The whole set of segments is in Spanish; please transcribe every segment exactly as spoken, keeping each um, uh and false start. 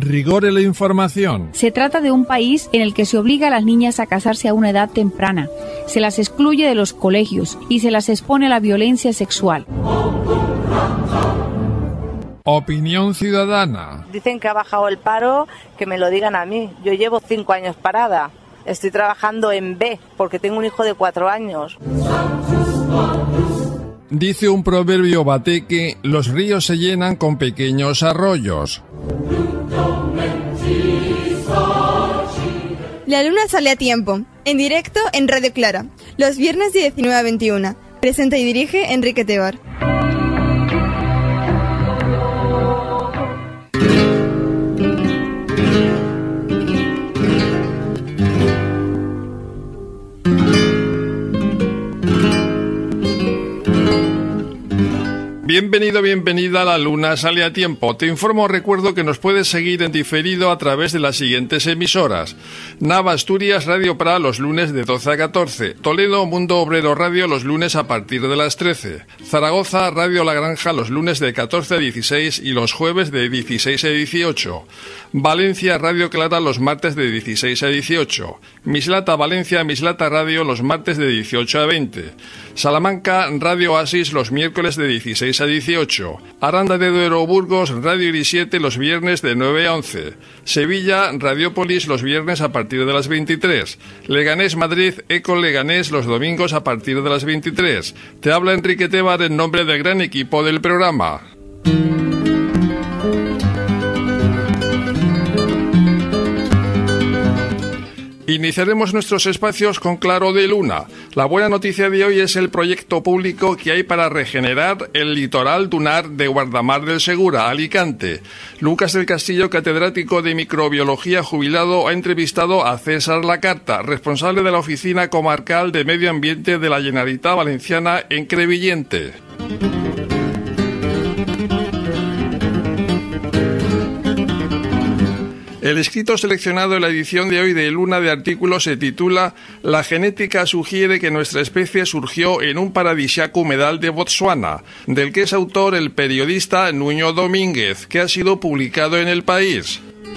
rigor en la información. Se trata de un país en el que se obliga a las niñas a casarse a una edad temprana, se las excluye de los colegios y se las expone a la violencia sexual. Opinión ciudadana. Dicen que ha bajado el paro, que me lo digan a mí. Yo llevo cinco años parada. Estoy trabajando en B, porque tengo un hijo de cuatro años. Dice un proverbio bateque, los ríos se llenan con pequeños arroyos. La luna sale a tiempo, en directo en Radio Clara, los viernes de diecinueve a veintiuna. Presenta y dirige Enrique Tebar. Bienvenido, bienvenida a La Luna Sale a Tiempo. Te informo, recuerdo que nos puedes seguir en diferido a través de las siguientes emisoras. Nava Asturias, Radio Pra, los lunes de doce a catorce. Toledo, Mundo Obrero Radio, los lunes a partir de las trece. Zaragoza, Radio La Granja, los lunes de catorce a dieciséis y los jueves de dieciséis a dieciocho. Valencia, Radio Clara, los martes de dieciséis a dieciocho. Mislata, Valencia, Mislata Radio, los martes de dieciocho a veinte. Salamanca, Radio Oasis, los miércoles de dieciséis a dieciocho. Aranda de Duero, Burgos, Radio Iris siete, los viernes de nueve a once. Sevilla, Radiopolis, los viernes a partir de las veintitrés. Leganés, Madrid, Eco Leganés, los domingos a partir de las veintitrés. Te habla Enrique Tebar en nombre del gran equipo del programa. Iniciaremos nuestros espacios con Claro de Luna. La buena noticia de hoy es el proyecto público que hay para regenerar el litoral dunar de Guardamar del Segura, Alicante. Lucas del Castillo, catedrático de microbiología jubilado, ha entrevistado a César Lacarta, responsable de la Oficina Comarcal de Medio Ambiente de la Generalitat Valenciana en Crevillente. El escrito seleccionado en la edición de hoy de Luna de Artículos se titula «La genética sugiere que nuestra especie surgió en un paradisíaco humedal de Botsuana», del que es autor el periodista Nuño Domínguez, que ha sido publicado en El País.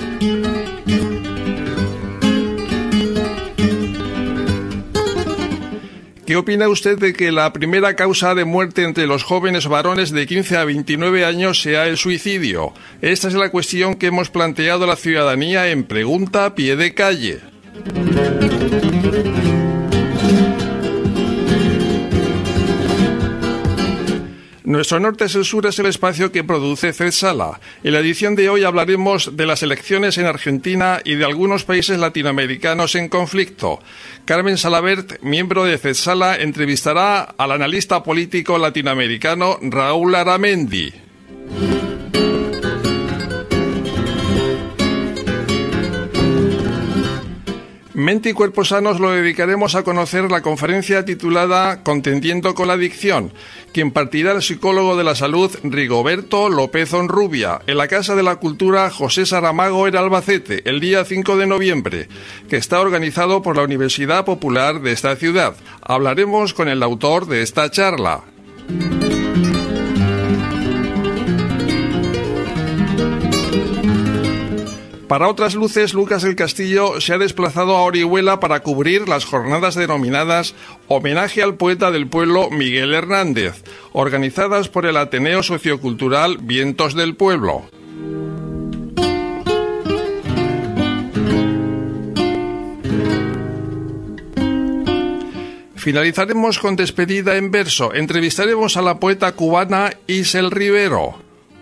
¿Qué opina usted de que la primera causa de muerte entre los jóvenes varones de quince a veintinueve años sea el suicidio? Esta es la cuestión que hemos planteado a la ciudadanía en Pregunta a Pie de Calle. Nuestro Norte es el Sur es el espacio que produce CEDSALA. En la edición de hoy hablaremos de las elecciones en Argentina y de algunos países latinoamericanos en conflicto. Carmen Salabert, miembro de CEDSALA, entrevistará al analista político latinoamericano Raúl Aramendi. Mente y Cuerpo Sanos lo dedicaremos a conocer la conferencia titulada Contendiendo con la Adicción, que impartirá el psicólogo de la salud Rigoberto López Onrubia en la Casa de la Cultura José Saramago en Albacete el día cinco de noviembre, que está organizado por la Universidad Popular de esta ciudad. Hablaremos con el autor de esta charla. Para otras luces, Lucas del Castillo se ha desplazado a Orihuela para cubrir las jornadas denominadas Homenaje al Poeta del Pueblo Miguel Hernández, organizadas por el Ateneo Sociocultural Vientos del Pueblo. Finalizaremos con despedida en verso. Entrevistaremos a la poeta cubana Isel Rivero.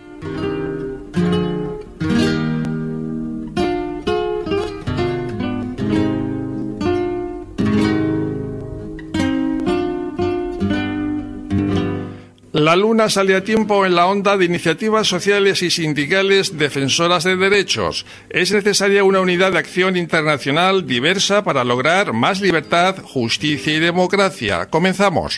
La Luna sale a tiempo en la onda de iniciativas sociales y sindicales defensoras de derechos. Es necesaria una unidad de acción internacional diversa para lograr más libertad, justicia y democracia. Comenzamos.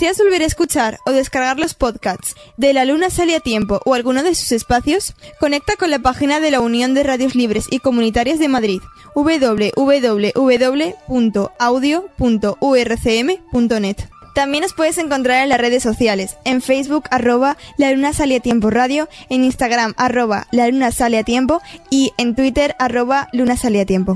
¿Deseas volver a escuchar o descargar los podcasts de La Luna Sale a Tiempo o alguno de sus espacios? Conecta con la página de la Unión de Radios Libres y Comunitarias de Madrid, doble u doble u doble u punto audio punto u r c m punto net. También nos puedes encontrar en las redes sociales, en Facebook, arroba La Luna Sale a Tiempo Radio, en Instagram, arroba La Luna Sale a Tiempo y en Twitter, arroba Luna Sale a Tiempo.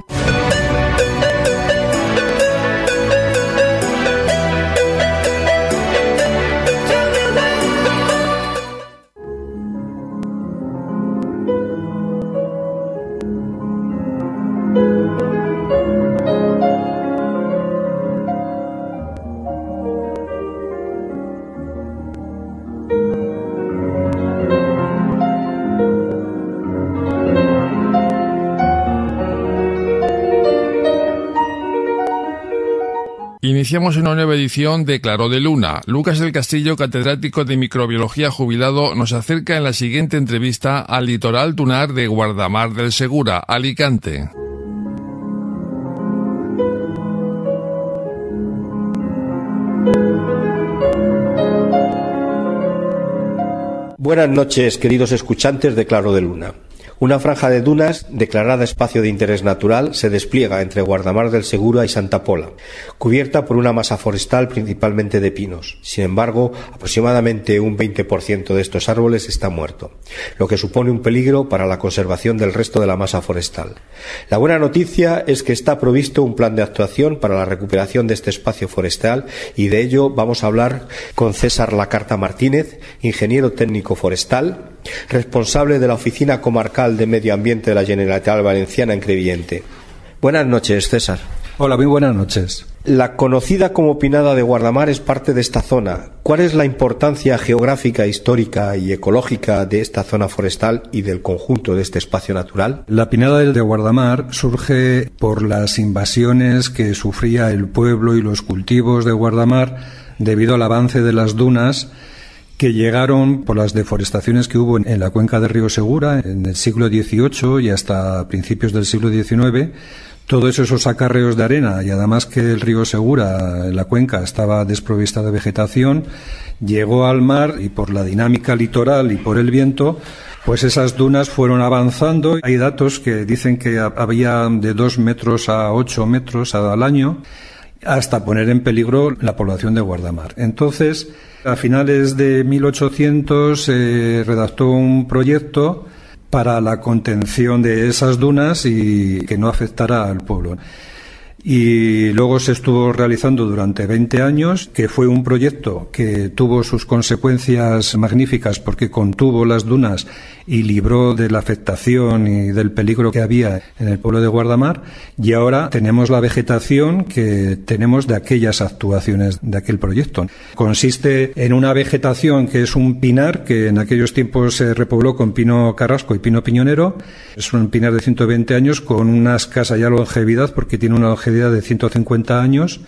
Iniciamos una nueva edición de Claro de Luna. Lucas del Castillo, catedrático de microbiología jubilado, nos acerca en la siguiente entrevista al litoral dunar de Guardamar del Segura, Alicante. Buenas noches, queridos escuchantes de Claro de Luna. Una franja de dunas, declarada espacio de interés natural, se despliega entre Guardamar del Segura y Santa Pola, cubierta por una masa forestal principalmente de pinos. Sin embargo, aproximadamente un veinte por ciento de estos árboles está muerto, lo que supone un peligro para la conservación del resto de la masa forestal. La buena noticia es que está provisto un plan de actuación para la recuperación de este espacio forestal, y de ello vamos a hablar con César Lacarta Martínez, ingeniero técnico forestal, responsable de la Oficina Comarcal de Medio Ambiente de la Generalitat Valenciana en Crevillente. Buenas noches, César. Hola, muy buenas noches. La conocida como Pinada de Guardamar es parte de esta zona. ¿Cuál es la importancia geográfica, histórica y ecológica de esta zona forestal y del conjunto de este espacio natural? La Pinada de Guardamar surge por las invasiones que sufría el pueblo y los cultivos de Guardamar debido al avance de las dunas que llegaron por las deforestaciones que hubo en la cuenca del río Segura en el siglo dieciocho y hasta principios del siglo diecinueve. Todos esos acarreos de arena, y además que el río Segura, la cuenca, estaba desprovista de vegetación, llegó al mar, y por la dinámica litoral y por el viento, pues esas dunas fueron avanzando. Hay datos que dicen que había de dos metros a ocho metros al año, hasta poner en peligro la población de Guardamar. Entonces, a finales de mil ochocientos se eh, redactó un proyecto para la contención de esas dunas y que no afectara al pueblo. Y luego se estuvo realizando durante veinte años, que fue un proyecto que tuvo sus consecuencias magníficas porque contuvo las dunas y libró de la afectación y del peligro que había en el pueblo de Guardamar, y ahora tenemos la vegetación que tenemos de aquellas actuaciones de aquel proyecto. Consiste en una vegetación que es un pinar, que en aquellos tiempos se repobló con pino carrasco y pino piñonero. Es un pinar de ciento veinte años con una escasa ya longevidad, porque tiene una longevidad de ciento cincuenta años,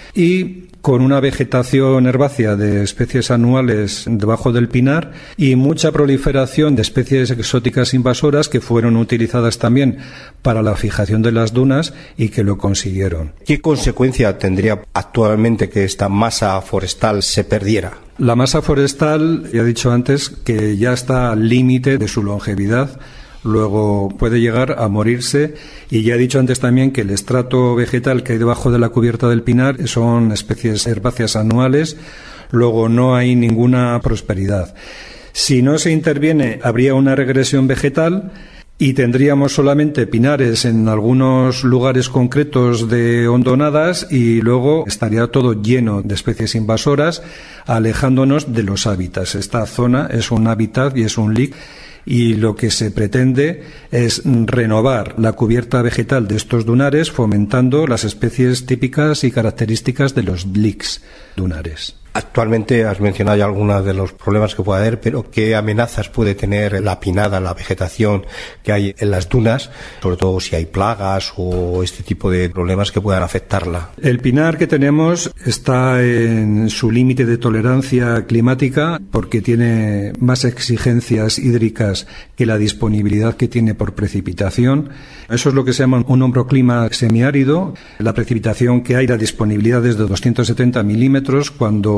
y con una vegetación herbácea de especies anuales debajo del pinar y mucha proliferación de especies exóticas invasoras que fueron utilizadas también para la fijación de las dunas y que lo consiguieron. ¿Qué consecuencia tendría actualmente que esta masa forestal se perdiera? La masa forestal, ya he dicho antes, que ya está al límite de su longevidad. Luego puede llegar a morirse, y ya he dicho antes también que el estrato vegetal que hay debajo de la cubierta del pinar son especies herbáceas anuales. Luego no hay ninguna prosperidad. Si no se interviene, habría una regresión vegetal y tendríamos solamente pinares en algunos lugares concretos de hondonadas, y luego estaría todo lleno de especies invasoras, alejándonos de los hábitats. Esta zona es un hábitat y es un lic, y lo que se pretende es renovar la cubierta vegetal de estos dunares, fomentando las especies típicas y características de los lics dunares. Actualmente has mencionado ya algunos de los problemas que puede haber, pero ¿qué amenazas puede tener la pinada, la vegetación que hay en las dunas, sobre todo si hay plagas o este tipo de problemas que puedan afectarla? El pinar que tenemos está en su límite de tolerancia climática porque tiene más exigencias hídricas que la disponibilidad que tiene por precipitación. Eso es lo que se llama un hombroclima semiárido. La precipitación que hay, la disponibilidad es de doscientos setenta milímetros, cuando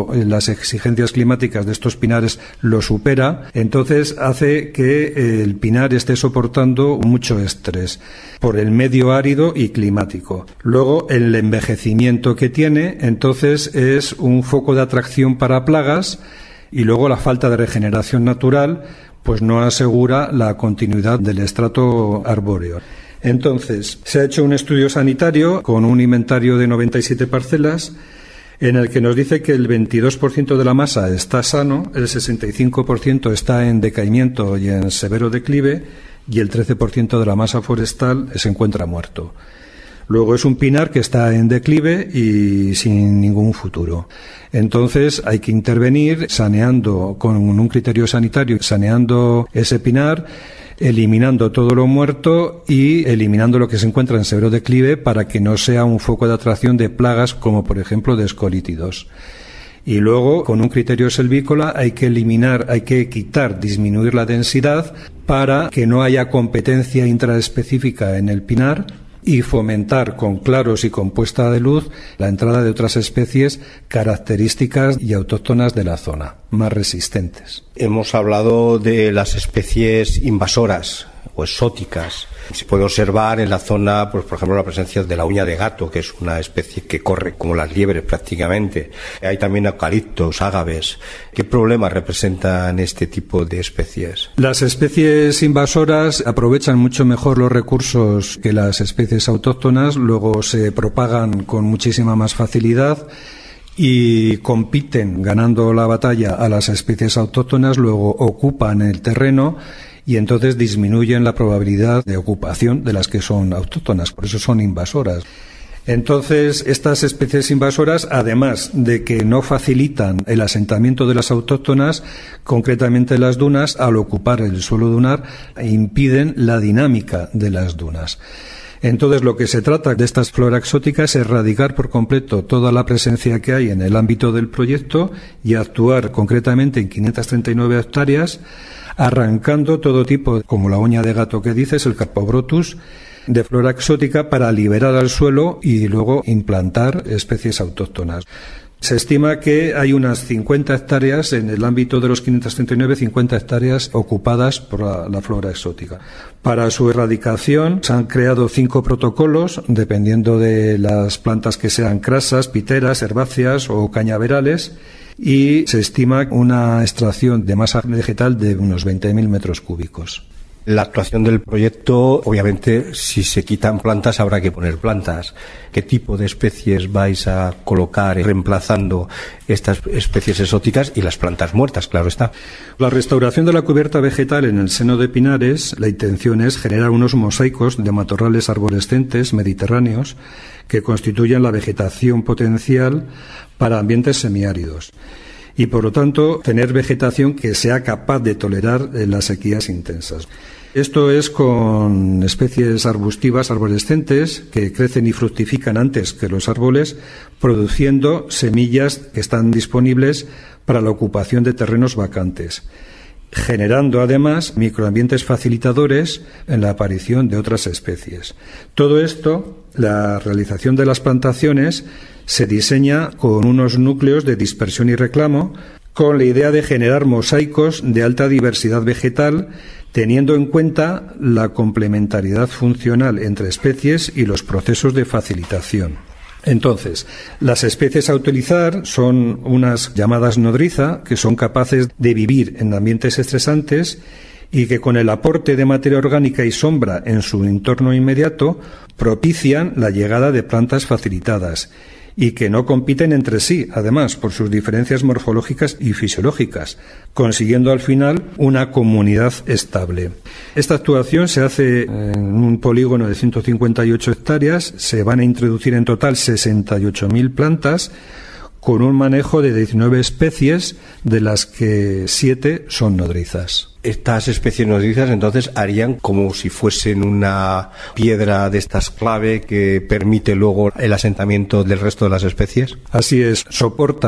luego eh, las exigencias climáticas de estos pinares lo supera, entonces hace que eh, el pinar esté soportando mucho estrés por el medio árido y climático. Luego, el envejecimiento que tiene, entonces es un foco de atracción para plagas, y luego la falta de regeneración natural pues no asegura la continuidad del estrato arbóreo. Entonces, se ha hecho un estudio sanitario con un inventario de noventa y siete parcelas en el que nos dice que el veintidós por ciento de la masa está sano, el sesenta y cinco por ciento está en decaimiento y en severo declive y el trece por ciento de la masa forestal se encuentra muerto. Luego es un pinar que está en declive y sin ningún futuro. Entonces hay que intervenir saneando con un criterio sanitario, saneando ese pinar, eliminando todo lo muerto y eliminando lo que se encuentra en severo declive para que no sea un foco de atracción de plagas como por ejemplo de escolítidos. Y luego, con un criterio selvícola, hay que eliminar, hay que quitar, disminuir la densidad para que no haya competencia intraespecífica en el pinar y fomentar con claros y con puesta de luz la entrada de otras especies características y autóctonas de la zona, más resistentes. Hemos hablado de las especies invasoras o exóticas. Se puede observar en la zona, pues, por ejemplo, la presencia de la uña de gato, que es una especie que corre como las liebres prácticamente. Hay también eucaliptos, ágaves. ¿Qué problemas representan este tipo de especies? Las especies invasoras aprovechan mucho mejor los recursos que las especies autóctonas, luego se propagan con muchísima más facilidad y compiten ganando la batalla a las especies autóctonas, luego ocupan el terreno y entonces disminuyen la probabilidad de ocupación de las que son autóctonas, por eso son invasoras. Entonces, estas especies invasoras, además de que no facilitan el asentamiento de las autóctonas, concretamente las dunas, al ocupar el suelo dunar, impiden la dinámica de las dunas. Entonces, lo que se trata de estas flora exóticas es erradicar por completo toda la presencia que hay en el ámbito del proyecto y actuar concretamente en quinientas treinta y nueve hectáreas, arrancando todo tipo, como la uña de gato que dices, el Carpobrotus, de flora exótica para liberar al suelo y luego implantar especies autóctonas. Se estima que hay unas cincuenta hectáreas en el ámbito de los quinientos treinta y nueve, cincuenta hectáreas ocupadas por la, la flora exótica. Para su erradicación se han creado cinco protocolos, dependiendo de las plantas que sean crasas, piteras, herbáceas o cañaverales, y se estima una extracción de masa vegetal de unos veinte mil metros cúbicos. La actuación del proyecto, obviamente, si se quitan plantas habrá que poner plantas. ¿Qué tipo de especies vais a colocar reemplazando estas especies exóticas y las plantas muertas, claro está? La restauración de la cubierta vegetal en el seno de pinares, la intención es generar unos mosaicos de matorrales arborescentes mediterráneos que constituyan la vegetación potencial para ambientes semiáridos y, por lo tanto, tener vegetación que sea capaz de tolerar las sequías intensas. Esto es con especies arbustivas arborescentes que crecen y fructifican antes que los árboles, produciendo semillas que están disponibles para la ocupación de terrenos vacantes, generando además microambientes facilitadores en la aparición de otras especies. Todo esto, la realización de las plantaciones, se diseña con unos núcleos de dispersión y reclamo, con la idea de generar mosaicos de alta diversidad vegetal, teniendo en cuenta la complementariedad funcional entre especies y los procesos de facilitación. Entonces, las especies a utilizar son unas llamadas nodriza, que son capaces de vivir en ambientes estresantes y que con el aporte de materia orgánica y sombra en su entorno inmediato propician la llegada de plantas facilitadas y que no compiten entre sí, además, por sus diferencias morfológicas y fisiológicas, consiguiendo al final una comunidad estable. Esta actuación se hace en un polígono de ciento cincuenta y ocho hectáreas, se van a introducir en total sesenta y ocho mil plantas, con un manejo de diecinueve especies, de las que siete son nodrizas. Estas especies nodrizas entonces harían como si fuesen una piedra de estas clave que permite luego el asentamiento del resto de las especies. Así es, soportan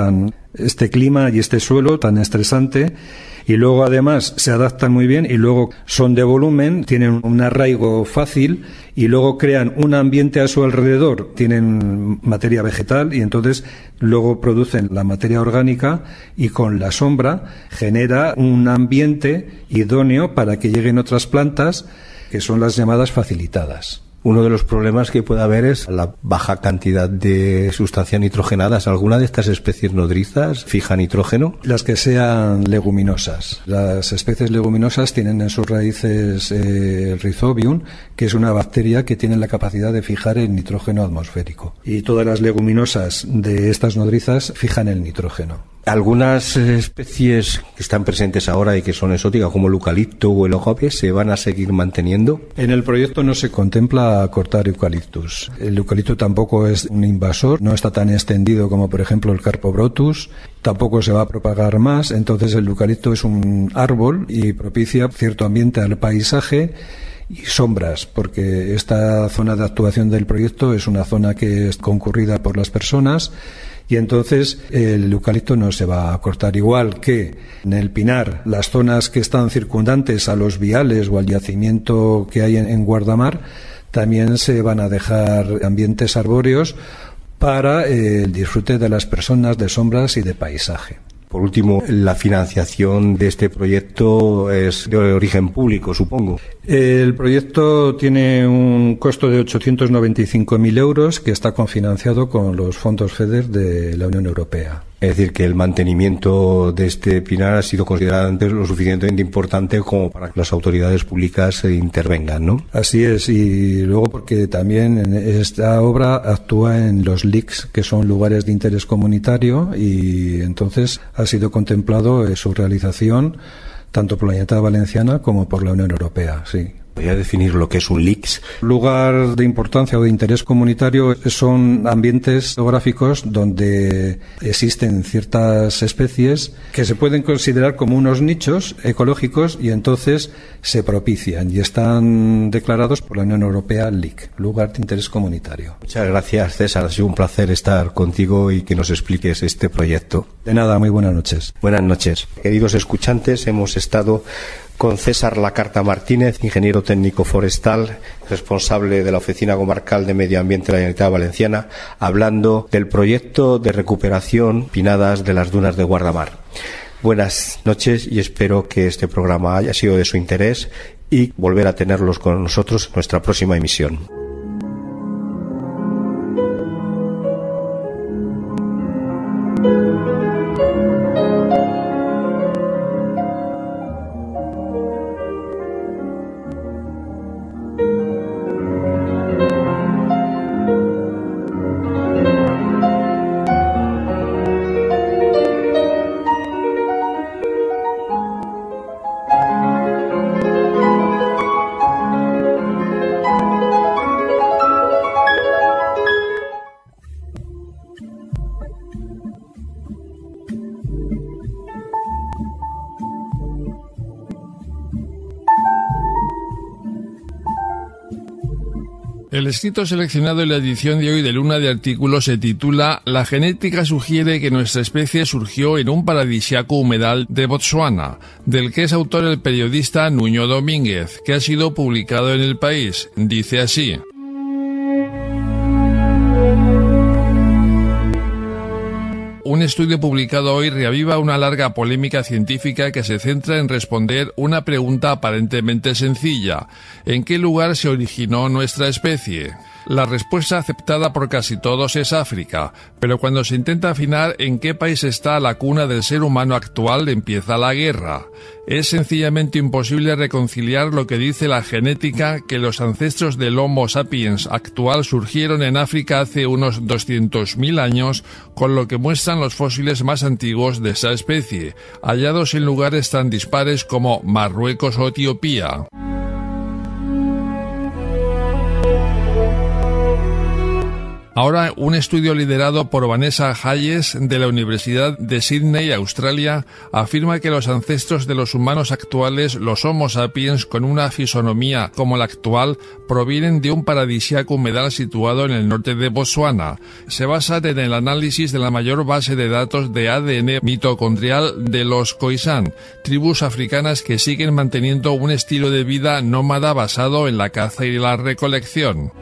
este clima y este suelo tan estresante, y luego además se adaptan muy bien y luego son de volumen, tienen un arraigo fácil y luego crean un ambiente a su alrededor, tienen materia vegetal y entonces luego producen la materia orgánica y con la sombra genera un ambiente idóneo para que lleguen otras plantas que son las llamadas facilitadas. Uno de los problemas que puede haber es la baja cantidad de sustancias nitrogenadas. ¿Alguna de estas especies nodrizas fija nitrógeno? Las que sean leguminosas. Las especies leguminosas tienen en sus raíces eh, el Rhizobium, que es una bacteria que tiene la capacidad de fijar el nitrógeno atmosférico. Y todas las leguminosas de estas nodrizas fijan el nitrógeno. Algunas especies que están presentes ahora y que son exóticas, como el eucalipto o el agave, ¿se van a seguir manteniendo? En el proyecto no se contempla cortar eucaliptus. El eucalipto tampoco es un invasor, no está tan extendido como por ejemplo el Carpobrotus, tampoco se va a propagar más, entonces el eucalipto es un árbol y propicia cierto ambiente al paisaje y sombras, porque esta zona de actuación del proyecto es una zona que es concurrida por las personas. Y entonces el eucalipto no se va a cortar, igual que en el pinar, las zonas que están circundantes a los viales o al yacimiento que hay en, en Guardamar, también se van a dejar ambientes arbóreos para eh, el disfrute de las personas, de sombras y de paisaje. Por último, la financiación de este proyecto es de origen público, supongo. El proyecto tiene un costo de ochocientos noventa y cinco mil euros que está cofinanciado con los fondos FEDER de la Unión Europea. Es decir, que el mantenimiento de este pinar ha sido considerado antes lo suficientemente importante como para que las autoridades públicas intervengan, ¿no? Así es, y luego porque también esta obra actúa en los L I Cs, que son lugares de interés comunitario, y entonces ha sido contemplado su realización tanto por la Generalitat Valenciana como por la Unión Europea, sí. Voy a definir lo que es un L I C S. Lugar de importancia o de interés comunitario son ambientes geográficos donde existen ciertas especies que se pueden considerar como unos nichos ecológicos y entonces se propician y están declarados por la Unión Europea L I C, lugar de interés comunitario. Muchas gracias, César. Ha sido un placer estar contigo y que nos expliques este proyecto. De nada, muy buenas noches. Buenas noches. Queridos escuchantes, hemos estado con César Lacarta Martínez, ingeniero técnico forestal, responsable de la Oficina Comarcal de Medio Ambiente de la Generalitat Valenciana, hablando del proyecto de recuperación pinadas de las dunas de Guardamar. Buenas noches y espero que este programa haya sido de su interés y volver a tenerlos con nosotros en nuestra próxima emisión. El escrito seleccionado en la edición de hoy de Luna de Artículos se titula «La genética sugiere que nuestra especie surgió en un paradisíaco humedal de Botsuana», del que es autor el periodista Nuño Domínguez, que ha sido publicado en El País. Dice así: Un estudio publicado hoy reaviva una larga polémica científica que se centra en responder una pregunta aparentemente sencilla: ¿en qué lugar se originó nuestra especie? La respuesta aceptada por casi todos es África, pero cuando se intenta afinar en qué país está la cuna del ser humano actual, empieza la guerra. Es sencillamente imposible reconciliar lo que dice la genética, que los ancestros del Homo sapiens actual surgieron en África hace unos doscientos mil años, con lo que muestran los fósiles más antiguos de esa especie, hallados en lugares tan dispares como Marruecos o Etiopía. Ahora, un estudio liderado por Vanessa Hayes de la Universidad de Sydney, Australia, afirma que los ancestros de los humanos actuales, los Homo sapiens, con una fisonomía como la actual, provienen de un paradisíaco humedal situado en el norte de Botsuana. Se basan en el análisis de la mayor base de datos de A D N mitocondrial de los Khoisan, tribus africanas que siguen manteniendo un estilo de vida nómada basado en la caza y la recolección.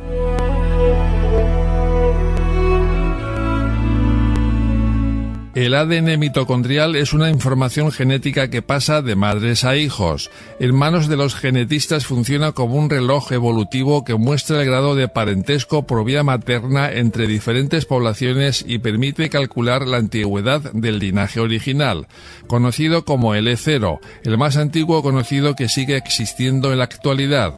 El A D N mitocondrial es una información genética que pasa de madres a hijos. En manos de los genetistas funciona como un reloj evolutivo que muestra el grado de parentesco por vía materna entre diferentes poblaciones y permite calcular la antigüedad del linaje original, conocido como el E cero, el más antiguo conocido que sigue existiendo en la actualidad.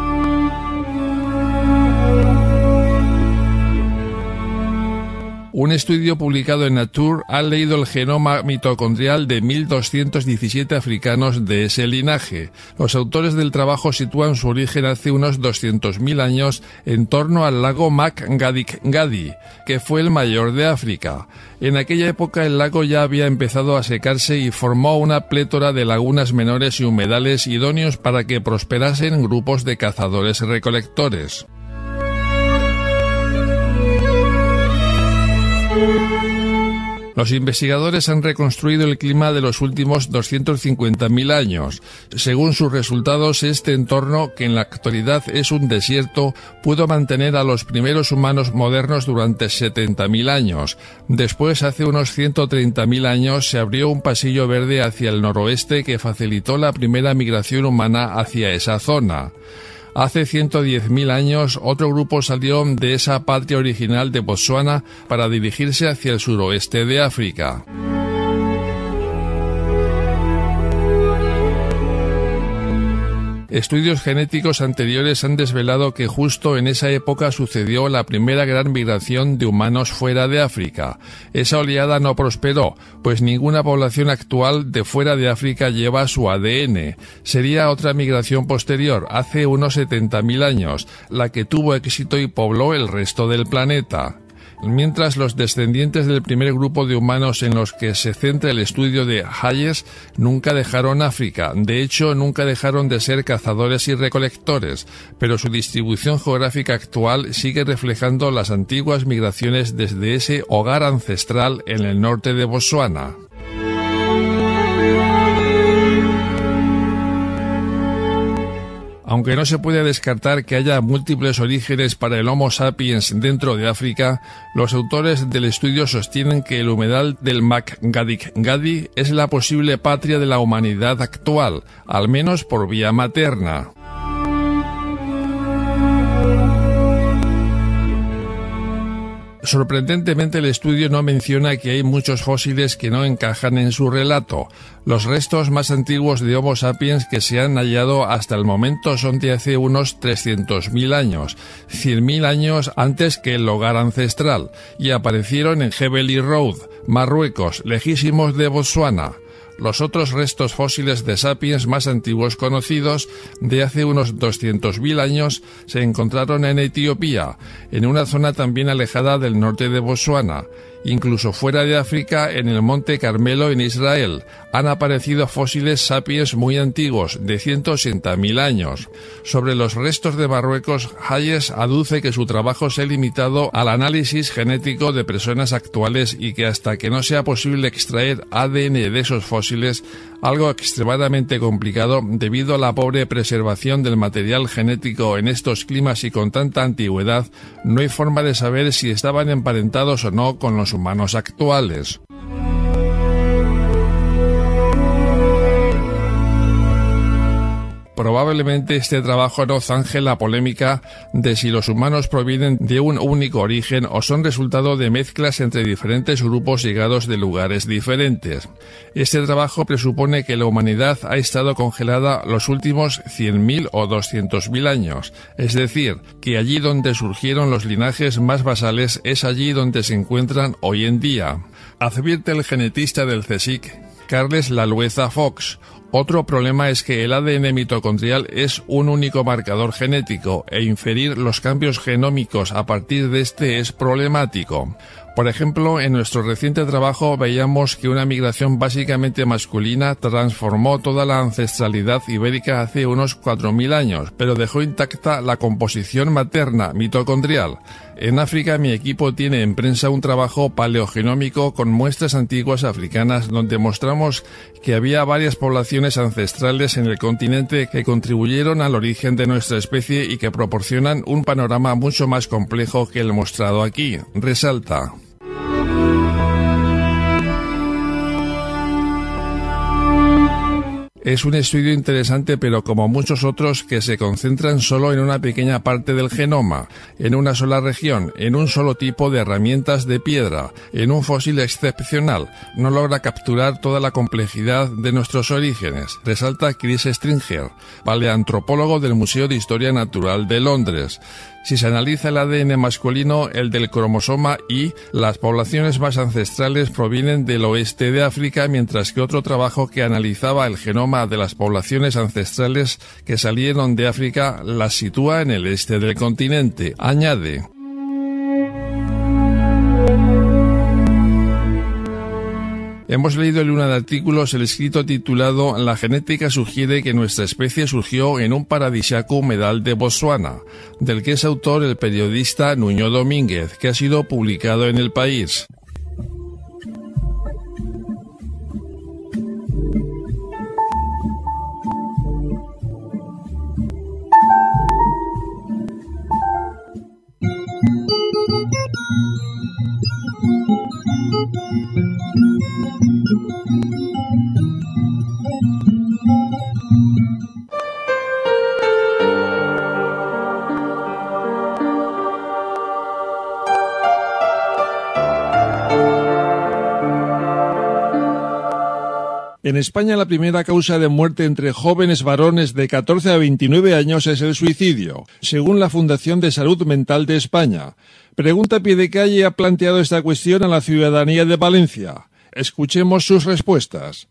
Un estudio publicado en Nature ha leído el genoma mitocondrial de mil doscientos diecisiete africanos de ese linaje. Los autores del trabajo sitúan su origen hace unos doscientos mil años en torno al lago Makgadikgadi, que fue el mayor de África. En aquella época el lago ya había empezado a secarse y formó una plétora de lagunas menores y humedales idóneos para que prosperasen grupos de cazadores-recolectores. Los investigadores han reconstruido el clima de los últimos doscientos cincuenta mil años. Según sus resultados, este entorno, que en la actualidad es un desierto, pudo mantener a los primeros humanos modernos durante setenta mil años. Después, hace unos ciento treinta mil años, se abrió un pasillo verde hacia el noroeste que facilitó la primera migración humana hacia esa zona. Hace ciento diez mil años, otro grupo salió de esa patria original de Botsuana para dirigirse hacia el suroeste de África. Estudios genéticos anteriores han desvelado que justo en esa época sucedió la primera gran migración de humanos fuera de África. Esa oleada no prosperó, pues ninguna población actual de fuera de África lleva su A D N. Sería otra migración posterior, hace unos setenta mil años, la que tuvo éxito y pobló el resto del planeta. Mientras los descendientes del primer grupo de humanos en los que se centra el estudio de Hayes nunca dejaron África, de hecho nunca dejaron de ser cazadores y recolectores, pero su distribución geográfica actual sigue reflejando las antiguas migraciones desde ese hogar ancestral en el norte de Botsuana. Aunque no se puede descartar que haya múltiples orígenes para el Homo sapiens dentro de África, los autores del estudio sostienen que el humedal del Makgadikgadi es la posible patria de la humanidad actual, al menos por vía materna. Sorprendentemente, el estudio no menciona que hay muchos fósiles que no encajan en su relato. Los restos más antiguos de Homo sapiens que se han hallado hasta el momento son de hace unos trescientos mil años, cien mil años antes que el hogar ancestral, y aparecieron en Jebeli Road, Marruecos, lejísimos de Botsuana. Los otros restos fósiles de sapiens más antiguos conocidos, de hace unos doscientos mil años, se encontraron en Etiopía, en una zona también alejada del norte de Botsuana. Incluso fuera de África, en el Monte Carmelo en Israel, han aparecido fósiles sapiens muy antiguos, de ciento ochenta mil años. Sobre los restos de Marruecos, Hayes aduce que su trabajo se ha limitado al análisis genético de personas actuales y que hasta que no sea posible extraer A D N de esos fósiles, algo extremadamente complicado debido a la pobre preservación del material genético en estos climas y con tanta antigüedad, no hay forma de saber si estaban emparentados o no con los humanos actuales. Probablemente este trabajo no zanje la polémica de si los humanos provienen de un único origen o son resultado de mezclas entre diferentes grupos llegados de lugares diferentes. Este trabajo presupone que la humanidad ha estado congelada los últimos cien mil o doscientos mil años, es decir, que allí donde surgieron los linajes más basales es allí donde se encuentran hoy en día. Advierte el genetista del C S I C, Carles Lalueza Fox. Otro problema es que el A D N mitocondrial es un único marcador genético e inferir los cambios genómicos a partir de este es problemático. Por ejemplo, en nuestro reciente trabajo veíamos que una migración básicamente masculina transformó toda la ancestralidad ibérica hace unos cuatro mil años, pero dejó intacta la composición materna mitocondrial. En África, mi equipo tiene en prensa un trabajo paleogenómico con muestras antiguas africanas donde mostramos que había varias poblaciones ancestrales en el continente que contribuyeron al origen de nuestra especie y que proporcionan un panorama mucho más complejo que el mostrado aquí, resalta. Es un estudio interesante, pero como muchos otros que se concentran solo en una pequeña parte del genoma, en una sola región, en un solo tipo de herramientas de piedra, en un fósil excepcional, no logra capturar toda la complejidad de nuestros orígenes, resalta Chris Stringer, paleantropólogo del Museo de Historia Natural de Londres. Si se analiza el A D N masculino, el del cromosoma Y, las poblaciones más ancestrales provienen del oeste de África, mientras que otro trabajo que analizaba el genoma de las poblaciones ancestrales que salieron de África las sitúa en el este del continente. Añade. Hemos leído en una de artículos el escrito titulado «La genética sugiere que nuestra especie surgió en un paradisíaco humedal de Botsuana», del que es autor el periodista Nuño Domínguez, que ha sido publicado en El País. En España la primera causa de muerte entre jóvenes varones de catorce a veintinueve años es el suicidio, según la Fundación de Salud Mental de España. Pregunta Pie de Calle ha planteado esta cuestión a la ciudadanía de Valencia. Escuchemos sus respuestas.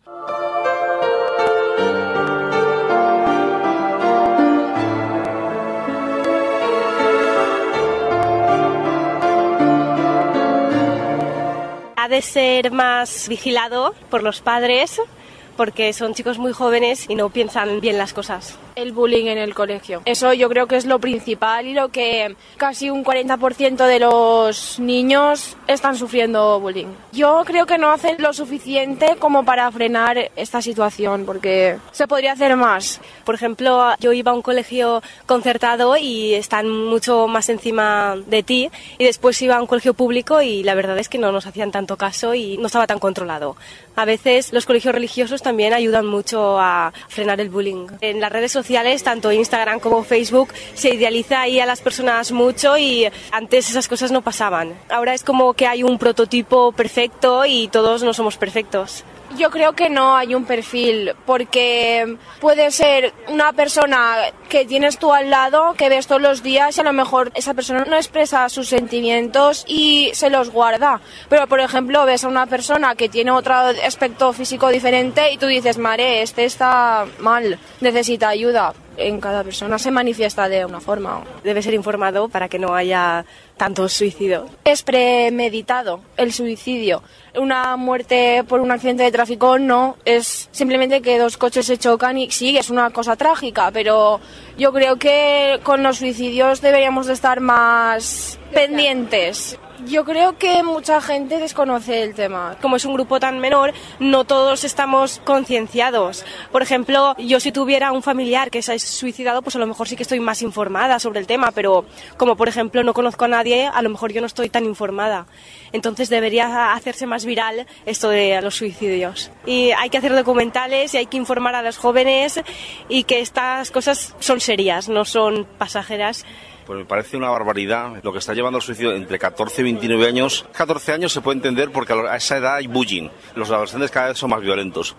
Ha de ser más vigilado por los padres, porque son chicos muy jóvenes y no piensan bien las cosas. El bullying en el colegio. Eso yo creo que es lo principal y lo que casi un cuarenta por ciento de los niños están sufriendo bullying. Yo creo que no hacen lo suficiente como para frenar esta situación, porque se podría hacer más. Por ejemplo, yo iba a un colegio concertado y están mucho más encima de ti, y después iba a un colegio público y la verdad es que no nos hacían tanto caso y no estaba tan controlado. A veces los colegios religiosos también ayudan mucho a frenar el bullying. En las redes sociales, tanto Instagram como Facebook, se idealiza ahí a las personas mucho y antes esas cosas no pasaban. Ahora es como que hay un prototipo perfecto y todos no somos perfectos. Yo creo que no hay un perfil, porque puede ser una persona que tienes tú al lado, que ves todos los días y a lo mejor esa persona no expresa sus sentimientos y se los guarda. Pero, por ejemplo, ves a una persona que tiene otro aspecto físico diferente y tú dices, madre, este está mal, necesita ayuda. En cada persona se manifiesta de una forma. Debe ser informado para que no haya tantos suicidios. Es premeditado el suicidio. Una muerte por un accidente de tráfico no, es simplemente que dos coches se chocan y sí, es una cosa trágica, pero yo creo que con los suicidios deberíamos de estar más pendientes. Yo creo que mucha gente desconoce el tema. Como es un grupo tan menor, no todos estamos concienciados. Por ejemplo, yo si tuviera un familiar que se ha suicidado, pues a lo mejor sí que estoy más informada sobre el tema, pero como por ejemplo no conozco a nadie, a lo mejor yo no estoy tan informada. Entonces debería hacerse más viral esto de los suicidios. Y hay que hacer documentales y hay que informar a los jóvenes y que estas cosas son serias, no son pasajeras. Pues me parece una barbaridad lo que está llevando al suicidio entre catorce y veintinueve años. catorce años se puede entender porque a esa edad hay bullying. Los adolescentes cada vez son más violentos.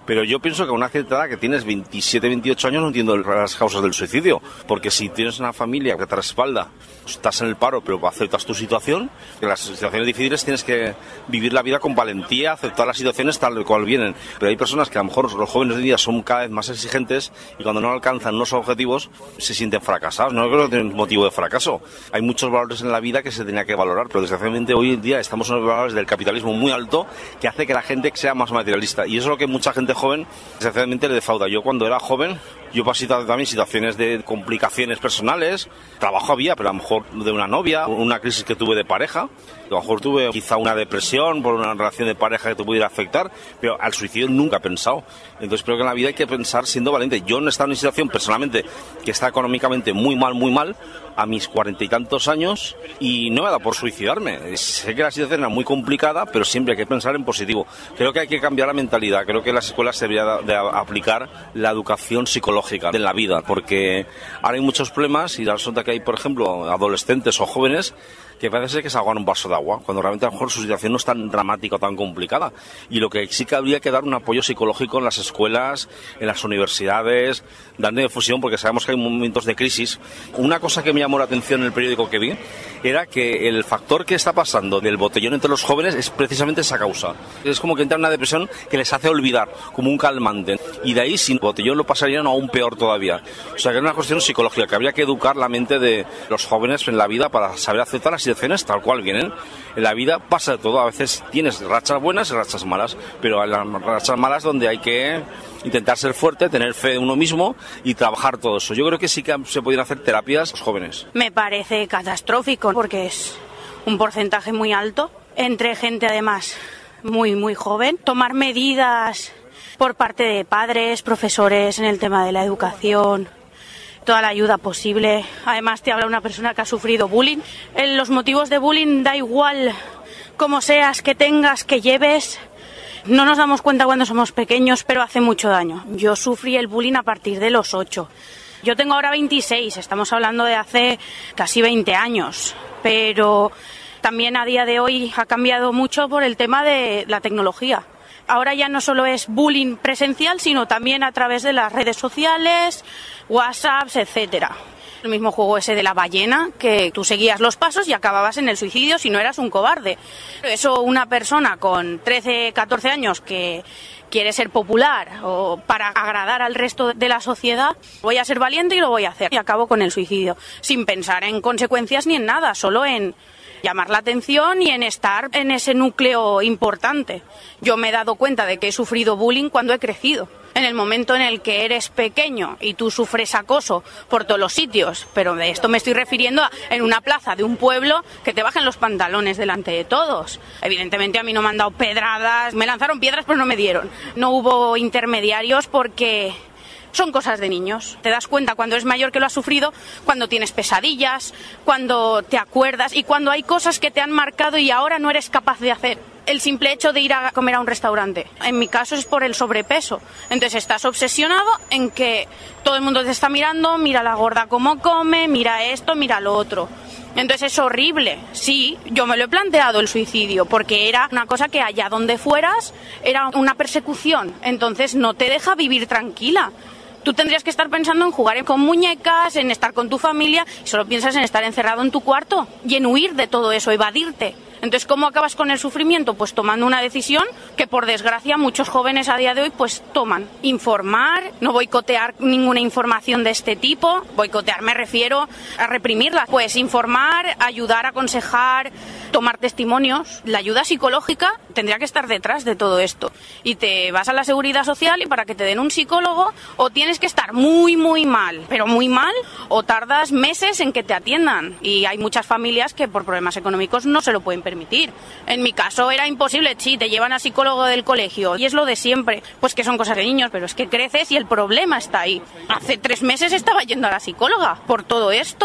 Pero yo pienso que a una cierta edad, que tienes veintisiete, veintiocho años, no entiendo las causas del suicidio. Porque si tienes una familia que te respalda, estás en el paro, pero aceptas tu situación, que las situaciones difíciles tienes que vivir la vida con valentía, aceptar las situaciones tal cual vienen. Pero hay personas que a lo mejor los jóvenes de hoy día son cada vez más exigentes y cuando no alcanzan unos objetivos se sienten fracasados. No creo que tengan motivo de fracaso. Hay muchos valores en la vida que se tenía que valorar, pero desgraciadamente hoy en día estamos en los valores del capitalismo muy alto que hace que la gente sea más materialista. Y eso es lo que mucha gente joven desgraciadamente le defrauda. Yo cuando era joven, yo pasé también situaciones de complicaciones personales, trabajo había, pero a lo mejor de una novia, una crisis que tuve de pareja, a lo mejor tuve quizá una depresión por una relación de pareja que te pudiera afectar, pero al suicidio nunca he pensado. Entonces creo que en la vida hay que pensar siendo valiente. Yo no he estado en una situación personalmente que está económicamente muy mal, muy mal, a mis cuarenta y tantos años, y no me ha dado por suicidarme. Sé que la situación era muy complicada, pero siempre hay que pensar en positivo. Creo que hay que cambiar la mentalidad, creo que en las escuelas se debería de aplicar la educación psicológica en la vida, porque ahora hay muchos problemas y resulta que hay, por ejemplo, adolescentes o jóvenes que parece ser que se ahogan un vaso de agua, cuando realmente a lo mejor su situación no es tan dramática o tan complicada. Y lo que sí que habría que dar un apoyo psicológico en las escuelas, en las universidades, darle difusión, porque sabemos que hay momentos de crisis. Una cosa que me llamó la atención en el periódico que vi era que el factor que está pasando del botellón entre los jóvenes es precisamente esa causa. Es como que entra en una depresión que les hace olvidar, como un calmante. Y de ahí, sin botellón, lo pasarían aún peor todavía. O sea, que es una cuestión psicológica, que habría que educar la mente de los jóvenes en la vida para saber aceptar las situaciones tal cual vienen. En la vida pasa de todo, a veces tienes rachas buenas y rachas malas, pero en las rachas malas donde hay que intentar ser fuerte, tener fe en uno mismo y trabajar todo eso. Yo creo que sí que se podrían hacer terapias a los jóvenes. Me parece catastrófico porque es un porcentaje muy alto entre gente además muy muy joven. Tomar medidas por parte de padres, profesores en el tema de la educación, toda la ayuda posible. Además te habla una persona que ha sufrido bullying. En los motivos de bullying da igual cómo seas, que tengas, que lleves. No nos damos cuenta cuando somos pequeños, pero hace mucho daño. Yo sufrí el bullying a partir de los ocho. Yo tengo ahora veintiséis, estamos hablando de hace casi veinte años, pero también a día de hoy ha cambiado mucho por el tema de la tecnología. Ahora ya no solo es bullying presencial, sino también a través de las redes sociales, WhatsApps, etcétera. El mismo juego ese de la ballena, que tú seguías los pasos y acababas en el suicidio si no eras un cobarde. Eso una persona con trece, catorce años que quiere ser popular o para agradar al resto de la sociedad, voy a ser valiente y lo voy a hacer. Y acabo con el suicidio, sin pensar en consecuencias ni en nada, solo en llamar la atención y en estar en ese núcleo importante. Yo me he dado cuenta de que he sufrido bullying cuando he crecido. En el momento en el que eres pequeño y tú sufres acoso por todos los sitios, pero de esto me estoy refiriendo a en una plaza de un pueblo que te bajen los pantalones delante de todos. Evidentemente a mí no me han dado pedradas, me lanzaron piedras pero no me dieron. No hubo intermediarios porque son cosas de niños. Te das cuenta cuando eres mayor que lo has sufrido, cuando tienes pesadillas, cuando te acuerdas y cuando hay cosas que te han marcado y ahora no eres capaz de hacer. El simple hecho de ir a comer a un restaurante. En mi caso es por el sobrepeso. Entonces estás obsesionado en que todo el mundo te está mirando, mira la gorda cómo come, mira esto, mira lo otro. Entonces es horrible. Sí, yo me lo he planteado el suicidio, porque era una cosa que allá donde fueras era una persecución. Entonces no te deja vivir tranquila. Tú tendrías que estar pensando en jugar con muñecas, en estar con tu familia, y solo piensas en estar encerrado en tu cuarto y en huir de todo eso, evadirte. Entonces, ¿cómo acabas con el sufrimiento? Pues tomando una decisión que, por desgracia, muchos jóvenes a día de hoy pues toman. Informar, no boicotear ninguna información de este tipo. Boicotear me refiero a reprimirla. Pues informar, ayudar, aconsejar, tomar testimonios. La ayuda psicológica tendría que estar detrás de todo esto. Y te vas a la Seguridad Social y para que te den un psicólogo o tienes que estar muy, muy mal, pero muy mal, o tardas meses en que te atiendan. Y hay muchas familias que por problemas económicos no se lo pueden permitir. En mi caso era imposible. Sí, te llevan a psicólogo del colegio y es lo de siempre, pues que son cosas de niños, pero es que creces y el problema está ahí. Hace tres meses estaba yendo a la psicóloga por todo esto.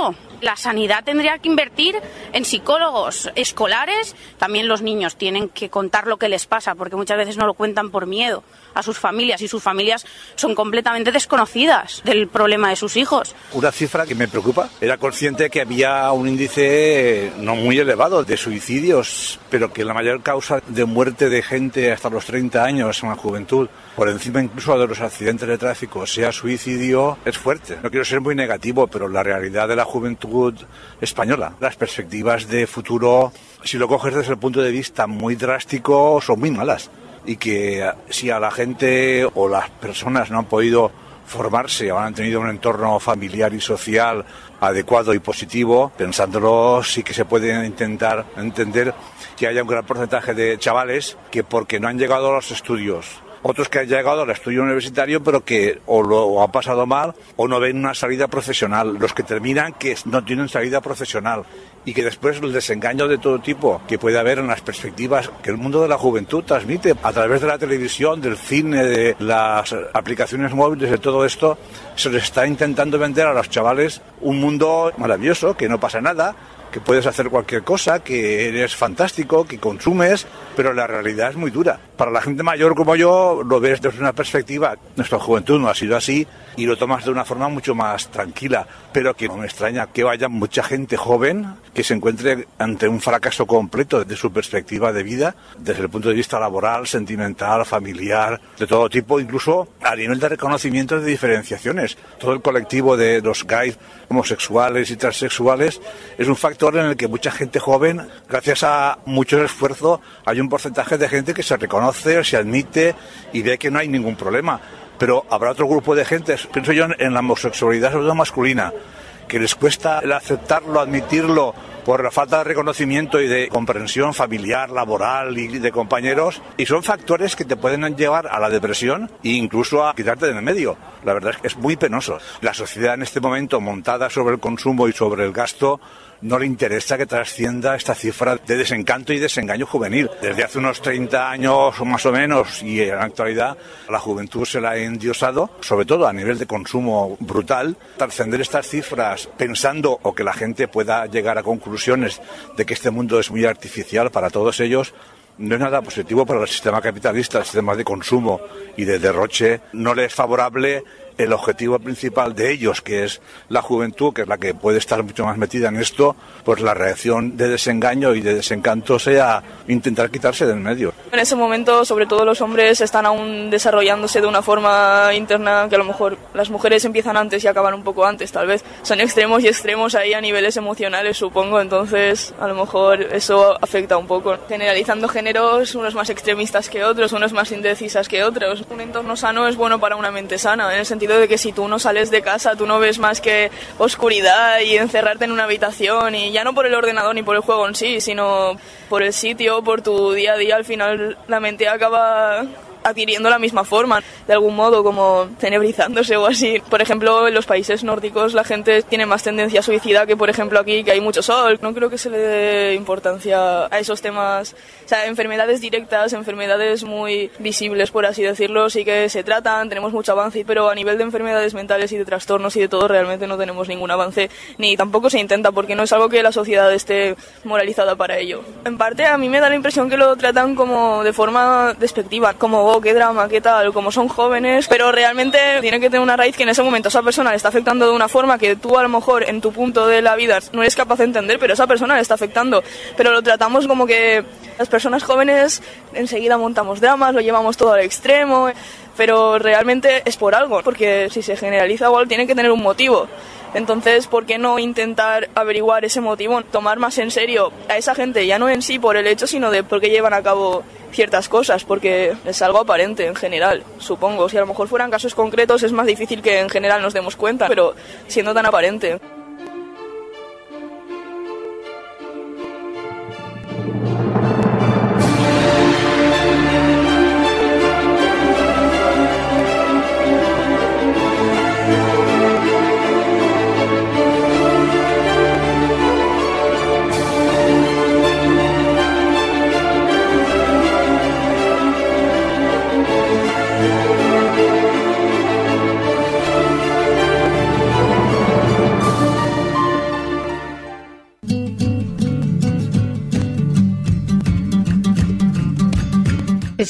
La sanidad tendría que invertir en psicólogos escolares. También los niños tienen que contar lo que les pasa, porque muchas veces no lo cuentan por miedo a sus familias, y sus familias son completamente desconocidas del problema de sus hijos. Una cifra que me preocupa. Era consciente que había un índice no muy elevado de suicidios, pero que la mayor causa de muerte de gente hasta los treinta años en la juventud, por encima incluso de los accidentes de tráfico, sea suicidio, es fuerte. No quiero ser muy negativo, pero la realidad de la juventud española, las perspectivas de futuro, si lo coges desde el punto de vista muy drástico, son muy malas. Y que si a la gente o las personas no han podido formarse o han tenido un entorno familiar y social adecuado y positivo, pensándolo sí que se puede intentar entender que haya un gran porcentaje de chavales que porque no han llegado a los estudios, otros que han llegado al estudio universitario pero que o lo han pasado mal o no ven una salida profesional, los que terminan que no tienen salida profesional, y que después el desengaño de todo tipo que puede haber en las perspectivas que el mundo de la juventud transmite a través de la televisión, del cine, de las aplicaciones móviles, de todo esto, se les está intentando vender a los chavales un mundo maravilloso, que no pasa nada, que puedes hacer cualquier cosa, que eres fantástico, que consumes, pero la realidad es muy dura. Para la gente mayor como yo, lo ves desde una perspectiva, nuestra juventud no ha sido así, y lo tomas de una forma mucho más tranquila, pero que no me extraña que vaya mucha gente joven que se encuentre ante un fracaso completo de su perspectiva de vida, desde el punto de vista laboral, sentimental, familiar, de todo tipo, incluso a nivel de reconocimiento de diferenciaciones. Todo el colectivo de los gays, homosexuales y transexuales es un factor en el que mucha gente joven, gracias a mucho esfuerzo, hay un porcentaje de gente que se reconoce, se admite y ve que no hay ningún problema. Pero habrá otro grupo de gente, pienso yo en la homosexualidad, sobre todo masculina, que les cuesta el aceptarlo, admitirlo, por la falta de reconocimiento y de comprensión familiar, laboral y de compañeros, y son factores que te pueden llevar a la depresión e incluso a quitarte del medio. La verdad es que es muy penoso. La sociedad en este momento, montada sobre el consumo y sobre el gasto, no le interesa que trascienda esta cifra de desencanto y desengaño juvenil. Desde hace unos treinta años o más o menos, y en la actualidad, a la juventud se la ha endiosado, sobre todo a nivel de consumo brutal. Trascender estas cifras pensando o que la gente pueda llegar a conclusiones de que este mundo es muy artificial para todos ellos, no es nada positivo para el sistema capitalista, el sistema de consumo y de derroche. No le es favorable el objetivo principal de ellos, que es la juventud, que es la que puede estar mucho más metida en esto, pues la reacción de desengaño y de desencanto sea intentar quitarse del medio. En ese momento, sobre todo los hombres están aún desarrollándose de una forma interna que a lo mejor las mujeres empiezan antes y acaban un poco antes, tal vez. Son extremos y extremos ahí a niveles emocionales, supongo, entonces a lo mejor eso afecta un poco. Generalizando géneros, unos más extremistas que otros, unos más indecisas que otros. Un entorno sano es bueno para una mente sana, en el sentido de que si tú no sales de casa, tú no ves más que oscuridad y encerrarte en una habitación, y ya no por el ordenador ni por el juego en sí, sino por el sitio, por tu día a día. Al final la mente acaba adquiriendo la misma forma, de algún modo, como tenebrizándose o así. Por ejemplo, en los países nórdicos la gente tiene más tendencia a suicida que, por ejemplo, aquí, que hay mucho sol. No creo que se le dé importancia a esos temas. O sea, enfermedades directas, enfermedades muy visibles, por así decirlo, sí que se tratan, tenemos mucho avance, pero a nivel de enfermedades mentales y de trastornos y de todo, realmente no tenemos ningún avance, ni tampoco se intenta, porque no es algo que la sociedad esté moralizada para ello. En parte, a mí me da la impresión que lo tratan como de forma despectiva, como qué drama, qué tal, como son jóvenes, pero realmente tiene que tener una raíz que en ese momento esa persona le está afectando de una forma que tú a lo mejor en tu punto de la vida no eres capaz de entender, pero esa persona le está afectando. Pero lo tratamos como que las personas jóvenes enseguida montamos dramas, lo llevamos todo al extremo, pero realmente es por algo, porque si se generaliza igual tiene que tener un motivo. Entonces, ¿por qué no intentar averiguar ese motivo? Tomar más en serio a esa gente, ya no en sí por el hecho, sino de por qué llevan a cabo ciertas cosas, porque es algo aparente en general, supongo. Si a lo mejor fueran casos concretos es más difícil que en general nos demos cuenta, pero siendo tan aparente.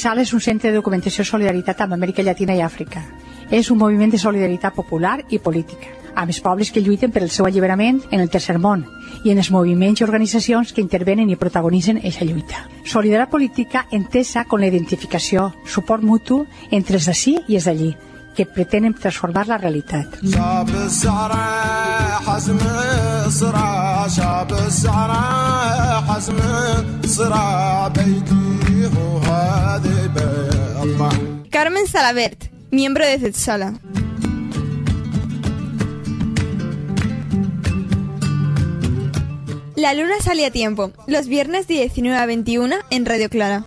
CETSAL és un centre de documentació i solidaritat amb Amèrica Llatina i Àfrica. És un moviment de solidaritat popular i política, amb els pobles que lluiten per el seu alliberament en el tercer món i en els moviments i organitzacions que intervenen i protagonitzen aquesta lluita. Solidaritat política entesa com la identificació, suport mutu entre els d'ací i els d'allí, que pretenen transformar la realitat. Carmen Salabert, miembro de CETSALA. La luna sale a tiempo, los viernes de diecinueve a veintiuna en Radio Clara.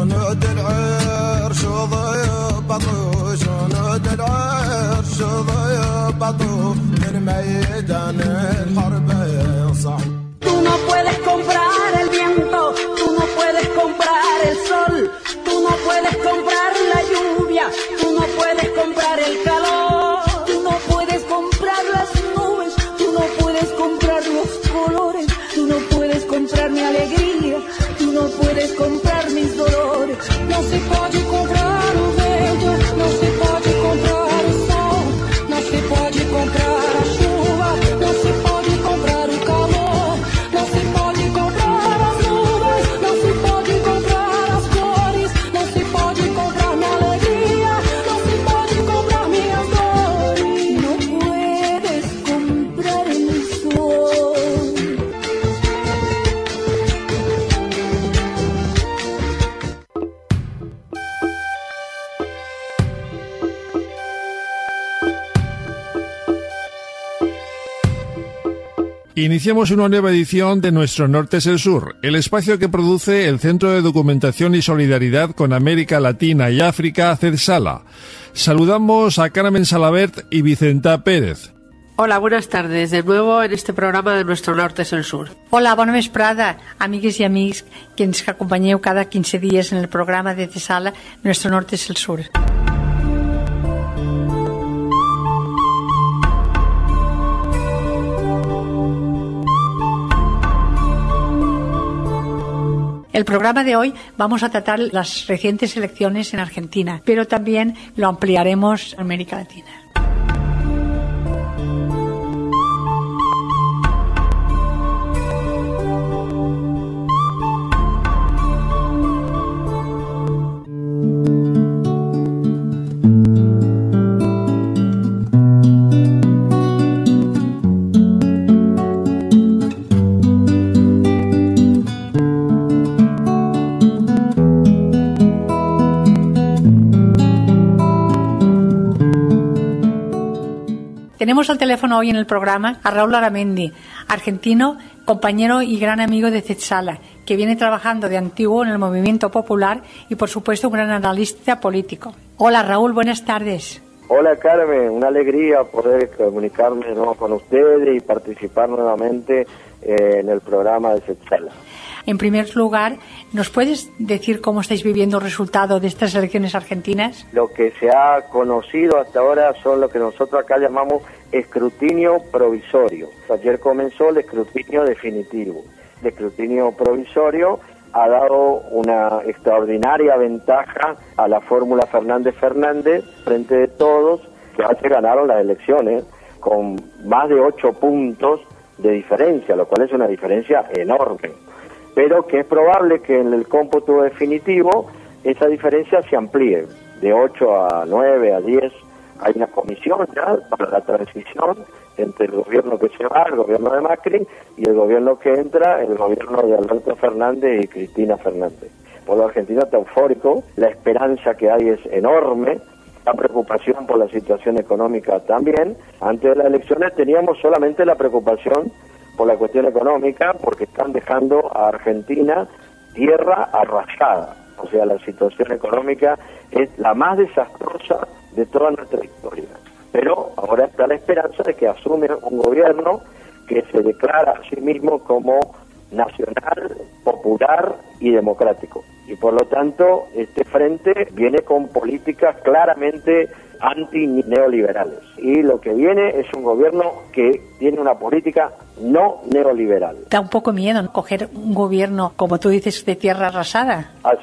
Tú no puedes comprar el viento, tú no puedes comprar el sol, tú no puedes comprar la lluvia, tú no puedes comprar el calor, tú no puedes comprar las nubes, tú no puedes comprar los colores, tú no puedes comprar mi alegría, tú no puedes comprar mis dolores. No se puede comprar o vento, no se puede comprar o sol, no se puede comprar a chuva, no se pode comprar o calor, não se pode comprar as nuvens, não se pode comprar as cores, não se pode comprar minha alegria, não se pode comprar minhas dores, não puedes comprar el sol. Iniciamos una nueva edición de Nuestro Norte es el Sur, el espacio que produce el Centro de Documentación y Solidaridad con América Latina y África, CETSALA. Saludamos a Carmen Salabert y Vicenta Pérez. Hola, buenas tardes. De nuevo en este programa de Nuestro Norte es el Sur. Hola, bona vesprada, amigues i amics que ens acompanyeu cada quinze dies en el programa de CETSALA Nuestro Norte es el Sur. El programa de hoy vamos a tratar las recientes elecciones en Argentina, pero también lo ampliaremos a América Latina. Tenemos al teléfono hoy en el programa a Raúl Aramendi, argentino, compañero y gran amigo de CETSALA, que viene trabajando de antiguo en el movimiento popular y, por supuesto, un gran analista político. Hola, Raúl, buenas tardes. Hola, Carmen, una alegría poder comunicarme de nuevo con ustedes y participar nuevamente eh, en el programa de CETSALA. En primer lugar, ¿nos puedes decir cómo estáis viviendo el resultado de estas elecciones argentinas? Lo que se ha conocido hasta ahora son lo que nosotros acá llamamos escrutinio provisorio. Ayer comenzó el escrutinio definitivo. El escrutinio provisorio ha dado una extraordinaria ventaja a la fórmula Fernández-Fernández frente de todos, que hace ganaron las elecciones con más de ocho puntos de diferencia, lo cual es una diferencia enorme. Pero que es probable que en el cómputo definitivo esa diferencia se amplíe, de ocho a nueve, a diez. Hay una comisión ya para la transición entre el gobierno que se va, el gobierno de Macri, y el gobierno que entra, el gobierno de Alberto Fernández y Cristina Fernández. El pueblo argentino está eufórico, la esperanza que hay es enorme, la preocupación por la situación económica también. Antes de las elecciones teníamos solamente la preocupación por la cuestión económica, porque están dejando a Argentina tierra arrasada. O sea, la situación económica es la más desastrosa de toda nuestra historia. Pero ahora está la esperanza de que asume un gobierno que se declara a sí mismo como nacional, popular y democrático. Y por lo tanto, este frente viene con políticas claramente anti-neoliberales. Y lo que viene es un gobierno que tiene una política no neoliberal. Da un poco miedo coger un gobierno, como tú dices, de tierra arrasada. Así es.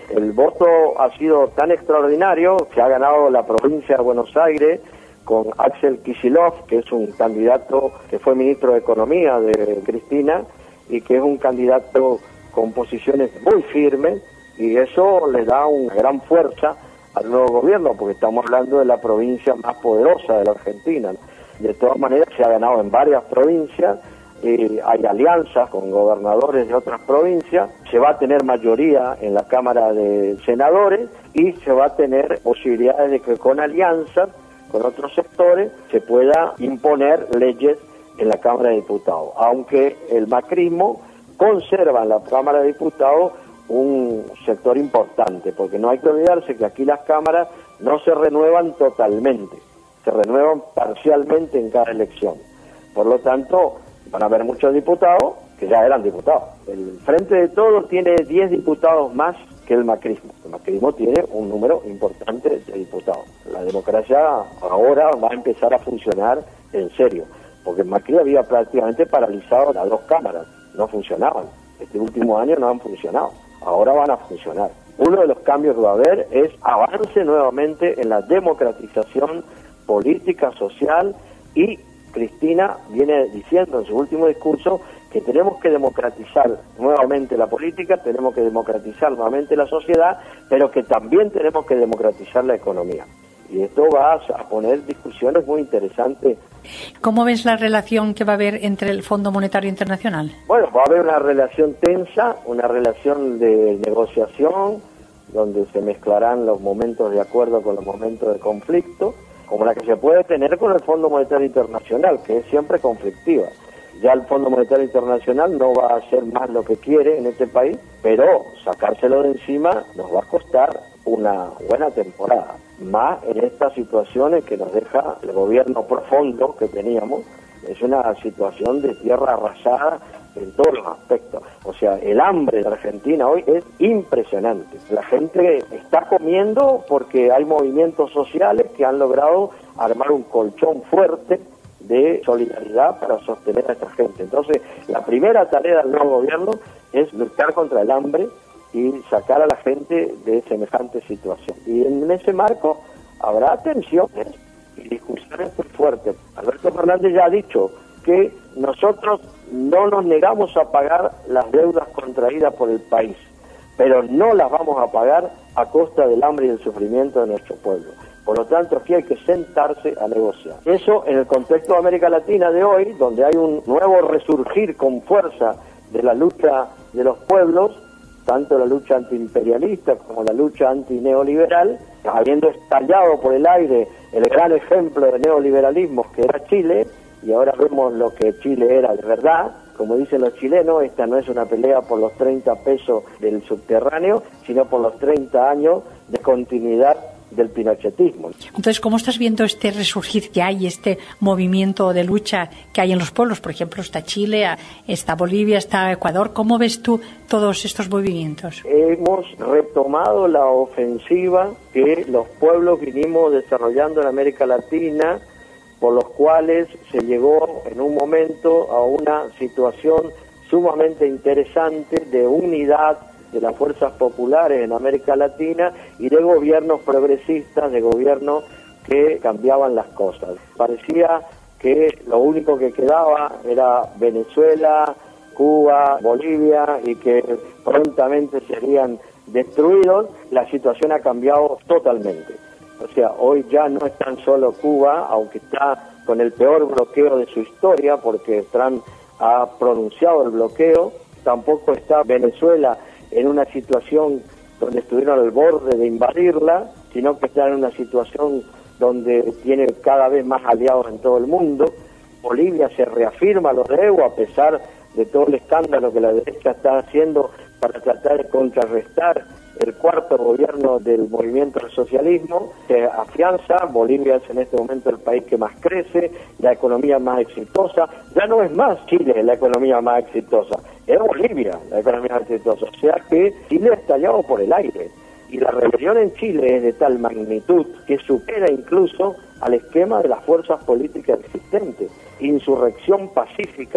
El voto ha sido tan extraordinario que ha ganado la provincia de Buenos Aires con Axel Kicillof, que es un candidato que fue ministro de Economía de Cristina y que es un candidato con posiciones muy firmes, y eso le da una gran fuerza al nuevo gobierno, porque estamos hablando de la provincia más poderosa de la Argentina. De todas maneras, se ha ganado en varias provincias, eh, hay alianzas con gobernadores de otras provincias, se va a tener mayoría en la Cámara de Senadores y se va a tener posibilidades de que con alianzas con otros sectores se pueda imponer leyes en la Cámara de Diputados, aunque el macrismo conserva en la Cámara de Diputados un sector importante, porque no hay que olvidarse que aquí las cámaras no se renuevan totalmente, se renuevan parcialmente en cada elección. Por lo tanto, van a haber muchos diputados que ya eran diputados. El Frente de Todos tiene diez diputados más que el macrismo. El macrismo tiene un número importante de diputados. La democracia ahora va a empezar a funcionar en serio, porque el Macri había prácticamente paralizado las dos cámaras, no funcionaban. Este último año no han funcionado, ahora van a funcionar. Uno de los cambios que va a haber es avance nuevamente en la democratización política, social, y Cristina viene diciendo en su último discurso que tenemos que democratizar nuevamente la política, tenemos que democratizar nuevamente la sociedad, pero que también tenemos que democratizar la economía. Y esto va a poner discusiones muy interesantes. ¿Cómo ves la relación que va a haber entre el Fondo Monetario Internacional? Bueno, va a haber una relación tensa, una relación de negociación, donde se mezclarán los momentos de acuerdo con los momentos de conflicto, como la que se puede tener con el Fondo Monetario Internacional, que es siempre conflictiva. Ya el Fondo Monetario Internacional no va a hacer más lo que quiere en este país, pero sacárselo de encima nos va a costar una buena temporada, más en estas situaciones que nos deja el gobierno profundo que teníamos. Es una situación de tierra arrasada en todos los aspectos. O sea, el hambre de Argentina hoy es impresionante. La gente está comiendo porque hay movimientos sociales que han logrado armar un colchón fuerte de solidaridad para sostener a esta gente. Entonces, la primera tarea del nuevo gobierno es luchar contra el hambre y sacar a la gente de semejante situación. Y en ese marco habrá tensiones y discusiones muy fuertes. Alberto Fernández ya ha dicho que nosotros no nos negamos a pagar las deudas contraídas por el país, pero no las vamos a pagar a costa del hambre y del sufrimiento de nuestro pueblo. Por lo tanto, aquí hay que sentarse a negociar. Eso en el contexto de América Latina de hoy, donde hay un nuevo resurgir con fuerza de la lucha de los pueblos, tanto la lucha antiimperialista como la lucha antineoliberal, habiendo estallado por el aire el gran ejemplo de neoliberalismo que era Chile, y ahora vemos lo que Chile era de verdad. Como dicen los chilenos, esta no es una pelea por los treinta pesos del subterráneo, sino por los treinta años de continuidad del pinochetismo. Entonces, ¿cómo estás viendo este resurgir que hay, este movimiento de lucha que hay en los pueblos? Por ejemplo, está Chile, está Bolivia, está Ecuador. ¿Cómo ves tú todos estos movimientos? Hemos retomado la ofensiva que los pueblos vinimos desarrollando en América Latina, por los cuales se llegó en un momento a una situación sumamente interesante de unidad de las fuerzas populares en América Latina y de gobiernos progresistas, de gobiernos que cambiaban las cosas. Parecía que lo único que quedaba era Venezuela, Cuba, Bolivia, y que prontamente serían destruidos. La situación ha cambiado totalmente. O sea, hoy ya no es tan solo Cuba, aunque está con el peor bloqueo de su historia, porque Trump ha pronunciado el bloqueo. Tampoco está Venezuela en una situación donde estuvieron al borde de invadirla, sino que está en una situación donde tiene cada vez más aliados en todo el mundo. Bolivia se reafirma a lo de Evo, a pesar de todo el escándalo que la derecha está haciendo para tratar de contrarrestar el cuarto gobierno del movimiento del socialismo. Se afianza. Bolivia es en este momento el país que más crece, la economía más exitosa. Ya no es más Chile la economía más exitosa, es Bolivia la economía más exitosa. O sea que Chile ha estallado por el aire. Y la rebelión en Chile es de tal magnitud que supera incluso al esquema de las fuerzas políticas existentes. Insurrección pacífica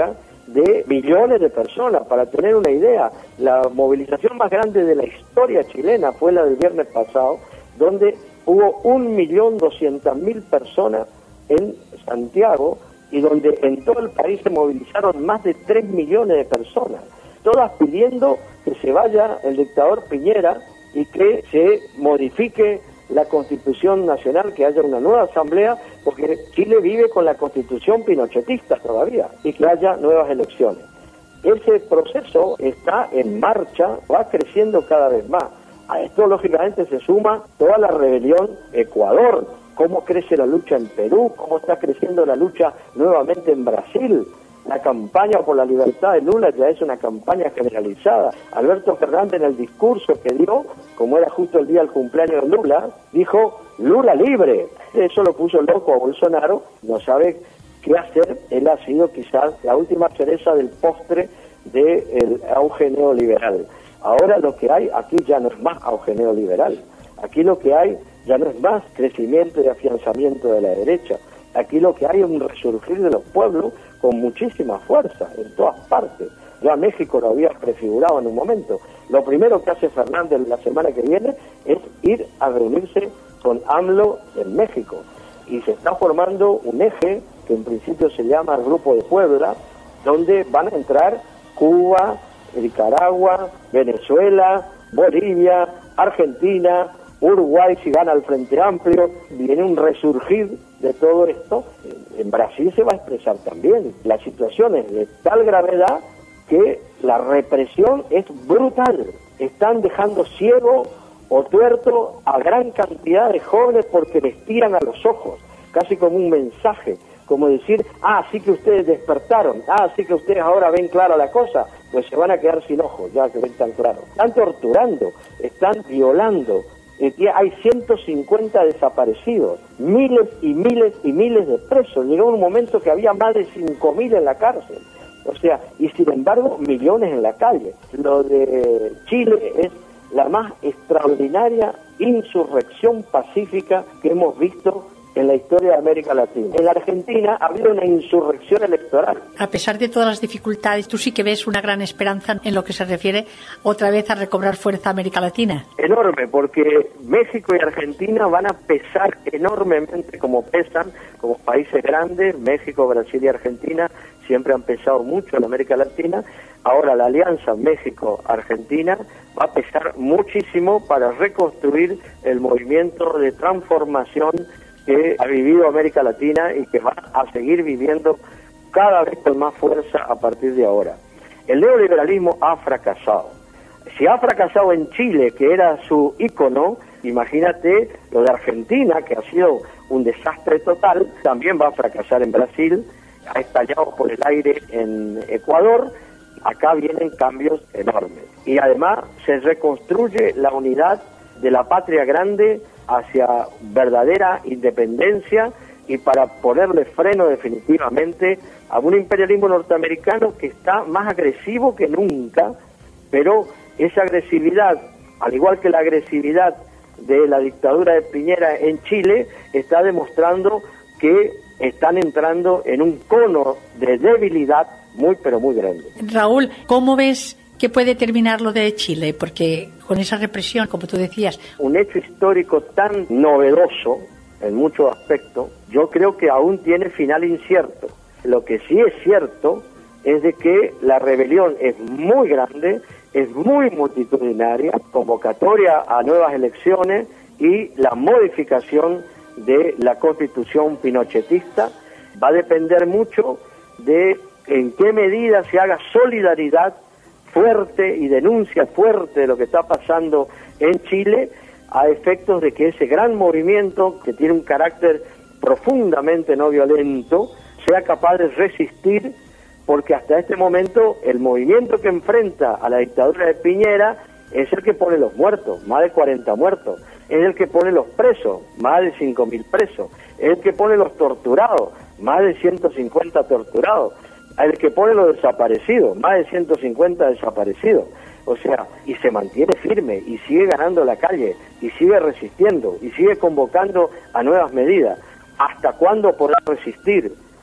de millones de personas. Para tener una idea, la movilización más grande de la historia chilena fue la del viernes pasado, donde hubo un millón doscientas mil personas en Santiago y donde en todo el país se movilizaron más de tres millones de personas, todas pidiendo que se vaya el dictador Piñera y que se modifique la Constitución Nacional, que haya una nueva asamblea, porque Chile vive con la Constitución pinochetista todavía, y que haya nuevas elecciones. Ese proceso está en marcha, va creciendo cada vez más. A esto lógicamente se suma toda la rebelión Ecuador, cómo crece la lucha en Perú, cómo está creciendo la lucha nuevamente en Brasil. La campaña por la libertad de Lula ya es una campaña generalizada. Alberto Fernández, en el discurso que dio, como era justo el día del cumpleaños de Lula, dijo Lula libre. Eso lo puso loco a Bolsonaro, no sabe qué hacer. Él ha sido quizás la última cereza del postre del auge neoliberal. Ahora lo que hay aquí ya no es más auge neoliberal. Aquí lo que hay ya no es más crecimiento y afianzamiento de la derecha. Aquí lo que hay es un resurgir de los pueblos con muchísima fuerza en todas partes. Ya México lo había prefigurado en un momento. Lo primero que hace Fernández la semana que viene es ir a reunirse con AMLO en México. Y se está formando un eje que en principio se llama el Grupo de Puebla, donde van a entrar Cuba, Nicaragua, Venezuela, Bolivia, Argentina, Uruguay si gana el Frente Amplio. Viene un resurgir de todo esto. En Brasil se va a expresar también. La situación es de tal gravedad que la represión es brutal. Están dejando ciego o tuerto a gran cantidad de jóvenes porque les tiran a los ojos, casi como un mensaje, como decir, ah, sí que ustedes despertaron, ah, sí que ustedes ahora ven clara la cosa, pues se van a quedar sin ojos, ya que ven tan claro. Están torturando, están violando. Hay ciento cincuenta desaparecidos, miles y miles y miles de presos. Llegó un momento que había más de cinco mil en la cárcel. O sea, y sin embargo, millones en la calle. Lo de Chile es la más extraordinaria insurrección pacífica que hemos visto en la historia de América Latina. En la Argentina ha habido una insurrección electoral. A pesar de todas las dificultades, tú sí que ves una gran esperanza en lo que se refiere otra vez a recobrar fuerza América Latina. Enorme, porque México y Argentina van a pesar enormemente como pesan, como países grandes. México, Brasil y Argentina siempre han pesado mucho en América Latina. Ahora la alianza México-Argentina va a pesar muchísimo para reconstruir el movimiento de transformación que ha vivido América Latina y que va a seguir viviendo cada vez con más fuerza a partir de ahora. El neoliberalismo ha fracasado. Si ha fracasado en Chile, que era su ícono, imagínate lo de Argentina, que ha sido un desastre total, también va a fracasar en Brasil, ha estallado por el aire en Ecuador. Acá vienen cambios enormes. Y además se reconstruye la unidad de la patria grande hacia verdadera independencia y para ponerle freno definitivamente a un imperialismo norteamericano que está más agresivo que nunca, pero esa agresividad, al igual que la agresividad de la dictadura de Piñera en Chile, está demostrando que están entrando en un cono de debilidad muy pero muy grande. Raúl, ¿cómo ves que puede terminar lo de Chile? Porque con esa represión, como tú decías... Un hecho histórico tan novedoso en muchos aspectos, yo creo que aún tiene final incierto. Lo que sí es cierto es de que la rebelión es muy grande, es muy multitudinaria, convocatoria a nuevas elecciones y la modificación de la Constitución pinochetista va a depender mucho de en qué medida se haga solidaridad fuerte y denuncia fuerte de lo que está pasando en Chile, a efectos de que ese gran movimiento, que tiene un carácter profundamente no violento, sea capaz de resistir, porque hasta este momento el movimiento que enfrenta a la dictadura de Piñera es el que pone los muertos, más de cuarenta muertos, es el que pone los presos, más de cinco mil presos, es el que pone los torturados, más de ciento cincuenta torturados, el que pone los desaparecidos, más de ciento cincuenta desaparecidos. O sea, y se mantiene firme y sigue ganando la calle y sigue resistiendo y sigue convocando a nuevas medidas. ¿Hasta cuándo podrá resistir?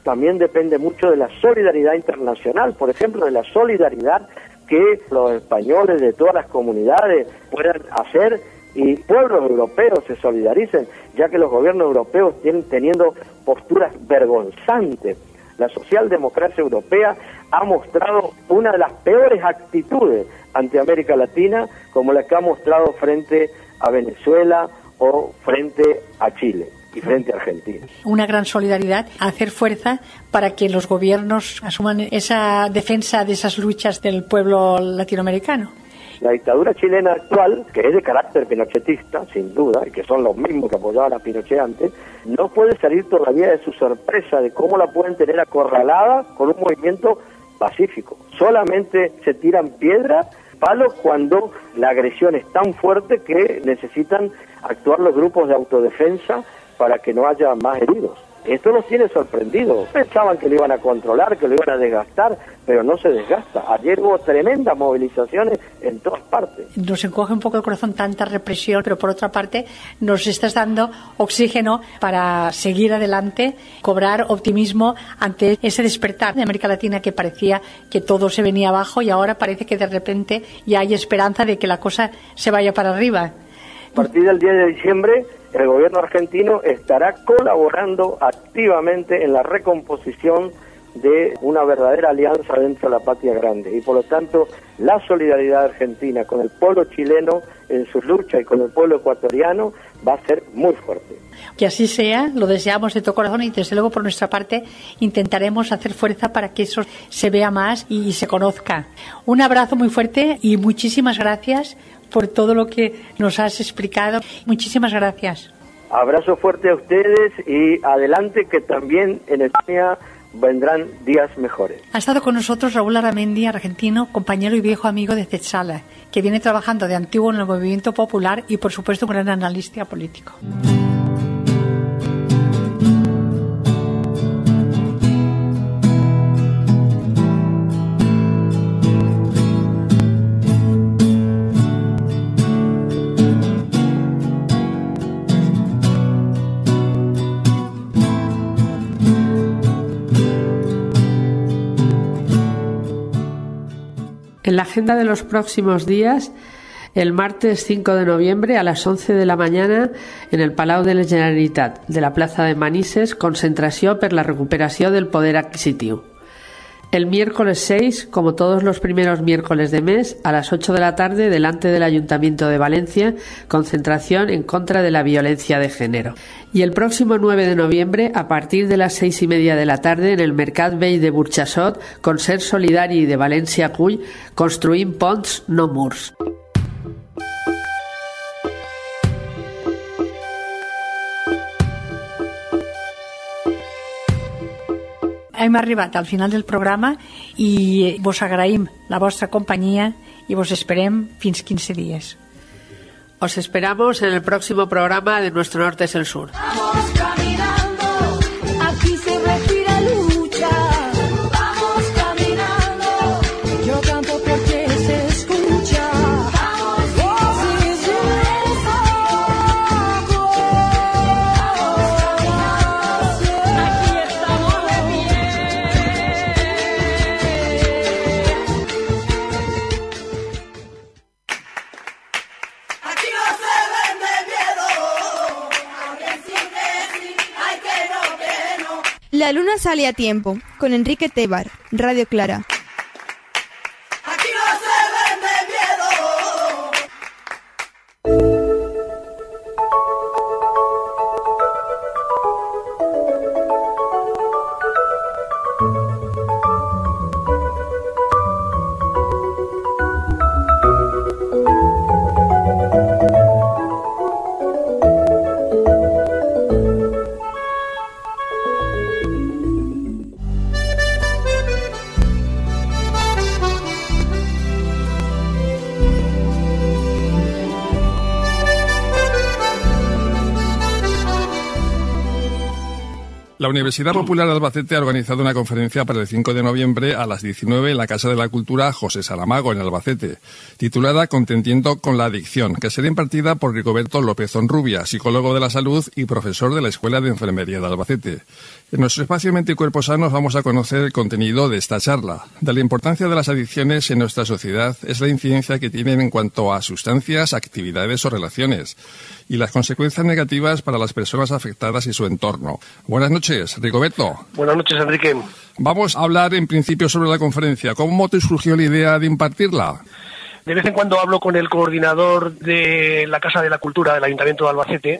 también depende mucho de la solidaridad internacional, por ejemplo, de la solidaridad que los españoles de todas las comunidades puedan hacer y pueblos europeos se solidaricen, ya que los gobiernos europeos tienen teniendo posturas vergonzantes. La socialdemocracia europea ha mostrado una de las peores actitudes ante América Latina, como la que ha mostrado frente a Venezuela o frente a Chile y frente a Argentina. Una gran solidaridad, hacer fuerza para que los gobiernos asuman esa defensa de esas luchas del pueblo latinoamericano. La dictadura chilena actual, que es de carácter pinochetista, sin duda, y que son los mismos que apoyaban a Pinochet antes, no puede salir todavía de su sorpresa de cómo la pueden tener acorralada con un movimiento pacífico. Solamente se tiran piedras, palos, cuando la agresión es tan fuerte que necesitan actuar los grupos de autodefensa para que no haya más heridos. Esto los tiene sorprendidos. Pensaban que lo iban a controlar, que lo iban a desgastar, pero no se desgasta. Ayer hubo tremendas movilizaciones en todas partes. Nos encoge un poco el corazón tanta represión, pero por otra parte nos estás dando oxígeno para seguir adelante, cobrar optimismo ante ese despertar de América Latina que parecía que todo se venía abajo y ahora parece que de repente ya hay esperanza de que la cosa se vaya para arriba. A partir del diez de diciembre, el gobierno argentino estará colaborando activamente en la recomposición de una verdadera alianza dentro de la patria grande. Y por lo tanto, la solidaridad argentina con el pueblo chileno en su lucha y con el pueblo ecuatoriano va a ser muy fuerte. Que así sea, lo deseamos de todo corazón y desde luego por nuestra parte intentaremos hacer fuerza para que eso se vea más y se conozca. Un abrazo muy fuerte y muchísimas gracias por todo lo que nos has explicado. Muchísimas gracias. Abrazo fuerte a ustedes y adelante, que también en España vendrán días mejores. Ha estado con nosotros Raúl Aramendi, argentino, compañero y viejo amigo de Zetsala, que viene trabajando de antiguo en el movimiento popular y por supuesto un gran analista político. En la agenda de los próximos días, el martes cinco de noviembre a las once de la mañana en el Palau de la Generalitat de la plaça de Manises, concentració per la recuperació del poder adquisitiu. El miércoles seis, como todos los primeros miércoles de mes, a las ocho de la tarde, delante del Ayuntamiento de Valencia, concentración en contra de la violencia de género. Y el próximo nueve de noviembre, a partir de las seis y media de la tarde, en el Mercat Vell de Burxassot, Concert Solidari de València acull Construïm ponts, no murs. Hem arribat al final del programa i vos agraïm la vostra companyia y vos esperem fins quince días. Os esperamos en el próximo programa de Nuestro Norte es el Sur. Vamos caminando, aquí se respira lucha. Vamos caminando, yo canto porque se escucha. Vamos, si yo saco, aquí estamos de pie. Aquí no se vende miedo, aunque sí que sí, hay que no, que no. La luna sale a tiempo, con Enrique Tebar, Radio Clara. Aquí no se vende miedo. La Universidad Popular de Albacete ha organizado una conferencia para el cinco de noviembre a las diecinueve en la Casa de la Cultura José Saramago, en Albacete, titulada Contendiendo con la adicción, que será impartida por Rigoberto López Onrubia, psicólogo de la salud y profesor de la Escuela de Enfermería de Albacete. En nuestro espacio Mente y Cuerpo Sanos vamos a conocer el contenido de esta charla. De la importancia de las adicciones en nuestra sociedad es la incidencia que tienen en cuanto a sustancias, actividades o relaciones, y las consecuencias negativas para las personas afectadas y su entorno. Buenas noches, Rigoberto. Buenas noches, Enrique. Vamos a hablar en principio sobre la conferencia. ¿Cómo te surgió la idea de impartirla? De vez en cuando hablo con el coordinador de la Casa de la Cultura del Ayuntamiento de Albacete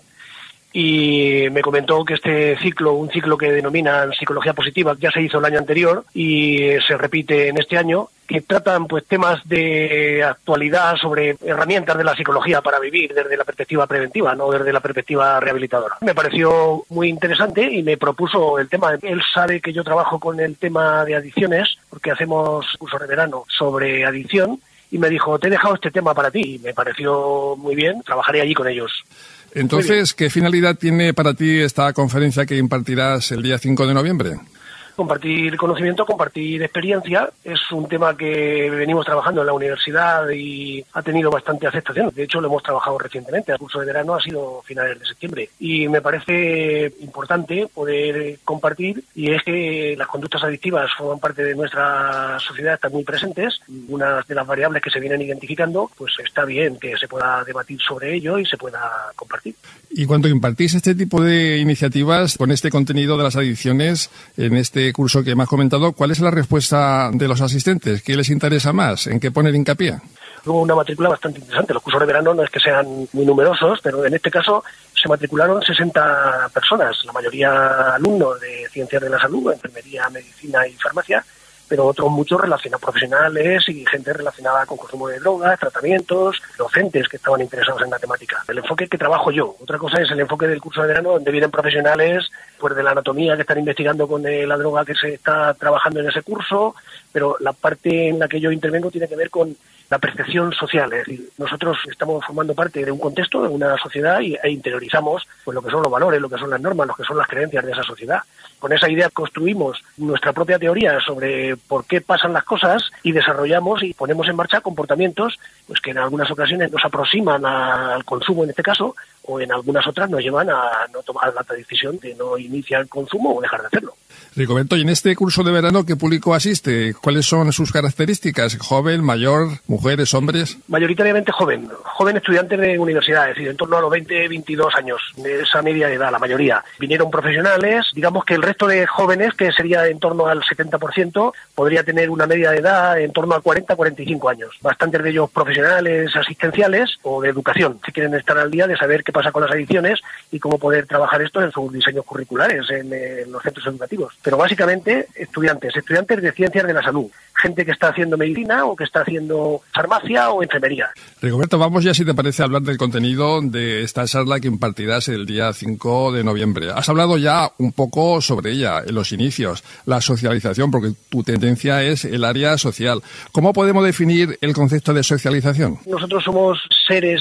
y me comentó que este ciclo, un ciclo que denominan Psicología Positiva, ya se hizo el año anterior y se repite en este año, que tratan pues temas de actualidad sobre herramientas de la psicología para vivir desde la perspectiva preventiva, no desde la perspectiva rehabilitadora. Me pareció muy interesante y me propuso el tema. Él sabe que yo trabajo con el tema de adicciones, porque hacemos curso de verano sobre adicción, y me dijo, te he dejado este tema para ti. Y me pareció muy bien, trabajaré allí con ellos. Entonces, ¿qué finalidad tiene para ti esta conferencia que impartirás el día cinco de noviembre? Compartir conocimiento, compartir experiencia. Es un tema que venimos trabajando en la universidad y ha tenido bastante aceptación. De hecho, lo hemos trabajado recientemente. El curso de verano ha sido finales de septiembre. Y me parece importante poder compartir, y es que las conductas adictivas forman parte de nuestra sociedad, están muy presentes. Una de las variables que se vienen identificando, pues está bien que se pueda debatir sobre ello y se pueda compartir. Y cuando impartís este tipo de iniciativas con este contenido de las adicciones en este curso que me has comentado, ¿cuál es la respuesta de los asistentes? ¿Qué les interesa más? ¿En qué poner hincapié? Hubo una matrícula bastante interesante. Los cursos de verano no es que sean muy numerosos, pero en este caso se matricularon sesenta personas, la mayoría alumnos de Ciencias de la Salud, Enfermería, Medicina y Farmacia, pero otros muchos relacionados, profesionales y gente relacionada con consumo de drogas, tratamientos, docentes que estaban interesados en la temática. El enfoque que trabajo yo. Otra cosa es el enfoque del curso de verano, donde vienen profesionales pues de la anatomía que están investigando con eh, la droga que se está trabajando en ese curso, pero la parte en la que yo intervengo tiene que ver con la percepción social. Es decir, nosotros estamos formando parte de un contexto, de una sociedad, y, e interiorizamos pues lo que son los valores, lo que son las normas, lo que son las creencias de esa sociedad. Con esa idea construimos nuestra propia teoría sobre por qué pasan las cosas y desarrollamos y ponemos en marcha comportamientos pues que en algunas ocasiones nos aproximan a, al consumo en este caso, o en algunas otras nos llevan a no tomar la decisión de no iniciar el consumo o dejar de hacerlo. Rigoberto, ¿y en este curso de verano qué público asiste? ¿Cuáles son sus características? ¿Joven, mayor, mujeres, hombres? Mayoritariamente joven, joven estudiante de universidad, es decir, en torno a los veinte, veintidós años, de esa media de edad, la mayoría. Vinieron profesionales, digamos que el resto de jóvenes, que sería en torno al setenta por ciento, podría tener una media de edad en torno a cuarenta, cuarenta y cinco años. Bastantes de ellos profesionales, asistenciales o de educación, que quieren estar al día de saber qué pasa con las adicciones y cómo poder trabajar esto en sus diseños curriculares, en, en los centros educativos. Pero básicamente estudiantes, estudiantes de Ciencias de la Salud, gente que está haciendo medicina o que está haciendo farmacia o enfermería. Rigoberto, vamos ya, si te parece, a hablar del contenido de esta charla que impartirás el día cinco de noviembre. Has hablado ya un poco sobre ella, en los inicios, la socialización, porque tu tendencia es el área social. ¿Cómo podemos definir el concepto de socialización? Nosotros somos seres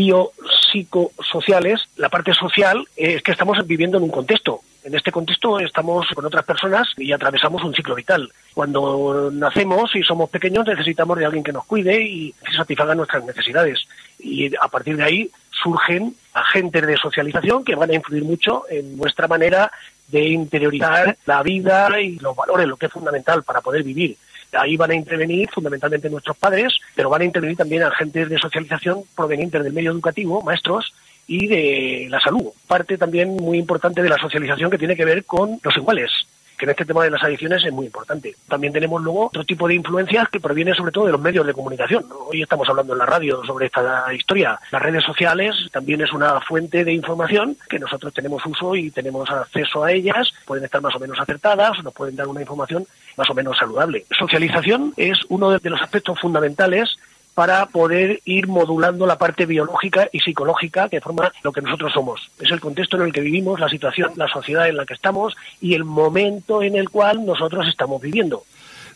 biopsicosociales. La parte social es que estamos viviendo en un contexto. En este contexto estamos con otras personas y atravesamos un ciclo vital. Cuando nacemos y somos pequeños necesitamos de alguien que nos cuide y satisfaga nuestras necesidades. Y a partir de ahí surgen agentes de socialización que van a influir mucho en nuestra manera de interiorizar la vida y los valores, lo que es fundamental para poder vivir. Ahí van a intervenir fundamentalmente nuestros padres, pero van a intervenir también agentes de socialización provenientes del medio educativo, maestros, y de la salud. Parte también muy importante de la socialización que tiene que ver con los iguales, que en este tema de las adicciones es muy importante. También tenemos luego otro tipo de influencias que provienen sobre todo de los medios de comunicación. Hoy estamos hablando en la radio sobre esta historia. Las redes sociales también es una fuente de información que nosotros tenemos uso y tenemos acceso a ellas. Pueden estar más o menos acertadas o nos pueden dar una información más o menos saludable. Socialización es uno de los aspectos fundamentales para poder ir modulando la parte biológica y psicológica que forma lo que nosotros somos. Es el contexto en el que vivimos, la situación, la sociedad en la que estamos y el momento en el cual nosotros estamos viviendo.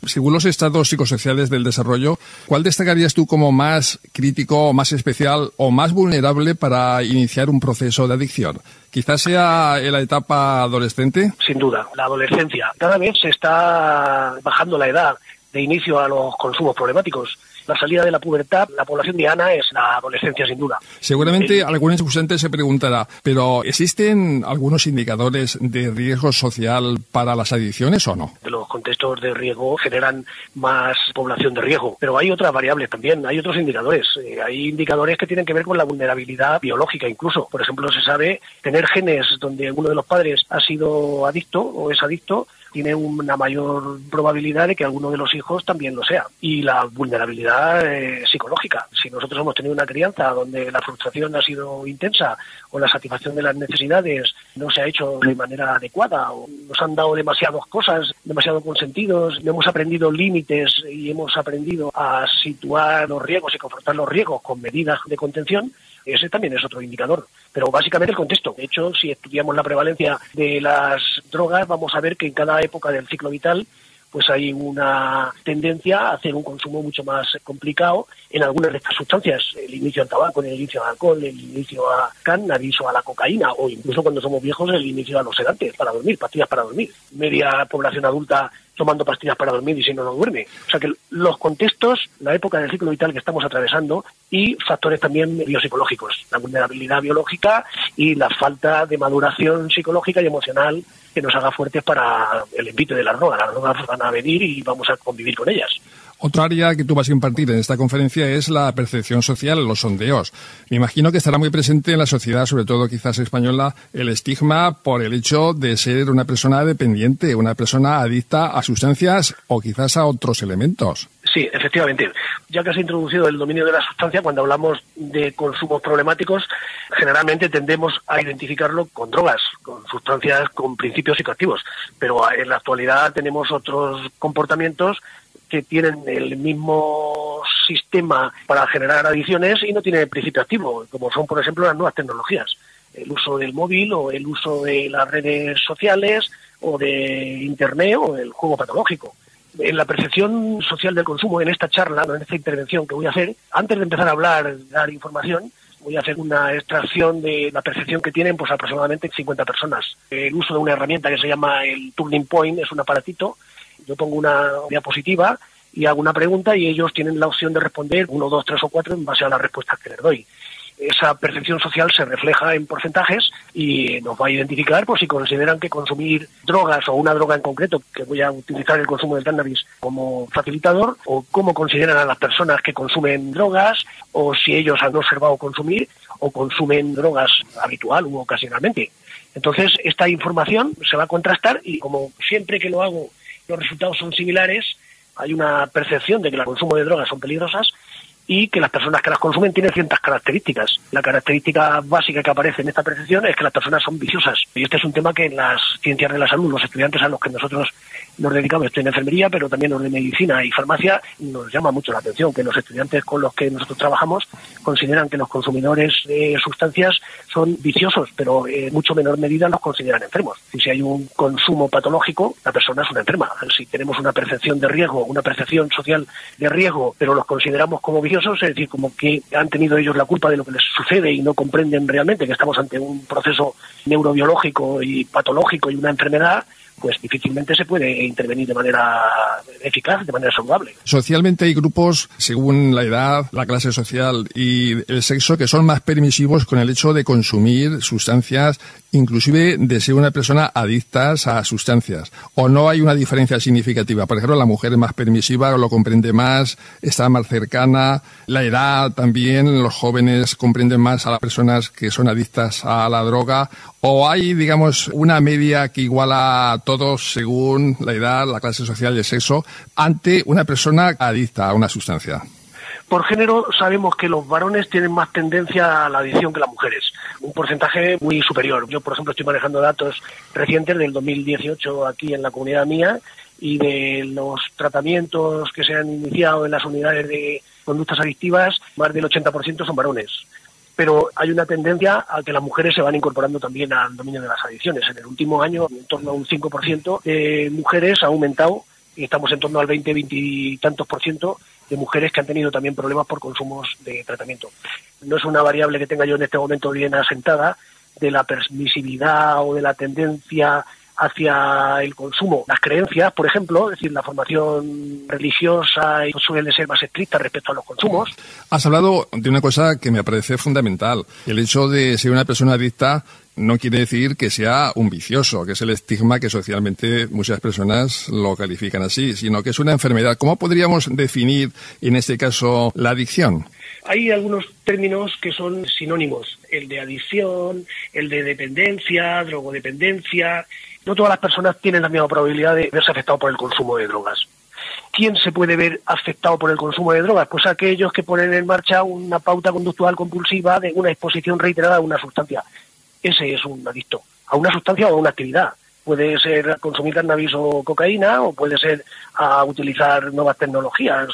Según los estados psicosociales del desarrollo, ¿cuál destacarías tú como más crítico, más especial o más vulnerable para iniciar un proceso de adicción? ¿Quizás sea en la etapa adolescente? Sin duda, la adolescencia. Cada vez se está bajando la edad de inicio a los consumos problemáticos. La salida de la pubertad, la población diana es la adolescencia, sin duda. Seguramente El... algún escuchante se preguntará, ¿pero existen algunos indicadores de riesgo social para las adicciones o no? Los contextos de riesgo generan más población de riesgo, pero hay otras variables también, hay otros indicadores. Eh, hay indicadores que tienen que ver con la vulnerabilidad biológica incluso. Por ejemplo, se sabe tener genes donde uno de los padres ha sido adicto o es adicto, tiene una mayor probabilidad de que alguno de los hijos también lo sea. Y la vulnerabilidad eh, psicológica. Si nosotros hemos tenido una crianza donde la frustración ha sido intensa o la satisfacción de las necesidades no se ha hecho de manera adecuada o nos han dado demasiadas cosas, demasiado consentidos, no hemos aprendido límites y hemos aprendido a situar los riesgos y confrontar los riesgos con medidas de contención, ese también es otro indicador. Pero básicamente el contexto. De hecho, si estudiamos la prevalencia de las drogas, vamos a ver que en cada época del ciclo vital pues hay una tendencia a hacer un consumo mucho más complicado en algunas de estas sustancias. El inicio al tabaco, el inicio al alcohol, el inicio a cannabis o a la cocaína, o incluso cuando somos viejos el inicio a los sedantes para dormir, pastillas para dormir. Media población adulta tomando pastillas para dormir y si no, no duerme. O sea que los contextos, la época del ciclo vital que estamos atravesando y factores también biopsicológicos, la vulnerabilidad biológica y la falta de maduración psicológica y emocional que nos haga fuertes para el envite de las drogas. Las drogas van a venir y vamos a convivir con ellas. Otro área que tú vas a impartir en esta conferencia es la percepción social, los sondeos. Me imagino que estará muy presente en la sociedad, sobre todo quizás española, el estigma por el hecho de ser una persona dependiente, una persona adicta a sustancias o quizás a otros elementos. Sí, efectivamente. Ya que has introducido el dominio de la sustancia, cuando hablamos de consumos problemáticos, generalmente tendemos a identificarlo con drogas, con sustancias con principios psicoactivos. Pero en la actualidad tenemos otros comportamientos que tienen el mismo sistema para generar adicciones y no tienen principio activo, como son, por ejemplo, las nuevas tecnologías. El uso del móvil o el uso de las redes sociales o de Internet o el juego patológico. En la percepción social del consumo, en esta charla, en esta intervención que voy a hacer, antes de empezar a hablar, dar información, voy a hacer una extracción de la percepción que tienen pues aproximadamente cincuenta personas. El uso de una herramienta que se llama el Turning Point, es un aparatito. Yo pongo una diapositiva y hago una pregunta y ellos tienen la opción de responder uno, dos, tres o cuatro en base a las respuestas que les doy. Esa percepción social se refleja en porcentajes y nos va a identificar pues si consideran que consumir drogas o una droga en concreto, que voy a utilizar el consumo del cannabis como facilitador, o cómo consideran a las personas que consumen drogas, o si ellos han observado consumir o consumen drogas habitual u ocasionalmente. Entonces, esta información se va a contrastar y como siempre que lo hago los resultados son similares, hay una percepción de que el consumo de drogas son peligrosas y que las personas que las consumen tienen ciertas características. La característica básica que aparece en esta percepción es que las personas son viciosas. Y este es un tema que en las ciencias de la salud, los estudiantes a los que nosotros nos dedicamos, estoy en enfermería, pero también los de medicina y farmacia, nos llama mucho la atención que los estudiantes con los que nosotros trabajamos consideran que los consumidores de sustancias son viciosos, pero en mucho menor medida los consideran enfermos. Y si hay un consumo patológico, la persona es una enferma. Si tenemos una percepción de riesgo, una percepción social de riesgo, pero los consideramos como viciosos, es decir, como que han tenido ellos la culpa de lo que les sucede y no comprenden realmente que estamos ante un proceso neurobiológico y patológico y una enfermedad, pues difícilmente se puede intervenir de manera eficaz, de manera saludable. Socialmente hay grupos, según la edad, la clase social y el sexo, que son más permisivos con el hecho de consumir sustancias, inclusive de ser una persona adicta a sustancias. ¿O no hay una diferencia significativa? Por ejemplo, la mujer es más permisiva, lo comprende más, está más cercana. La edad también, los jóvenes comprenden más a las personas que son adictas a la droga. ¿O hay, digamos, una media que iguala a todos según la edad, la clase social y el sexo ante una persona adicta a una sustancia? Por género sabemos que los varones tienen más tendencia a la adicción que las mujeres, un porcentaje muy superior. Yo, por ejemplo, estoy manejando datos recientes del dos mil dieciocho aquí en la comunidad mía y de los tratamientos que se han iniciado en las unidades de conductas adictivas, más del ochenta por ciento son varones. Pero hay una tendencia a que las mujeres se van incorporando también al dominio de las adicciones. En el último año, en torno a un cinco por ciento de mujeres ha aumentado y estamos en torno al veinte, veinte y tantos por ciento de mujeres que han tenido también problemas por consumos de tratamiento. No es una variable que tenga yo en este momento bien asentada de la permisividad o de la tendencia hacia el consumo. Las creencias, por ejemplo, es decir, la formación religiosa suele ser más estricta respecto a los consumos. Has hablado de una cosa que me parece fundamental. El hecho de ser una persona adicta no quiere decir que sea un vicioso, que es el estigma que socialmente muchas personas lo califican así, sino que es una enfermedad. ¿Cómo podríamos definir, en este caso, la adicción? Hay algunos términos que son sinónimos, el de adicción, el de dependencia, drogodependencia. No todas las personas tienen la misma probabilidad de verse afectados por el consumo de drogas. ¿Quién se puede ver afectado por el consumo de drogas? Pues aquellos que ponen en marcha una pauta conductual compulsiva de una exposición reiterada a una sustancia. Ese es un adicto, a una sustancia o a una actividad. Puede ser consumir cannabis o cocaína, o puede ser a utilizar nuevas tecnologías.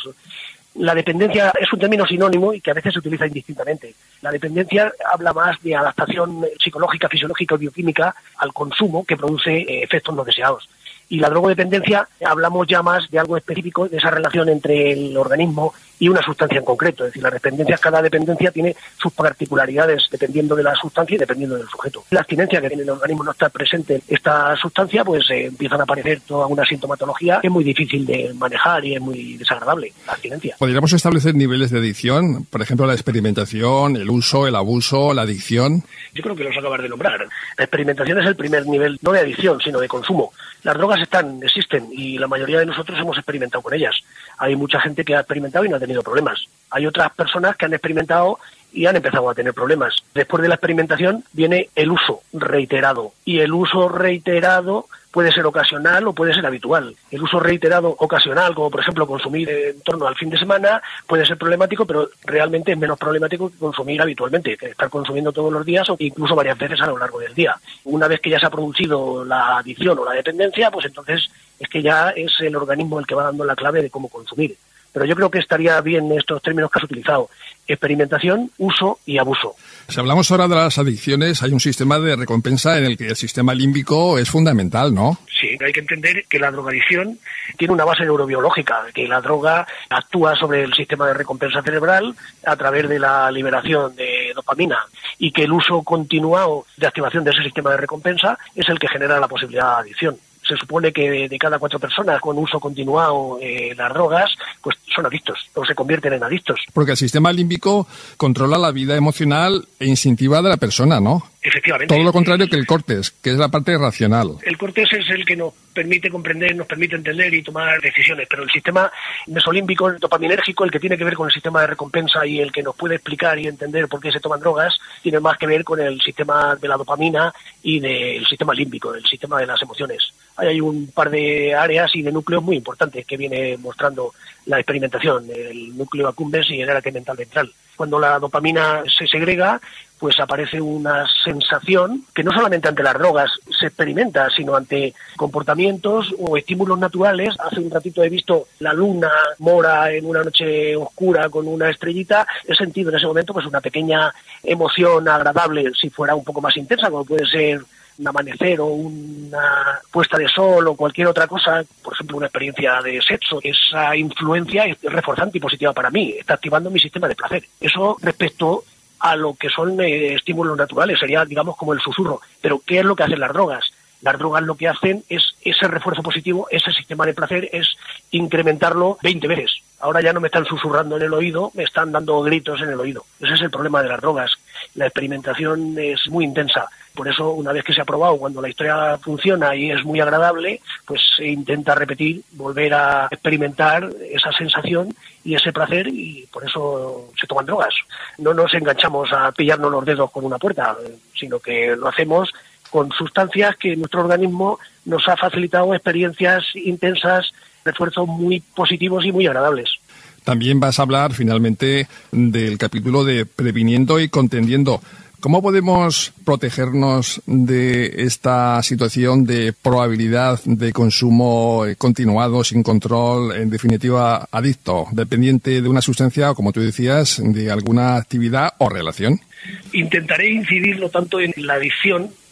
La dependencia es un término sinónimo y que a veces se utiliza indistintamente. La dependencia habla más de adaptación psicológica, fisiológica o bioquímica al consumo que produce eh, efectos no deseados. Y la drogodependencia hablamos ya más de algo específico, de esa relación entre el organismo y una sustancia en concreto. Es decir, las dependencias, cada dependencia tiene sus particularidades dependiendo de la sustancia y dependiendo del sujeto. La abstinencia, que en el organismo no está presente esta sustancia, pues eh, empiezan a aparecer toda una sintomatología que es muy difícil de manejar y es muy desagradable, la abstinencia. ¿Podríamos establecer niveles de adicción? Por ejemplo, la experimentación, el uso, el abuso, la adicción. Yo creo que los acabas de nombrar. La experimentación es el primer nivel, no de adicción, sino de consumo. Las drogas están, existen, y la mayoría de nosotros hemos experimentado con ellas. Hay mucha gente que ha experimentado y no ha tenido problemas. Hay otras personas que han experimentado y han empezado a tener problemas. Después de la experimentación viene el uso reiterado, y el uso reiterado puede ser ocasional o puede ser habitual. El uso reiterado ocasional, como por ejemplo consumir en torno al fin de semana, puede ser problemático, pero realmente es menos problemático que consumir habitualmente, que estar consumiendo todos los días o incluso varias veces a lo largo del día. Una vez que ya se ha producido la adicción o la dependencia, pues entonces es que ya es el organismo el que va dando la clave de cómo consumir. Pero yo creo que estaría bien estos términos que has utilizado: experimentación, uso y abuso. Si hablamos ahora de las adicciones, hay un sistema de recompensa en el que el sistema límbico es fundamental, ¿no? Sí, hay que entender que la drogadicción tiene una base neurobiológica, que la droga actúa sobre el sistema de recompensa cerebral a través de la liberación de dopamina, y que el uso continuado de activación de ese sistema de recompensa es el que genera la posibilidad de adicción. Se supone que de, de cada cuatro personas con uso continuado de eh, las drogas, pues son adictos o se convierten en adictos. Porque el sistema límbico controla la vida emocional e instintiva de la persona, ¿no? Efectivamente. Todo lo contrario que el córtex, que es la parte racional. El córtex es el que nos permite comprender, nos permite entender y tomar decisiones, pero el sistema mesolímbico, el dopaminérgico, el que tiene que ver con el sistema de recompensa y el que nos puede explicar y entender por qué se toman drogas, tiene más que ver con el sistema de la dopamina y del sistema límbico, el sistema de las emociones. Ahí hay un par de áreas y de núcleos muy importantes que viene mostrando la experimentación, el núcleo accumbens y el área mental ventral. Cuando la dopamina se segrega, pues aparece una sensación que no solamente ante las drogas se experimenta, sino ante comportamientos o estímulos naturales. Hace un ratito he visto la luna mora en una noche oscura con una estrellita. He sentido en ese momento pues una pequeña emoción agradable, si fuera un poco más intensa, como puede ser un amanecer o una puesta de sol o cualquier otra cosa, por ejemplo una experiencia de sexo. Esa influencia es reforzante y positiva para mí, está activando mi sistema de placer. Eso respecto a lo que son eh, estímulos naturales, sería digamos como el susurro. Pero ¿qué es lo que hacen las drogas? Las drogas lo que hacen es ese refuerzo positivo, ese sistema de placer, es incrementarlo veinte veces. Ahora ya no me están susurrando en el oído, me están dando gritos en el oído. Ese es el problema de las drogas. La experimentación es muy intensa. Por eso, una vez que se ha probado, cuando la historia funciona y es muy agradable, pues se intenta repetir, volver a experimentar esa sensación y ese placer, y por eso se toman drogas. No nos enganchamos a pillarnos los dedos con una puerta, sino que lo hacemos con sustancias que nuestro organismo nos ha facilitado experiencias intensas, refuerzos muy positivos y muy agradables. También vas a hablar finalmente del capítulo de previniendo y contendiendo. ¿Cómo podemos protegernos de esta situación de probabilidad de consumo continuado, sin control, en definitiva adicto, dependiente de una sustancia o, como tú decías, de alguna actividad o relación? Intentaré incidir no tanto en la adicción,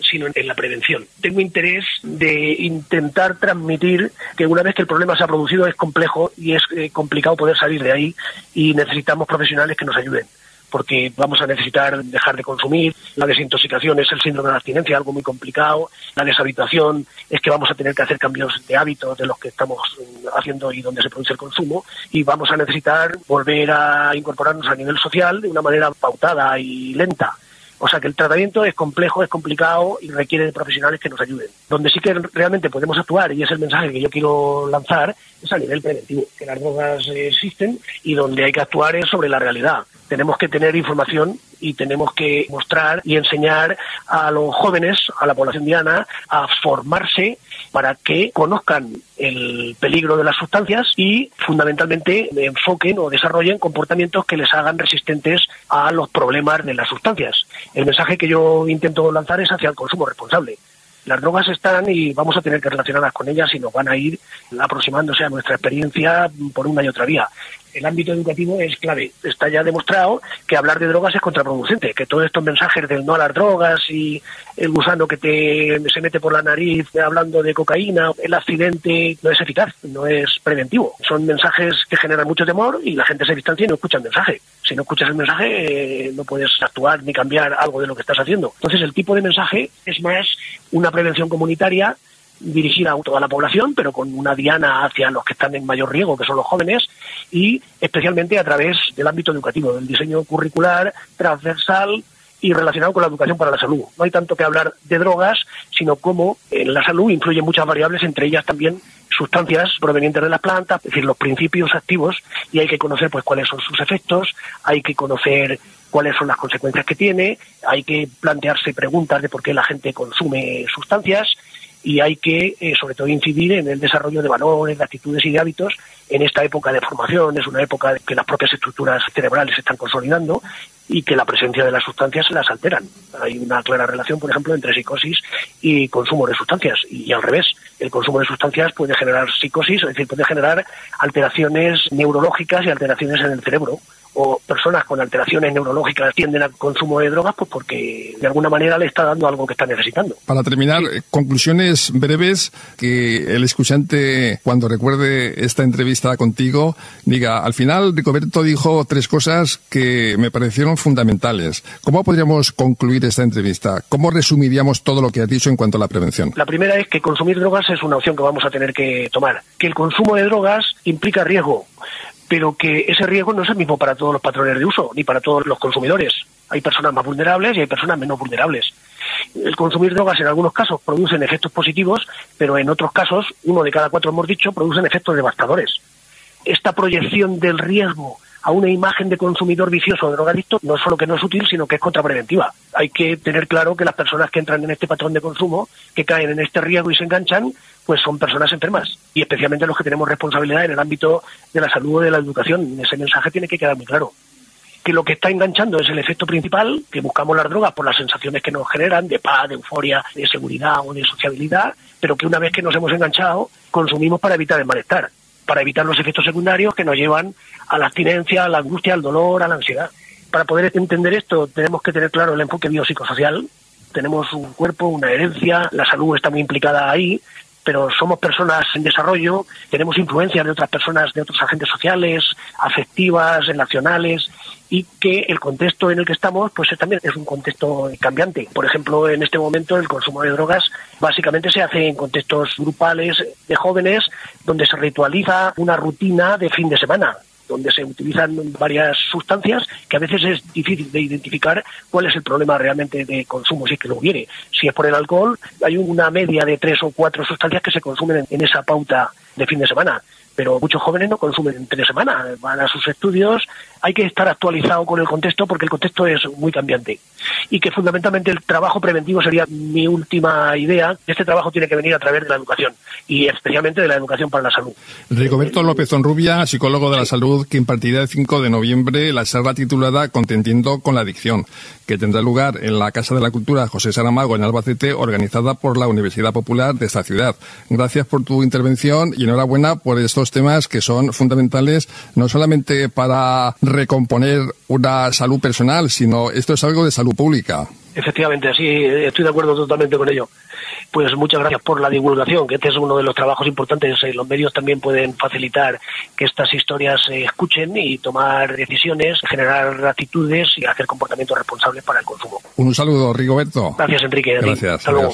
sino en la prevención. Tengo interés de intentar transmitir que una vez que el problema se ha producido es complejo y es eh, complicado poder salir de ahí, y necesitamos profesionales que nos ayuden, porque vamos a necesitar dejar de consumir. La desintoxicación es el síndrome de la abstinencia, algo muy complicado. La deshabituación es que vamos a tener que hacer cambios de hábitos de los que estamos haciendo y donde se produce el consumo, y vamos a necesitar volver a incorporarnos a nivel social de una manera pautada y lenta. O sea que el tratamiento es complejo, es complicado y requiere de profesionales que nos ayuden. Donde sí que realmente podemos actuar, y es el mensaje que yo quiero lanzar, es a nivel preventivo, que las drogas existen y donde hay que actuar es sobre la realidad. Tenemos que tener información y tenemos que mostrar y enseñar a los jóvenes, a la población diana, a formarse para que conozcan el peligro de las sustancias y fundamentalmente enfoquen o desarrollen comportamientos que les hagan resistentes a los problemas de las sustancias. El mensaje que yo intento lanzar es hacia el consumo responsable. Las drogas están y vamos a tener que relacionarlas con ellas y nos van a ir aproximándose a nuestra experiencia por una y otra vía. El ámbito educativo es clave. Está ya demostrado que hablar de drogas es contraproducente, que todos estos mensajes del no a las drogas y el gusano que te se mete por la nariz hablando de cocaína, el accidente, no es eficaz, no es preventivo. Son mensajes que generan mucho temor y la gente se distancia y no escucha el mensaje. Si no escuchas el mensaje, eh, no puedes actuar ni cambiar algo de lo que estás haciendo. Entonces, el tipo de mensaje es más una prevención comunitaria dirigida a toda la población, pero con una diana hacia los que están en mayor riesgo, que son los jóvenes, y especialmente a través del ámbito educativo, del diseño curricular transversal y relacionado con la educación para la salud. No hay tanto que hablar de drogas, sino cómo en la salud influyen muchas variables, entre ellas también sustancias provenientes de las plantas, es decir, los principios activos, y hay que conocer pues cuáles son sus efectos, hay que conocer cuáles son las consecuencias que tiene, hay que plantearse preguntas de por qué la gente consume sustancias, y hay que, eh, sobre todo, incidir en el desarrollo de valores, de actitudes y de hábitos en esta época de formación. Es una época en que las propias estructuras cerebrales se están consolidando y que la presencia de las sustancias se las alteran. Hay una clara relación, por ejemplo, entre psicosis y consumo de sustancias, y al revés. El consumo de sustancias puede generar psicosis, es decir, puede generar alteraciones neurológicas y alteraciones en el cerebro. O personas con alteraciones neurológicas tienden al consumo de drogas pues porque de alguna manera le está dando algo que está necesitando. Para terminar, sí. Conclusiones breves, que el escuchante, cuando recuerde esta entrevista contigo, diga, al final Rigoberto dijo tres cosas que me parecieron fundamentales. ¿Cómo podríamos concluir esta entrevista? ¿Cómo resumiríamos todo lo que has dicho en cuanto a la prevención? La primera es que consumir drogas es una opción que vamos a tener que tomar. Que el consumo de drogas implica riesgo, pero que ese riesgo no es el mismo para todos los patrones de uso, ni para todos los consumidores. Hay personas más vulnerables y hay personas menos vulnerables. El consumir drogas en algunos casos producen efectos positivos, pero en otros casos, uno de cada cuatro hemos dicho, producen efectos devastadores. Esta proyección del riesgo a una imagen de consumidor vicioso o drogadicto no es solo que no es útil, sino que es contrapreventiva. Hay que tener claro que las personas que entran en este patrón de consumo, que caen en este riesgo y se enganchan, pues son personas enfermas, y especialmente los que tenemos responsabilidad en el ámbito de la salud o de la educación. Ese mensaje tiene que quedar muy claro. Que lo que está enganchando es el efecto principal, que buscamos las drogas por las sensaciones que nos generan de paz, de euforia, de seguridad o de sociabilidad, pero que una vez que nos hemos enganchado, consumimos para evitar el malestar, para evitar los efectos secundarios que nos llevan a la abstinencia, a la angustia, al dolor, a la ansiedad. Para poder entender esto tenemos que tener claro el enfoque biopsicosocial. Tenemos un cuerpo, una herencia, la salud está muy implicada ahí, pero somos personas en desarrollo, tenemos influencias de otras personas, de otros agentes sociales, afectivas, relacionales, y que el contexto en el que estamos pues también es un contexto cambiante. Por ejemplo, en este momento el consumo de drogas básicamente se hace en contextos grupales de jóvenes, donde se ritualiza una rutina de fin de semana, donde se utilizan varias sustancias que a veces es difícil de identificar cuál es el problema realmente de consumo, si es que lo hubiere. Si es por el alcohol, hay una media de tres o cuatro sustancias que se consumen en esa pauta de fin de semana, pero muchos jóvenes no consumen entre semana, van a sus estudios. Hay que estar actualizado con el contexto porque el contexto es muy cambiante, y que fundamentalmente el trabajo preventivo sería mi última idea. Este trabajo tiene que venir a través de la educación, y especialmente de la educación para la salud. Rigoberto López Honrubia, psicólogo de la salud, que impartirá el cinco de noviembre la charla titulada Contendiendo con la adicción, que tendrá lugar en la Casa de la Cultura José Saramago en Albacete, organizada por la Universidad Popular de esta ciudad. Gracias por tu intervención y enhorabuena por estos temas que son fundamentales, no solamente para recomponer una salud personal, sino esto es algo de salud pública. Efectivamente, sí, estoy de acuerdo totalmente con ello. Pues muchas gracias por la divulgación, que este es uno de los trabajos importantes. Los medios también pueden facilitar que estas historias se escuchen y tomar decisiones, generar actitudes y hacer comportamientos responsables para el consumo. Un saludo, Rigoberto. Gracias, Enrique. Gracias. Hasta luego.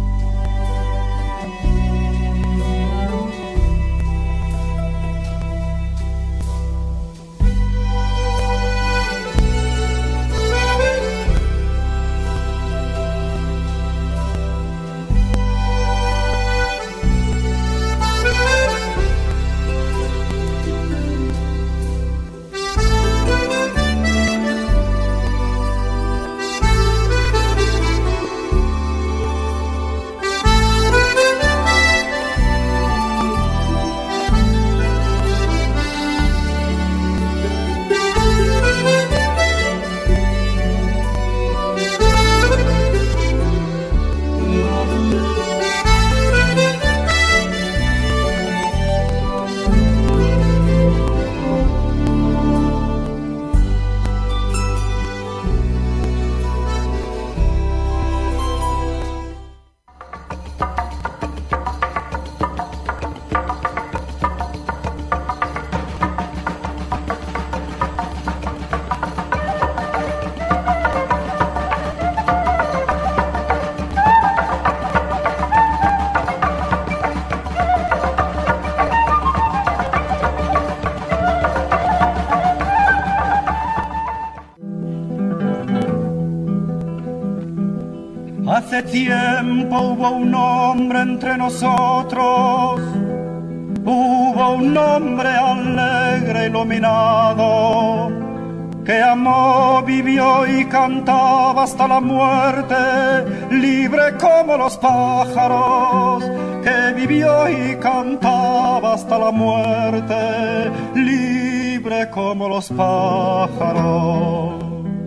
Hace tiempo hubo un hombre entre nosotros, hubo un hombre alegre, iluminado, que amó, vivió y cantaba hasta la muerte, libre como los pájaros, que vivió y cantaba hasta la muerte, libre como los pájaros.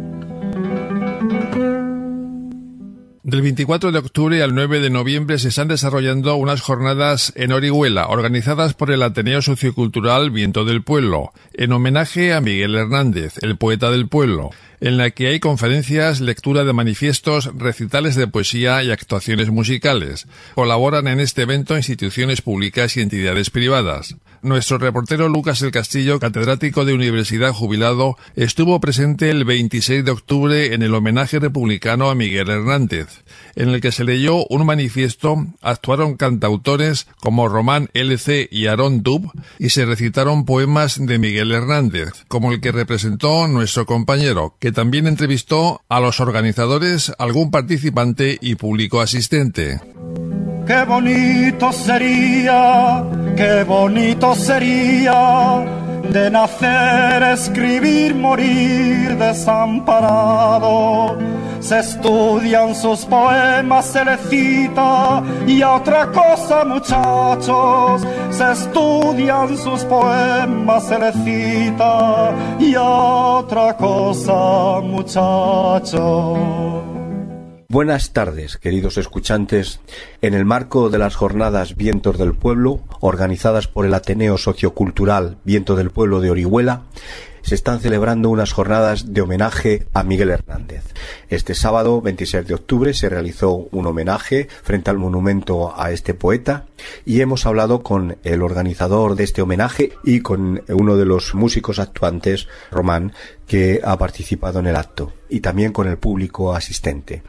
Del veinticuatro de octubre al nueve de noviembre se están desarrollando unas jornadas en Orihuela, organizadas por el Ateneo Sociocultural Viento del Pueblo, en homenaje a Miguel Hernández, el poeta del pueblo, en la que hay conferencias, lectura de manifiestos, recitales de poesía y actuaciones musicales. Colaboran en este evento instituciones públicas y entidades privadas. Nuestro reportero Lucas El Castillo, catedrático de universidad jubilado, estuvo presente el veintiséis de octubre en el homenaje republicano a Miguel Hernández, en el que se leyó un manifiesto, actuaron cantautores como Román L C y Aarón Dub y se recitaron poemas de Miguel Hernández, como el que representó nuestro compañero, que también entrevistó a los organizadores, algún participante y público asistente. Qué bonito sería, qué bonito sería de nacer, escribir, morir desamparado. Se estudian sus poemas, se le cita y a otra cosa, muchachos. Se estudian sus poemas, se le cita y a otra cosa, muchachos. Buenas tardes, queridos escuchantes. En el marco de las jornadas Vientos del Pueblo, organizadas por el Ateneo Sociocultural Viento del Pueblo de Orihuela, se están celebrando unas jornadas de homenaje a Miguel Hernández. Este sábado, veintiséis de octubre, se realizó un homenaje frente al monumento a este poeta y hemos hablado con el organizador de este homenaje y con uno de los músicos actuantes, Román, que ha participado en el acto, y también con el público asistente.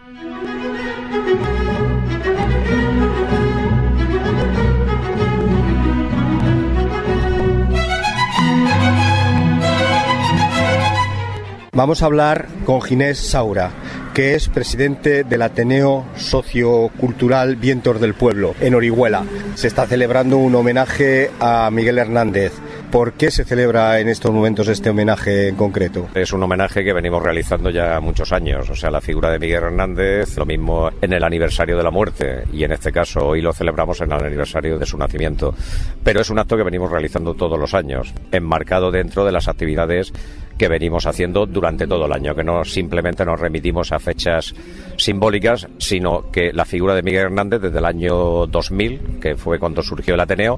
Vamos a hablar con Ginés Saura, que es presidente del Ateneo Sociocultural Vientos del Pueblo, en Orihuela. Se está celebrando un homenaje a Miguel Hernández. ¿Por qué se celebra en estos momentos este homenaje en concreto? Es un homenaje que venimos realizando ya muchos años. O sea, la figura de Miguel Hernández, lo mismo en el aniversario de la muerte, y en este caso hoy lo celebramos en el aniversario de su nacimiento. Pero es un acto que venimos realizando todos los años, enmarcado dentro de las actividades que venimos haciendo durante todo el año, que no simplemente nos remitimos a fechas simbólicas, sino que la figura de Miguel Hernández desde el año dos mil, que fue cuando surgió el Ateneo,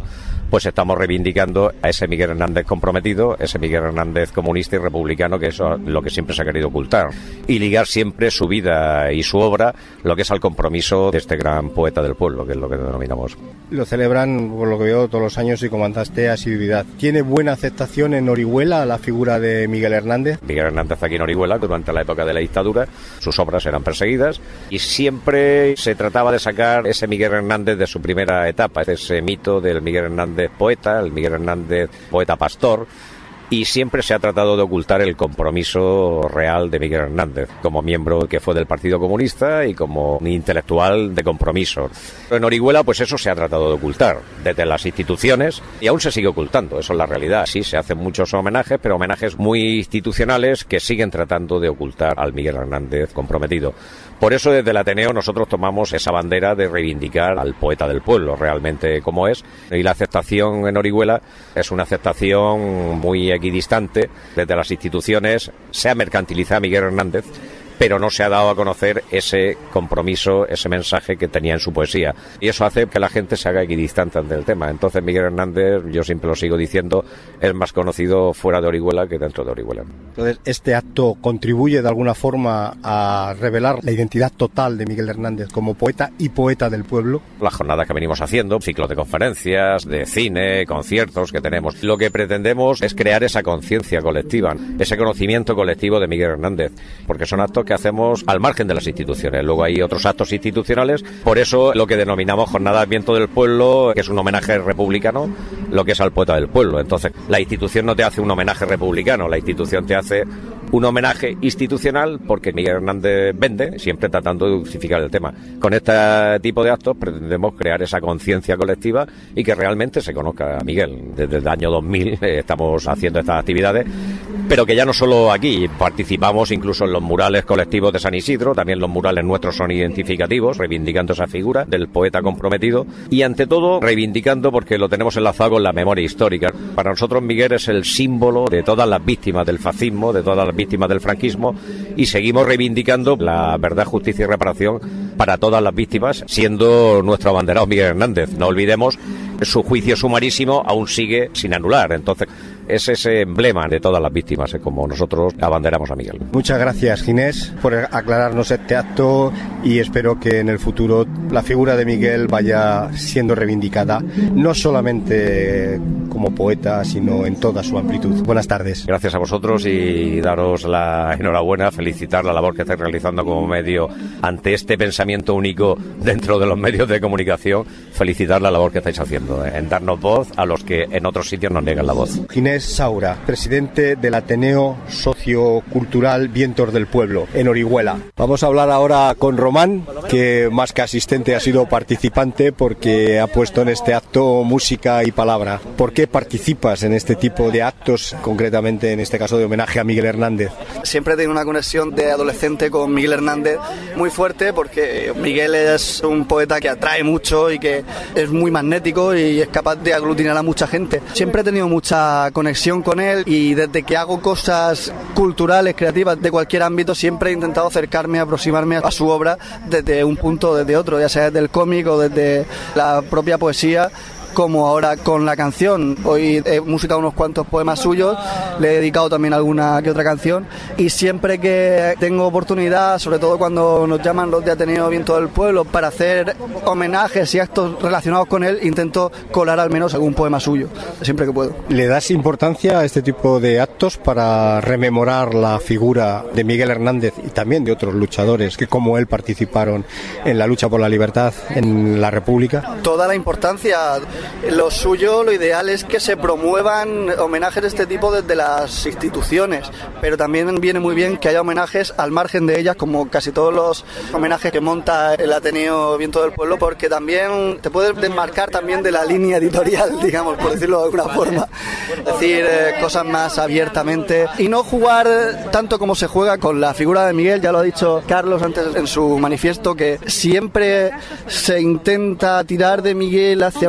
pues estamos reivindicando a ese Miguel Hernández comprometido, ese Miguel Hernández comunista y republicano, que eso es lo que siempre se ha querido ocultar, y ligar siempre su vida y su obra, lo que es al compromiso de este gran poeta del pueblo, que es lo que denominamos. Lo celebran, por lo que veo, todos los años y comentaste asiduidad. ¿Tiene buena aceptación en Orihuela la figura de Miguel Hernández? Miguel Hernández aquí en Orihuela, durante la época de la dictadura, sus obras eran perseguidas y siempre se trataba de sacar ese Miguel Hernández de su primera etapa, ese mito del Miguel Hernández poeta, el Miguel Hernández poeta pastor, y siempre se ha tratado de ocultar el compromiso real de Miguel Hernández como miembro que fue del Partido Comunista y como un intelectual de compromiso. En Orihuela pues eso se ha tratado de ocultar desde las instituciones y aún se sigue ocultando, eso es la realidad. Sí, se hacen muchos homenajes, pero homenajes muy institucionales que siguen tratando de ocultar al Miguel Hernández comprometido. Por eso desde el Ateneo nosotros tomamos esa bandera de reivindicar al poeta del pueblo realmente como es, y la aceptación en Orihuela es una aceptación muy equidistante. Desde las instituciones se ha mercantilizado a Miguel Hernández, pero no se ha dado a conocer ese compromiso, ese mensaje que tenía en su poesía. Y eso hace que la gente se haga equidistante ante el tema. Entonces Miguel Hernández, yo siempre lo sigo diciendo, es más conocido fuera de Orihuela que dentro de Orihuela. Entonces, ¿este acto contribuye de alguna forma a revelar la identidad total de Miguel Hernández como poeta y poeta del pueblo? Las jornadas que venimos haciendo, ciclos de conferencias, de cine, conciertos que tenemos. Lo que pretendemos es crear esa conciencia colectiva, ese conocimiento colectivo de Miguel Hernández, porque son actos que hacemos al margen de las instituciones. Luego hay otros actos institucionales, por eso lo que denominamos Jornadas Viento del Pueblo, que es un homenaje republicano, lo que es al poeta del pueblo. Entonces, la institución no te hace un homenaje republicano, la institución te hace un homenaje institucional porque Miguel Hernández vende, siempre tratando de justificar el tema. Con este tipo de actos pretendemos crear esa conciencia colectiva y que realmente se conozca a Miguel. Desde el año dos mil eh, estamos haciendo estas actividades, pero que ya no solo aquí, participamos incluso en los murales colectivos de San Isidro, también los murales nuestros son identificativos, reivindicando esa figura del poeta comprometido y ante todo reivindicando porque lo tenemos enlazado con la memoria histórica. Para nosotros Miguel es el símbolo de todas las víctimas del fascismo, de todas las víctimas del franquismo, y seguimos reivindicando la verdad, justicia y reparación para todas las víctimas, siendo nuestro abanderado Miguel Hernández. No olvidemos, su juicio sumarísimo aún sigue sin anular, entonces es ese emblema de todas las víctimas, ¿eh? Como nosotros abanderamos a Miguel. Muchas gracias, Ginés, por aclararnos este acto y espero que en el futuro la figura de Miguel vaya siendo reivindicada, no solamente como poeta, sino en toda su amplitud. Buenas tardes. Gracias a vosotros y daros la enhorabuena, felicitar la labor que estáis realizando como medio ante este pensamiento único dentro de los medios de comunicación, felicitar la labor que estáis haciendo, ¿eh? En darnos voz a los que en otros sitios nos niegan la voz. Ginés Saura, presidente del Ateneo Sociocultural Vientos del Pueblo, en Orihuela. Vamos a hablar ahora con Román, que más que asistente ha sido participante porque ha puesto en este acto música y palabra. ¿Por qué participas en este tipo de actos, concretamente en este caso de homenaje a Miguel Hernández? Siempre he tenido una conexión de adolescente con Miguel Hernández muy fuerte porque Miguel es un poeta que atrae mucho y que es muy magnético y es capaz de aglutinar a mucha gente. Siempre he tenido mucha conexión con él y desde que hago cosas culturales, creativas de cualquier ámbito, siempre he intentado acercarme, aproximarme a su obra desde un punto o desde otro, ya sea desde el cómic o desde la propia poesía, como ahora con la canción. Hoy he musicado unos cuantos poemas suyos, le he dedicado también alguna que otra canción y siempre que tengo oportunidad, sobre todo cuando nos llaman los de Ateneo Viento del Pueblo para hacer homenajes y actos relacionados con él, intento colar al menos algún poema suyo, siempre que puedo. ¿Le das importancia a este tipo de actos para rememorar la figura de Miguel Hernández y también de otros luchadores que como él participaron en la lucha por la libertad en la República? Toda la importancia. Lo suyo, lo ideal es que se promuevan homenajes de este tipo desde las instituciones, pero también viene muy bien que haya homenajes al margen de ellas, como casi todos los homenajes que monta el Ateneo Viento del Pueblo, porque también te puedes desmarcar también de la línea editorial, digamos, por decirlo de alguna forma, es decir, eh, cosas más abiertamente y no jugar tanto como se juega con la figura de Miguel. Ya lo ha dicho Carlos antes en su manifiesto, que siempre se intenta tirar de Miguel hacia un lado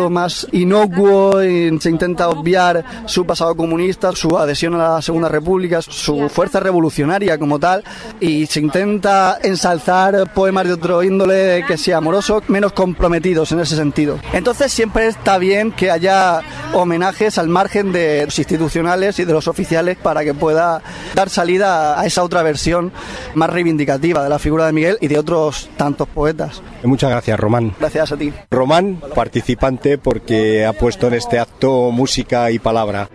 todo más inocuo y se intenta obviar su pasado comunista, su adhesión a la Segunda República, su fuerza revolucionaria como tal, y se intenta ensalzar poemas de otro índole que sea amoroso, menos comprometidos en ese sentido. Entonces siempre está bien que haya homenajes al margen de los institucionales y de los oficiales para que pueda dar salida a esa otra versión más reivindicativa de la figura de Miguel y de otros tantos poetas. Muchas gracias, Román. Gracias a ti. Román, participante porque ha puesto en este acto música y palabra.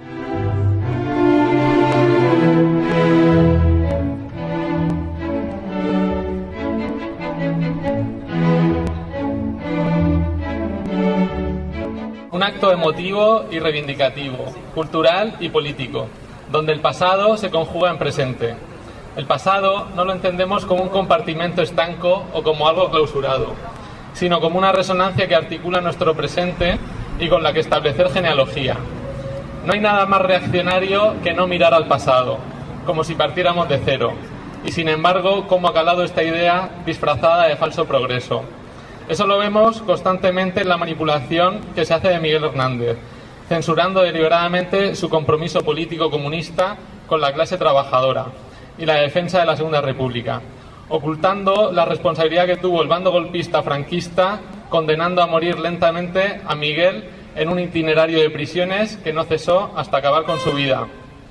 Un acto emotivo y reivindicativo, cultural y político, donde el pasado se conjuga en presente. El pasado no lo entendemos como un compartimento estanco o como algo clausurado, sino como una resonancia que articula nuestro presente y con la que establecer genealogía. No hay nada más reaccionario que no mirar al pasado, como si partiéramos de cero, y sin embargo, cómo ha calado esta idea disfrazada de falso progreso. Eso lo vemos constantemente en la manipulación que se hace de Miguel Hernández, censurando deliberadamente su compromiso político comunista con la clase trabajadora y la defensa de la Segunda República, ocultando la responsabilidad que tuvo el bando golpista franquista, condenando a morir lentamente a Miguel en un itinerario de prisiones que no cesó hasta acabar con su vida.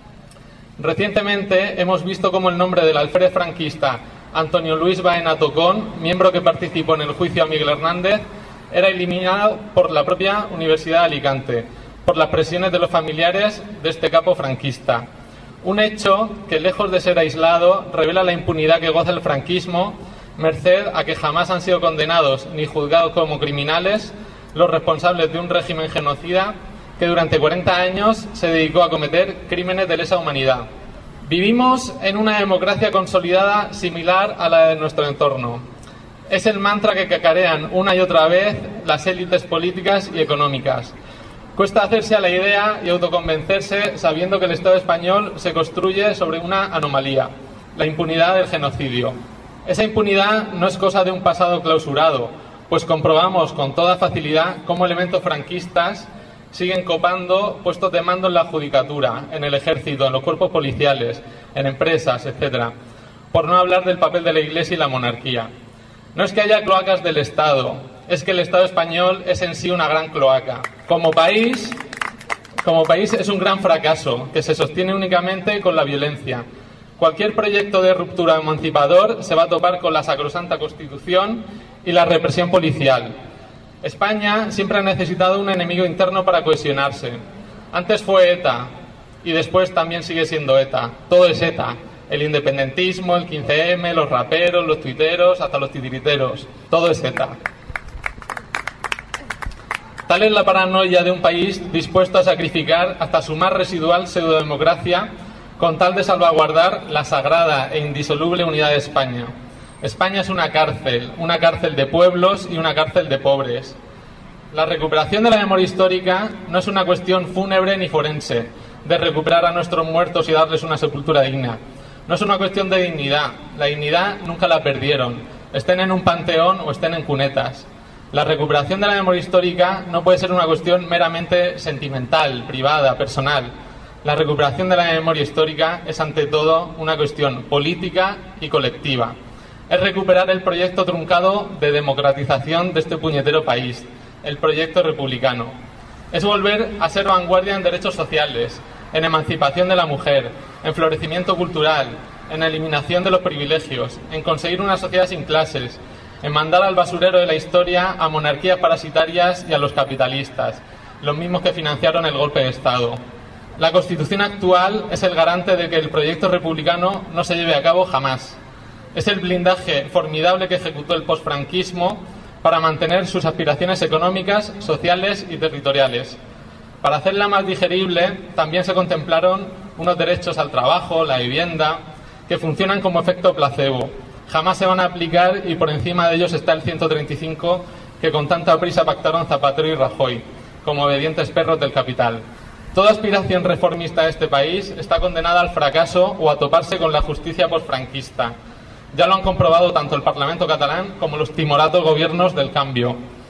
Recientemente hemos visto cómo el nombre del alférez franquista Antonio Luis Baena Tocón, miembro que participó en el juicio a Miguel Hernández, era eliminado por la propia Universidad de Alicante, por las presiones de los familiares de este capo franquista. Un hecho que, lejos de ser aislado, revela la impunidad que goza el franquismo, merced a que jamás han sido condenados ni juzgados como criminales los responsables de un régimen genocida que durante cuarenta años se dedicó a cometer crímenes de lesa humanidad. Vivimos en una democracia consolidada similar a la de nuestro entorno. Es el mantra que cacarean una y otra vez las élites políticas y económicas. Cuesta hacerse a la idea y autoconvencerse sabiendo que el Estado español se construye sobre una anomalía, la impunidad del genocidio. Esa impunidad no es cosa de un pasado clausurado, pues comprobamos con toda facilidad cómo elementos franquistas siguen copando puestos de mando en la judicatura, en el ejército, en los cuerpos policiales, en empresas, etcétera, por no hablar del papel de la Iglesia y la monarquía. No es que haya cloacas del Estado, es que el Estado español es en sí una gran cloaca. Como país, como país es un gran fracaso, que se sostiene únicamente con la violencia. Cualquier proyecto de ruptura emancipador se va a topar con la sacrosanta Constitución y la represión policial. España siempre ha necesitado un enemigo interno para cohesionarse. Antes fue ETA y después también sigue siendo ETA. Todo es ETA. El independentismo, el quince eme, los raperos, los tuiteros, hasta los titiriteros. Todo es ETA. Tal es la paranoia de un país dispuesto a sacrificar hasta su más residual pseudodemocracia con tal de salvaguardar la sagrada e indisoluble unidad de España. España es una cárcel, una cárcel de pueblos y una cárcel de pobres. La recuperación de la memoria histórica no es una cuestión fúnebre ni forense, de recuperar a nuestros muertos y darles una sepultura digna. No es una cuestión de dignidad, la dignidad nunca la perdieron, estén en un panteón o estén en cunetas. La recuperación de la memoria histórica no puede ser una cuestión meramente sentimental, privada, personal. La recuperación de la memoria histórica es ante todo una cuestión política y colectiva. Es recuperar el proyecto truncado de democratización de este puñetero país, el proyecto republicano. Es volver a ser vanguardia en derechos sociales, en emancipación de la mujer, en florecimiento cultural, en eliminación de los privilegios, en conseguir una sociedad sin clases, en mandar al basurero de la historia a monarquías parasitarias y a los capitalistas, los mismos que financiaron el golpe de Estado. La Constitución actual es el garante de que el proyecto republicano no se lleve a cabo jamás. Es el blindaje formidable que ejecutó el posfranquismo para mantener sus aspiraciones económicas, sociales y territoriales. Para hacerla más digerible, también se contemplaron unos derechos al trabajo, la vivienda, que funcionan como efecto placebo. Jamás se van a aplicar y por encima de ellos está el ciento treinta y cinco que con tanta prisa pactaron Zapatero y Rajoy, como obedientes perros del capital. Toda aspiración reformista de este país está condenada al fracaso o a toparse con la justicia posfranquista. Ya lo han comprobado tanto el Parlamento catalán como los timoratos gobiernos del cambio.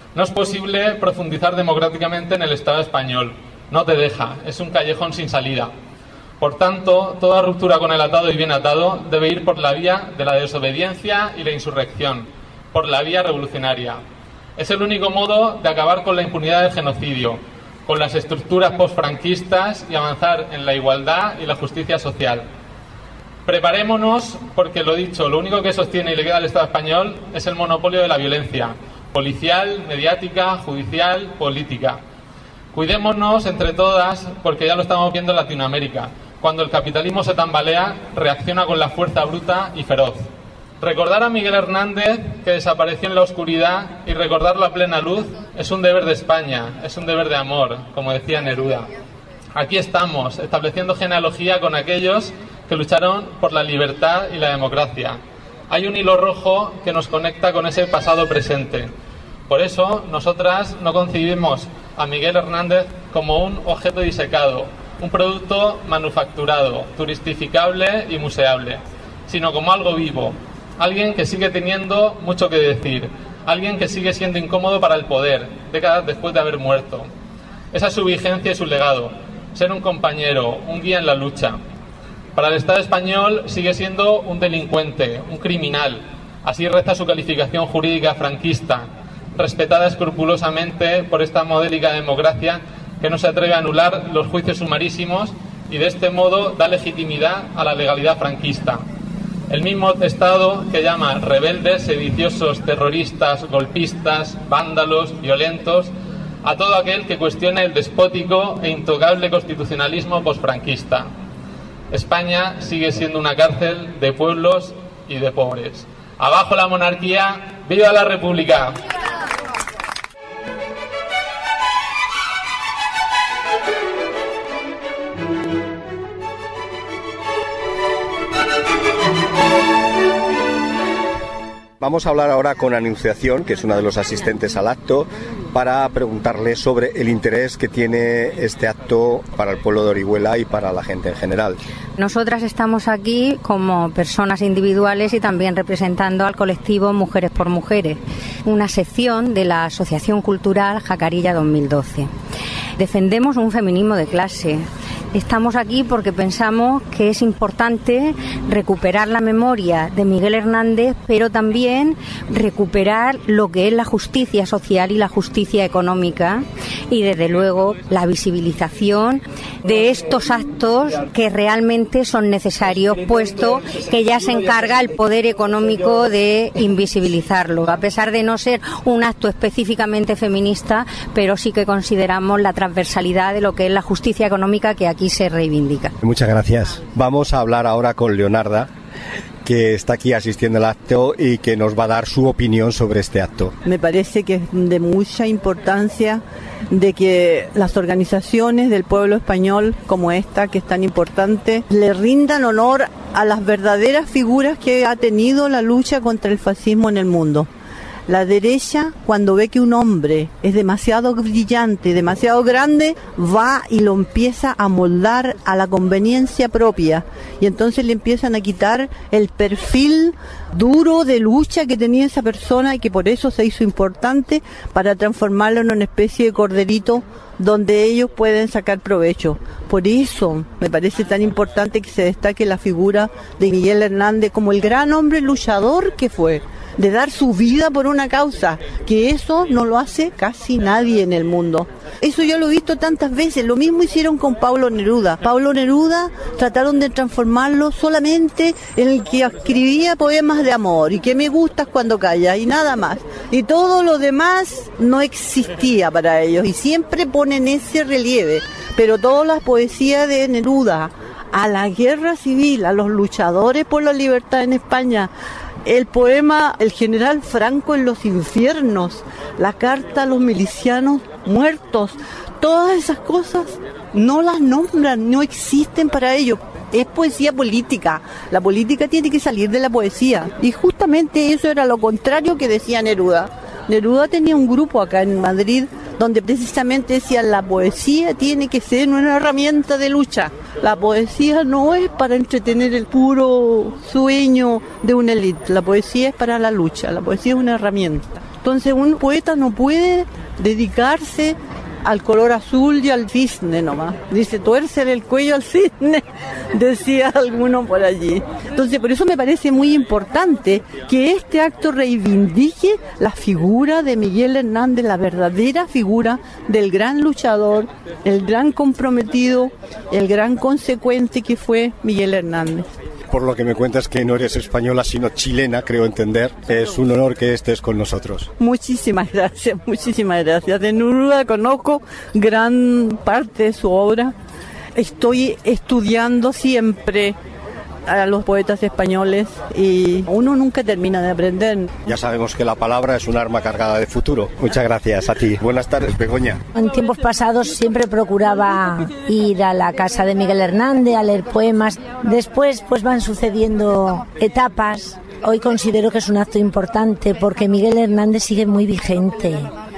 No es posible profundizar democráticamente en el Estado español. No te deja, es un callejón sin salida. Por tanto, toda ruptura con el atado y bien atado debe ir por la vía de la desobediencia y la insurrección, por la vía revolucionaria. Es el único modo de acabar con la impunidad del genocidio, con las estructuras postfranquistas y avanzar en la igualdad y la justicia social. Preparémonos porque, lo dicho, lo único que sostiene y le queda al Estado español es el monopolio de la violencia, policial, mediática, judicial, política. Cuidémonos entre todas porque ya lo estamos viendo en Latinoamérica. Cuando el capitalismo se tambalea, reacciona con la fuerza bruta y feroz. Recordar a Miguel Hernández, que desapareció en la oscuridad, y recordarlo a plena luz, es un deber de España, es un deber de amor, como decía Neruda. Aquí estamos, estableciendo genealogía con aquellos que lucharon por la libertad y la democracia. Hay un hilo rojo que nos conecta con ese pasado presente. Por eso, nosotras no concibimos a Miguel Hernández como un objeto disecado, un producto manufacturado, turistificable y museable, sino como algo vivo, alguien que sigue teniendo mucho que decir, alguien que sigue siendo incómodo para el poder, décadas después de haber muerto. Esa es su vigencia y su legado, ser un compañero, un guía en la lucha. Para el Estado español sigue siendo un delincuente, un criminal, así reza su calificación jurídica franquista, respetada escrupulosamente por esta modélica democracia que no se atreve a anular los juicios sumarísimos y de este modo da legitimidad a la legalidad franquista. El mismo Estado que llama rebeldes, sediciosos, terroristas, golpistas, vándalos, violentos, a todo aquel que cuestione el despótico e intocable constitucionalismo posfranquista. España sigue siendo una cárcel de pueblos y de pobres. Abajo la monarquía, ¡viva la República! Vamos a hablar ahora con Anunciación, que es una de los asistentes al acto, para preguntarle sobre el interés que tiene este acto para el pueblo de Orihuela y para la gente en general. Nosotras estamos aquí como personas individuales y también representando al colectivo Mujeres por Mujeres, una sección de la Asociación Cultural Jacarilla dos mil doce. Defendemos un feminismo de clase. Estamos aquí porque pensamos que es importante recuperar la memoria de Miguel Hernández, pero también recuperar lo que es la justicia social y la justicia económica y, desde luego, la visibilización de estos actos que realmente son necesarios, puesto que ya se encarga el poder económico de invisibilizarlo, a pesar de no ser un acto específicamente feminista, pero sí que consideramos la transversalidad de lo que es la justicia económica que aquí se reivindica. Muchas gracias. Vamos a hablar ahora con Leonarda, que está aquí asistiendo al acto y que nos va a dar su opinión sobre este acto. Me parece que es de mucha importancia de que las organizaciones del pueblo español como esta, que es tan importante, le rindan honor a las verdaderas figuras que ha tenido la lucha contra el fascismo en el mundo. La derecha, cuando ve que un hombre es demasiado brillante, demasiado grande, va y lo empieza a moldar a la conveniencia propia. Y entonces le empiezan a quitar el perfil duro de lucha que tenía esa persona y que por eso se hizo importante para transformarlo en una especie de corderito donde ellos pueden sacar provecho. Por eso me parece tan importante que se destaque la figura de Miguel Hernández como el gran hombre luchador que fue, de dar su vida por una causa, que eso no lo hace casi nadie en el mundo. Eso yo lo he visto tantas veces. Lo mismo hicieron con Pablo Neruda. Pablo Neruda trataron de transformarlo solamente en el que escribía poemas de amor y que me gustas cuando callas y nada más. Y todo lo demás no existía para ellos y siempre ponen ese relieve. Pero todas las poesías de Neruda, a la guerra civil, a los luchadores por la libertad en España, el poema El general Franco en los infiernos, la carta a los milicianos muertos, todas esas cosas no las nombran, no existen para ellos. Es poesía política. La política tiene que salir de la poesía. Y justamente eso era lo contrario que decía Neruda. Neruda tenía un grupo acá en Madrid donde precisamente decía la poesía tiene que ser una herramienta de lucha. La poesía no es para entretener el puro sueño de una élite. La poesía es para la lucha. La poesía es una herramienta. Entonces un poeta no puede dedicarse al color azul y al cisne nomás. Dice, tuércele el cuello al cisne, decía alguno por allí. Entonces, por eso me parece muy importante que este acto reivindique la figura de Miguel Hernández, la verdadera figura del gran luchador, el gran comprometido, el gran consecuente que fue Miguel Hernández. Por lo que me cuentas que no eres española, sino chilena, creo entender. Es un honor que estés con nosotros. Muchísimas gracias, muchísimas gracias. De Neruda conozco gran parte de su obra. Estoy estudiando siempre a los poetas españoles y uno nunca termina de aprender. Ya sabemos que la palabra es un arma cargada de futuro. Muchas gracias a ti. Buenas tardes, Begoña. En tiempos pasados siempre procuraba ir a la casa de Miguel Hernández a leer poemas. Después pues van sucediendo etapas. Hoy considero que es un acto importante porque Miguel Hernández sigue muy vigente.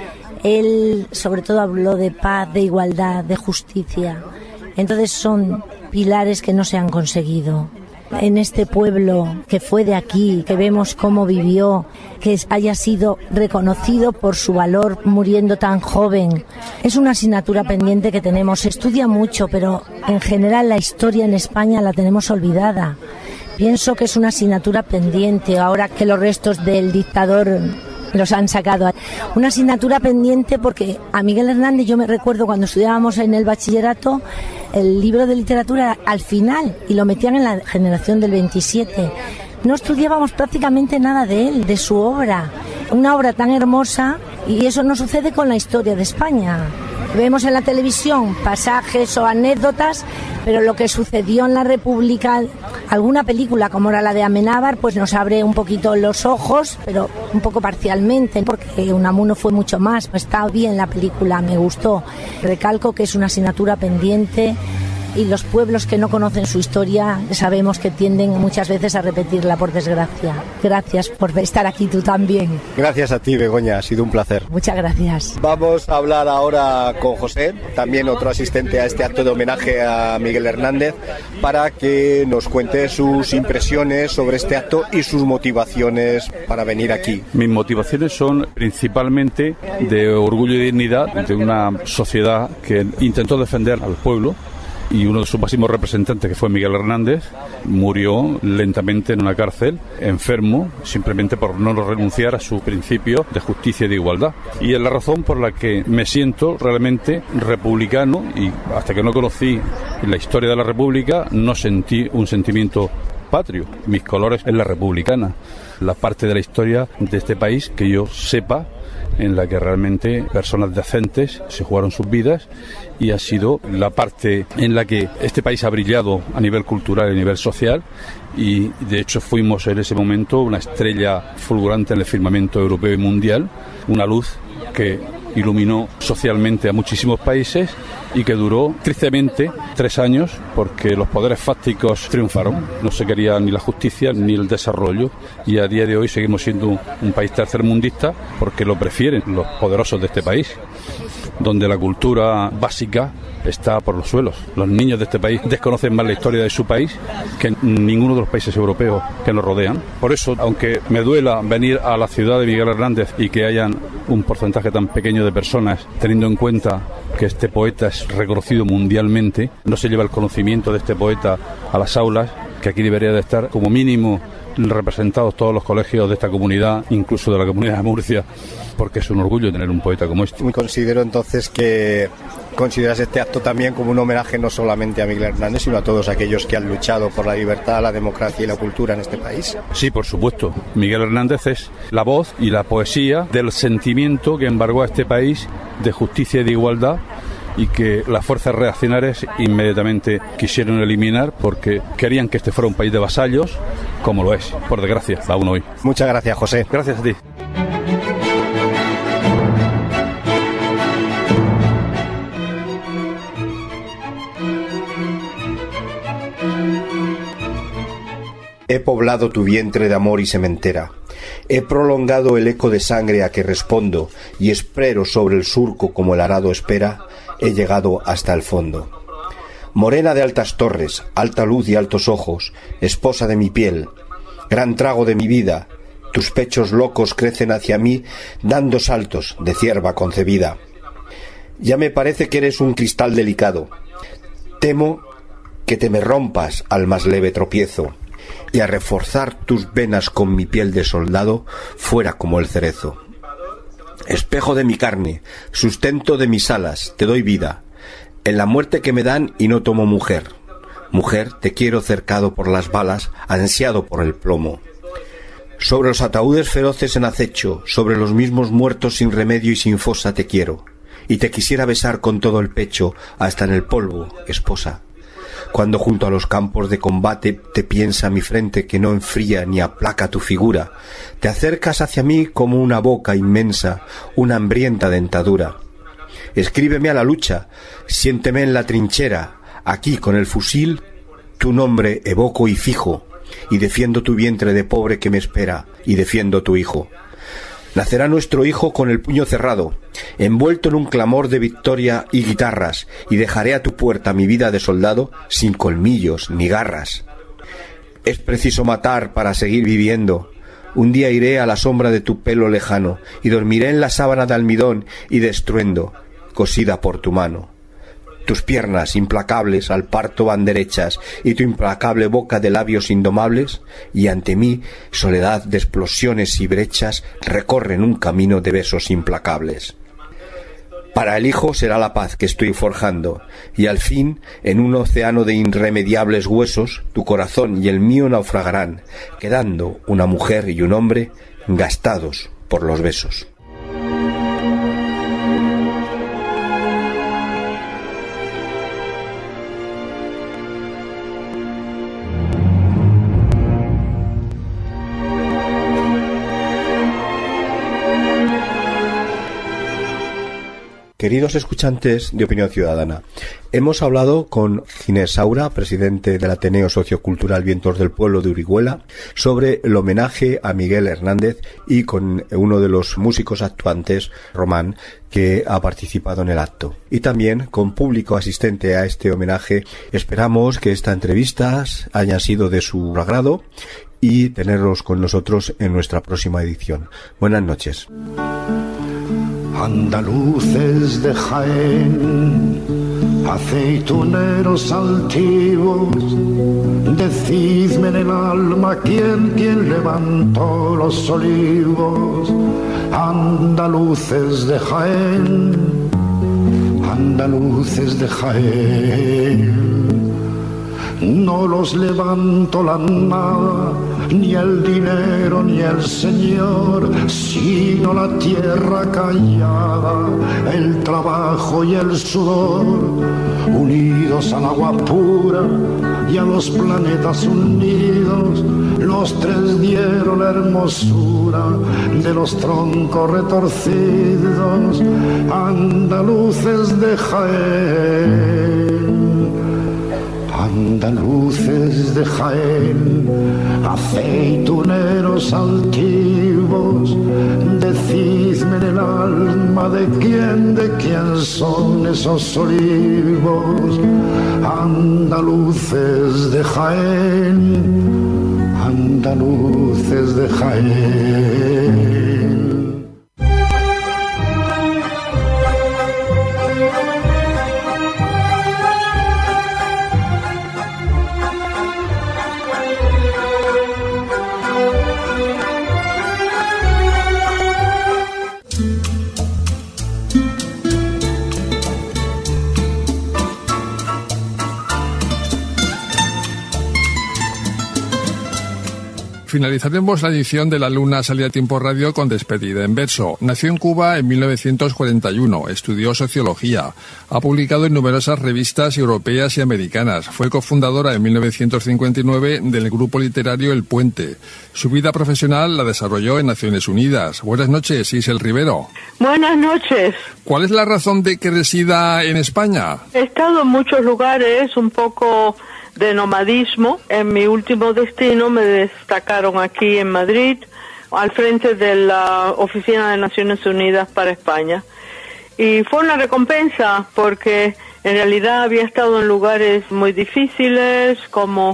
Él sobre todo habló de paz, de igualdad, de justicia. Entonces son pilares que no se han conseguido. En este pueblo que fue de aquí, que vemos cómo vivió, que haya sido reconocido por su valor muriendo tan joven. Es una asignatura pendiente que tenemos. Se estudia mucho, pero en general la historia en España la tenemos olvidada. Pienso que es una asignatura pendiente ahora que los restos del dictador los han sacado. Una asignatura pendiente porque a Miguel Hernández, yo me recuerdo cuando estudiábamos en el bachillerato, el libro de literatura al final, y lo metían en la generación del veintisiete. No estudiábamos prácticamente nada de él, de su obra. Una obra tan hermosa, y eso no sucede con la historia de España. Vemos en la televisión pasajes o anécdotas, pero lo que sucedió en la República, alguna película como era la de Amenábar, pues nos abre un poquito los ojos, pero un poco parcialmente, porque Unamuno fue mucho más. Está bien la película, me gustó. Recalco que es una asignatura pendiente y los pueblos que no conocen su historia sabemos que tienden muchas veces a repetirla, por desgracia. Gracias por estar aquí tú también. Gracias a ti, Begoña, ha sido un placer. Muchas gracias. Vamos a hablar ahora con José, también otro asistente a este acto de homenaje a Miguel Hernández, para que nos cuente sus impresiones sobre este acto y sus motivaciones para venir aquí. Mis motivaciones son principalmente de orgullo y dignidad de una sociedad que intentó defender al pueblo, y uno de sus máximos representantes, que fue Miguel Hernández, murió lentamente en una cárcel, enfermo, simplemente por no renunciar a su principio de justicia y de igualdad. Y es la razón por la que me siento realmente republicano, y hasta que no conocí la historia de la República no sentí un sentimiento patrio. Mis colores es la republicana, la parte de la historia de este país que yo sepa en la que realmente personas decentes se jugaron sus vidas, y ha sido la parte en la que este país ha brillado a nivel cultural y a nivel social, y de hecho fuimos en ese momento una estrella fulgurante en el firmamento europeo y mundial, una luz que iluminó socialmente a muchísimos países y que duró tristemente tres años porque los poderes fácticos triunfaron. No se quería ni la justicia ni el desarrollo, y a día de hoy seguimos siendo un, un país tercermundista porque lo prefieren los poderosos de este país, donde la cultura básica está por los suelos. Los niños de este país desconocen más la historia de su país que ninguno de los países europeos que nos rodean. Por eso, aunque me duela venir a la ciudad de Miguel Hernández y que hayan un porcentaje tan pequeño de personas, teniendo en cuenta que este poeta es reconocido mundialmente, no se lleva el conocimiento de este poeta a las aulas, que aquí debería de estar como mínimo representados todos los colegios de esta comunidad, incluso de la comunidad de Murcia, porque es un orgullo tener un poeta como este. Considero entonces que consideras este acto también como un homenaje no solamente a Miguel Hernández, sino a todos aquellos que han luchado por la libertad, la democracia y la cultura en este país. Sí, por supuesto. Miguel Hernández es la voz y la poesía del sentimiento que embargó a este país de justicia y de igualdad, y que las fuerzas reaccionarias inmediatamente quisieron eliminar porque querían que este fuera un país de vasallos, como lo es, por desgracia, aún hoy. Muchas gracias, José. Gracias a ti. He poblado tu vientre de amor y sementera. He prolongado el eco de sangre a que respondo, y espero sobre el surco como el arado espera. He llegado hasta el fondo. Morena de altas torres, alta luz y altos ojos, esposa de mi piel, gran trago de mi vida, Tus pechos locos crecen hacia mí, dando saltos de cierva concebida. Ya me parece que eres un cristal delicado. Temo que te me rompas al más leve tropiezo, y a reforzar tus venas con mi piel de soldado, fuera como el cerezo. Espejo de mi carne, sustento de mis alas, te doy vida, en la muerte que me dan y no tomo mujer. Mujer, te quiero cercado por las balas, ansiado por el plomo. Sobre los ataúdes feroces en acecho, sobre los mismos muertos sin remedio y sin fosa te quiero, y te quisiera besar con todo el pecho, hasta en el polvo, esposa. Cuando junto a los campos de combate te piensa mi frente que no enfría ni aplaca tu figura, te acercas hacia mí como una boca inmensa, una hambrienta dentadura. Escríbeme a la lucha, siénteme en la trinchera, aquí con el fusil tu nombre evoco y fijo, y defiendo tu vientre de pobre que me espera, y defiendo tu hijo. Nacerá nuestro hijo con el puño cerrado, envuelto en un clamor de victoria y guitarras, y dejaré a tu puerta mi vida de soldado sin colmillos ni garras. Es preciso matar para seguir viviendo. Un día iré a la sombra de tu pelo lejano, y dormiré en la sábana de almidón y de estruendo, cosida por tu mano. Tus piernas implacables al parto van derechas, y tu implacable boca de labios indomables, y ante mí, soledad de explosiones y brechas, recorren un camino de besos implacables. Para el hijo será la paz que estoy forjando, y al fin, en un océano de irremediables huesos, tu corazón y el mío naufragarán, quedando una mujer y un hombre gastados por los besos. Queridos escuchantes de Opinión Ciudadana, hemos hablado con Ginés Saura, presidente del Ateneo Sociocultural Vientos del Pueblo de Orihuela, sobre el homenaje a Miguel Hernández, y con uno de los músicos actuantes, Román, que ha participado en el acto. Y también con público asistente a este homenaje. Esperamos que esta entrevista haya sido de su agrado y tenerlos con nosotros en nuestra próxima edición. Buenas noches. Andaluces de Jaén, aceituneros altivos, decidme en el alma quién, quién levantó los olivos. Andaluces de Jaén, andaluces de Jaén, no los levantó la nada, ni el dinero ni el señor, sino la tierra callada, el trabajo y el sudor, unidos al agua pura y a los planetas unidos, los tres dieron la hermosura de los troncos retorcidos. Andaluces de Jaén, andaluces de Jaén, aceituneros altivos, decidme en el alma de quién, de quién son esos olivos. Andaluces de Jaén, andaluces de Jaén. Finalizaremos la edición de La Luna Sale a Tiempo Radio con despedida en verso. Nació en Cuba en mil novecientos cuarenta y uno, estudió sociología, ha publicado en numerosas revistas europeas y americanas, fue cofundadora en mil novecientos cincuenta y nueve del grupo literario El Puente. Su vida profesional la desarrolló en Naciones Unidas. Buenas noches, Isel Rivero. Buenas noches. ¿Cuál es la razón de que resida en España? He estado en muchos lugares, un poco de nomadismo. En mi último destino me destacaron aquí en Madrid, al frente de la Oficina de Naciones Unidas para España. Y fue una recompensa porque en realidad había estado en lugares muy difíciles, como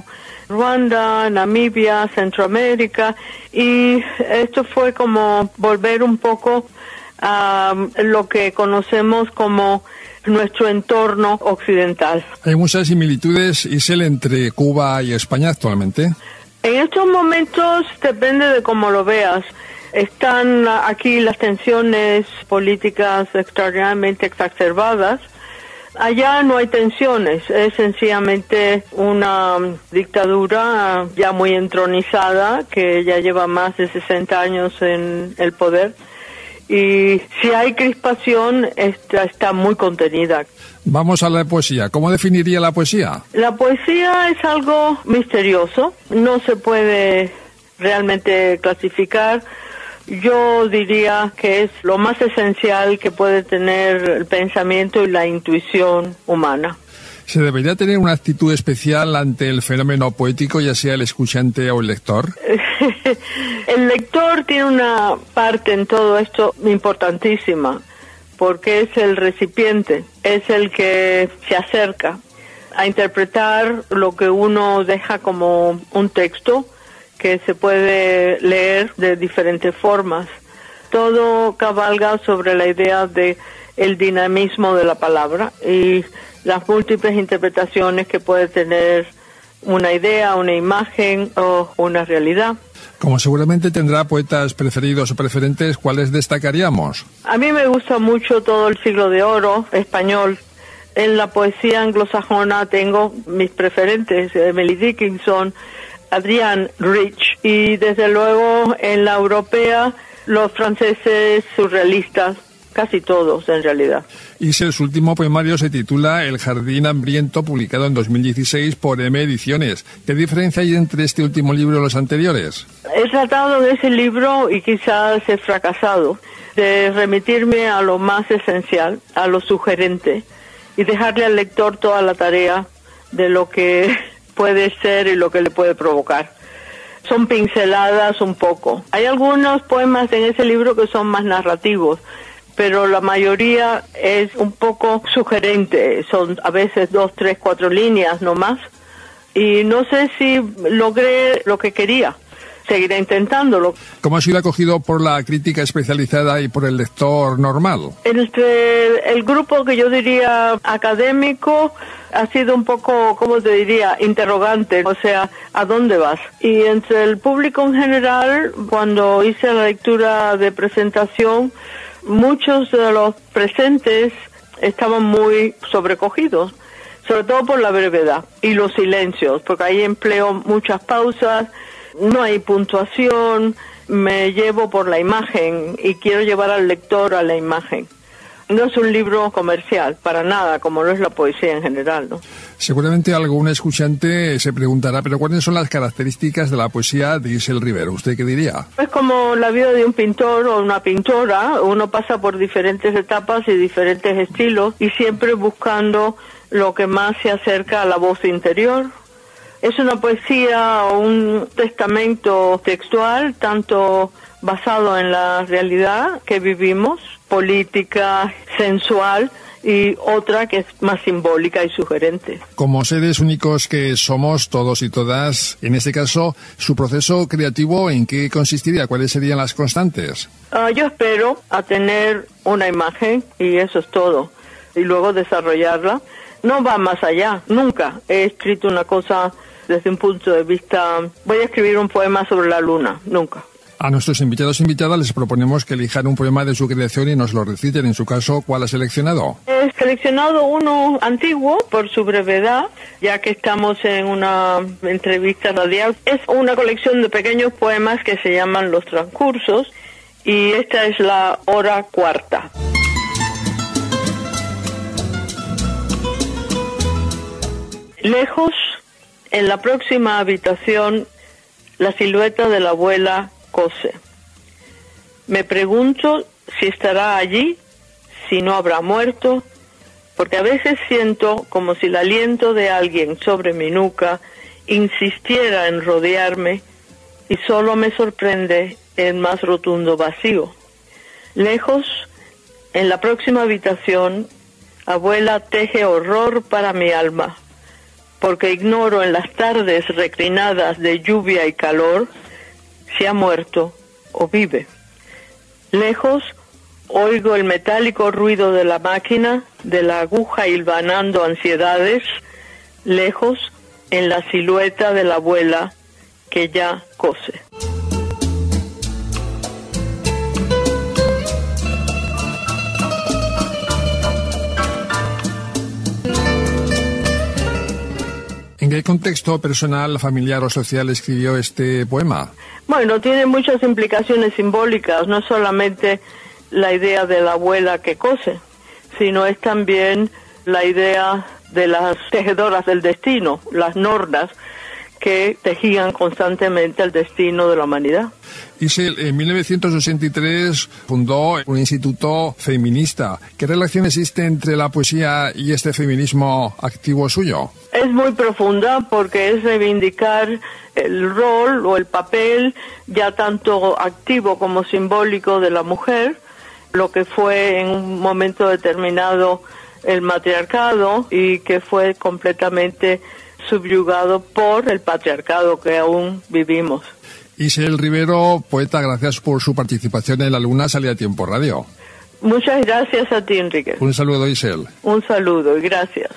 Ruanda, Namibia, Centroamérica, y esto fue como volver un poco a lo que conocemos como nuestro entorno occidental. Hay muchas similitudes, Isel, entre Cuba y España actualmente. En estos momentos depende de cómo lo veas. Están aquí las tensiones políticas extraordinariamente exacerbadas. Allá no hay tensiones, es sencillamente una dictadura ya muy entronizada que ya lleva más de sesenta años en el poder. Y si hay crispación, esta está muy contenida. Vamos a la poesía. ¿Cómo definiría la poesía? La poesía es algo misterioso, no se puede realmente clasificar. Yo diría que es lo más esencial que puede tener el pensamiento y la intuición humana. ¿Se debería tener una actitud especial ante el fenómeno poético, ya sea el escuchante o el lector? El lector tiene una parte en todo esto importantísima, porque es el recipiente, es el que se acerca a interpretar lo que uno deja como un texto que se puede leer de diferentes formas. Todo cabalga sobre la idea de el dinamismo de la palabra y las múltiples interpretaciones que puede tener una idea, una imagen o una realidad. Como seguramente tendrá poetas preferidos o preferentes, ¿cuáles destacaríamos? A mí me gusta mucho todo el siglo de oro español. En la poesía anglosajona tengo mis preferentes, Emily Dickinson, Adrienne Rich, y desde luego en la europea los franceses surrealistas, casi todos en realidad. Y su último poemario se titula El jardín hambriento, publicado en dos mil dieciséis por M Ediciones. ¿Qué diferencia hay entre este último libro y los anteriores? He tratado en ese libro, y quizás he fracasado, de remitirme a lo más esencial, a lo sugerente, y dejarle al lector toda la tarea de lo que puede ser y lo que le puede provocar. Son pinceladas un poco. Hay algunos poemas en ese libro que son más narrativos, pero la mayoría es un poco sugerente. Son a veces dos, tres, cuatro líneas no más. Y no sé si logré lo que quería. Seguiré intentándolo. ¿Cómo ha sido acogido por la crítica especializada y por el lector normal? Entre el grupo que yo diría académico ha sido un poco, ¿cómo te diría?, interrogante, o sea, ¿a dónde vas? Y entre el público en general, cuando hice la lectura de presentación, muchos de los presentes estaban muy sobrecogidos, sobre todo por la brevedad y los silencios, porque ahí empleo muchas pausas, no hay puntuación, me llevo por la imagen y quiero llevar al lector a la imagen. No es un libro comercial, para nada, como lo es la poesía en general, ¿no? Seguramente algún escuchante se preguntará, ¿pero cuáles son las características de la poesía de Isel Rivero? ¿Usted qué diría? Es como la vida de un pintor o una pintora. Uno pasa por diferentes etapas y diferentes estilos y siempre buscando lo que más se acerca a la voz interior. Es una poesía o un testamento textual, tanto basado en la realidad que vivimos, política, sensual, y otra que es más simbólica y sugerente. Como seres únicos que somos todos y todas, en este caso, ¿su proceso creativo en qué consistiría? ¿Cuáles serían las constantes? Uh, yo espero a tener una imagen y eso es todo, y luego desarrollarla. No va más allá, nunca he escrito una cosa desde un punto de vista, voy a escribir un poema sobre la luna, nunca. A nuestros invitados e invitadas les proponemos que elijan un poema de su creación y nos lo reciten. En su caso, ¿cuál ha seleccionado? He seleccionado uno antiguo por su brevedad, ya que estamos en una entrevista radial. Es una colección de pequeños poemas que se llaman Los Transcursos, y esta es la hora cuarta. Lejos, en la próxima habitación, la silueta de la abuela cose. Me pregunto si estará allí, si no habrá muerto, porque a veces siento como si el aliento de alguien sobre mi nuca insistiera en rodearme y solo me sorprende el más rotundo vacío. Lejos, en la próxima habitación, abuela teje horror para mi alma. porque ignoro en las tardes reclinadas de lluvia y calor si ha muerto o vive. Lejos oigo el metálico ruido de la máquina, de la aguja hilvanando ansiedades, lejos en la silueta de la abuela que ya cose. ¿En qué contexto personal, familiar o social escribió este poema? Bueno, tiene muchas implicaciones simbólicas, no solamente la idea de la abuela que cose, sino es también la idea de las tejedoras del destino, las nornas, que tejían constantemente el destino de la humanidad. Isel, en mil novecientos ochenta y tres fundó un instituto feminista. ¿Qué relación existe entre la poesía y este feminismo activo suyo? Es muy profunda porque es reivindicar el rol o el papel ya tanto activo como simbólico de la mujer, lo que fue en un momento determinado el matriarcado y que fue completamente subyugado por el patriarcado que aún vivimos. Isel Rivero, poeta, gracias por su participación en La Luna Sale a Tiempo Radio. Muchas gracias a ti, Enrique. Un saludo, Isel. Un saludo y gracias.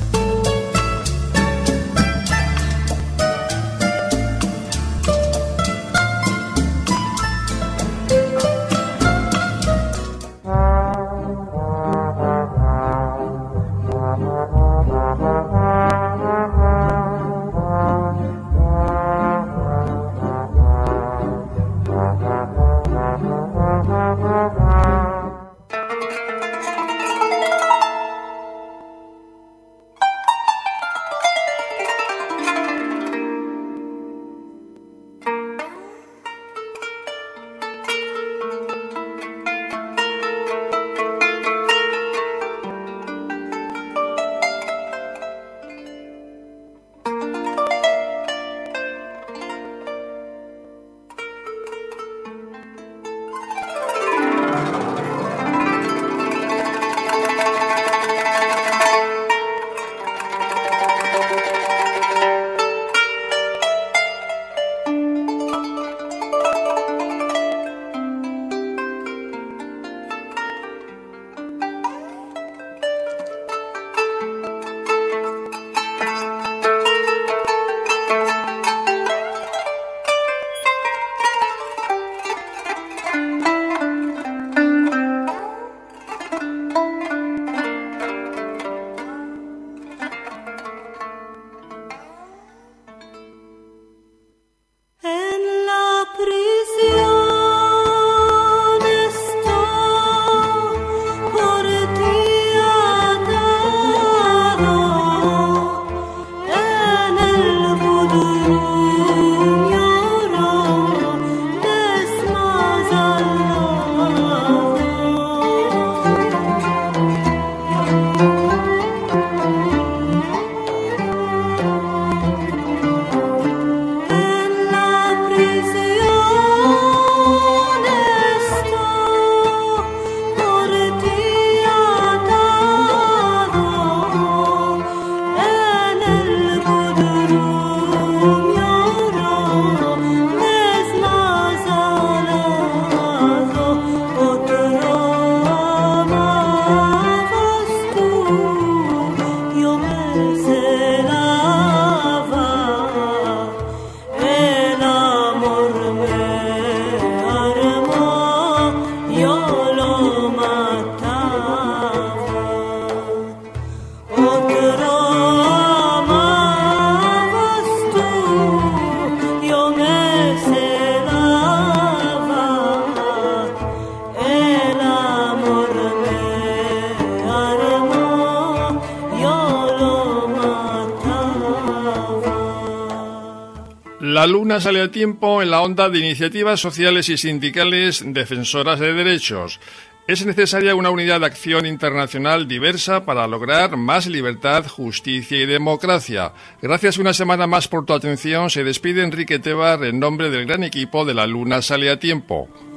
La Luna Sale a Tiempo en la onda de iniciativas sociales y sindicales defensoras de derechos. Es necesaria una unidad de acción internacional diversa para lograr más libertad, justicia y democracia. Gracias una semana más por tu atención. Se despide Enrique Tebar en nombre del gran equipo de La Luna Sale a Tiempo.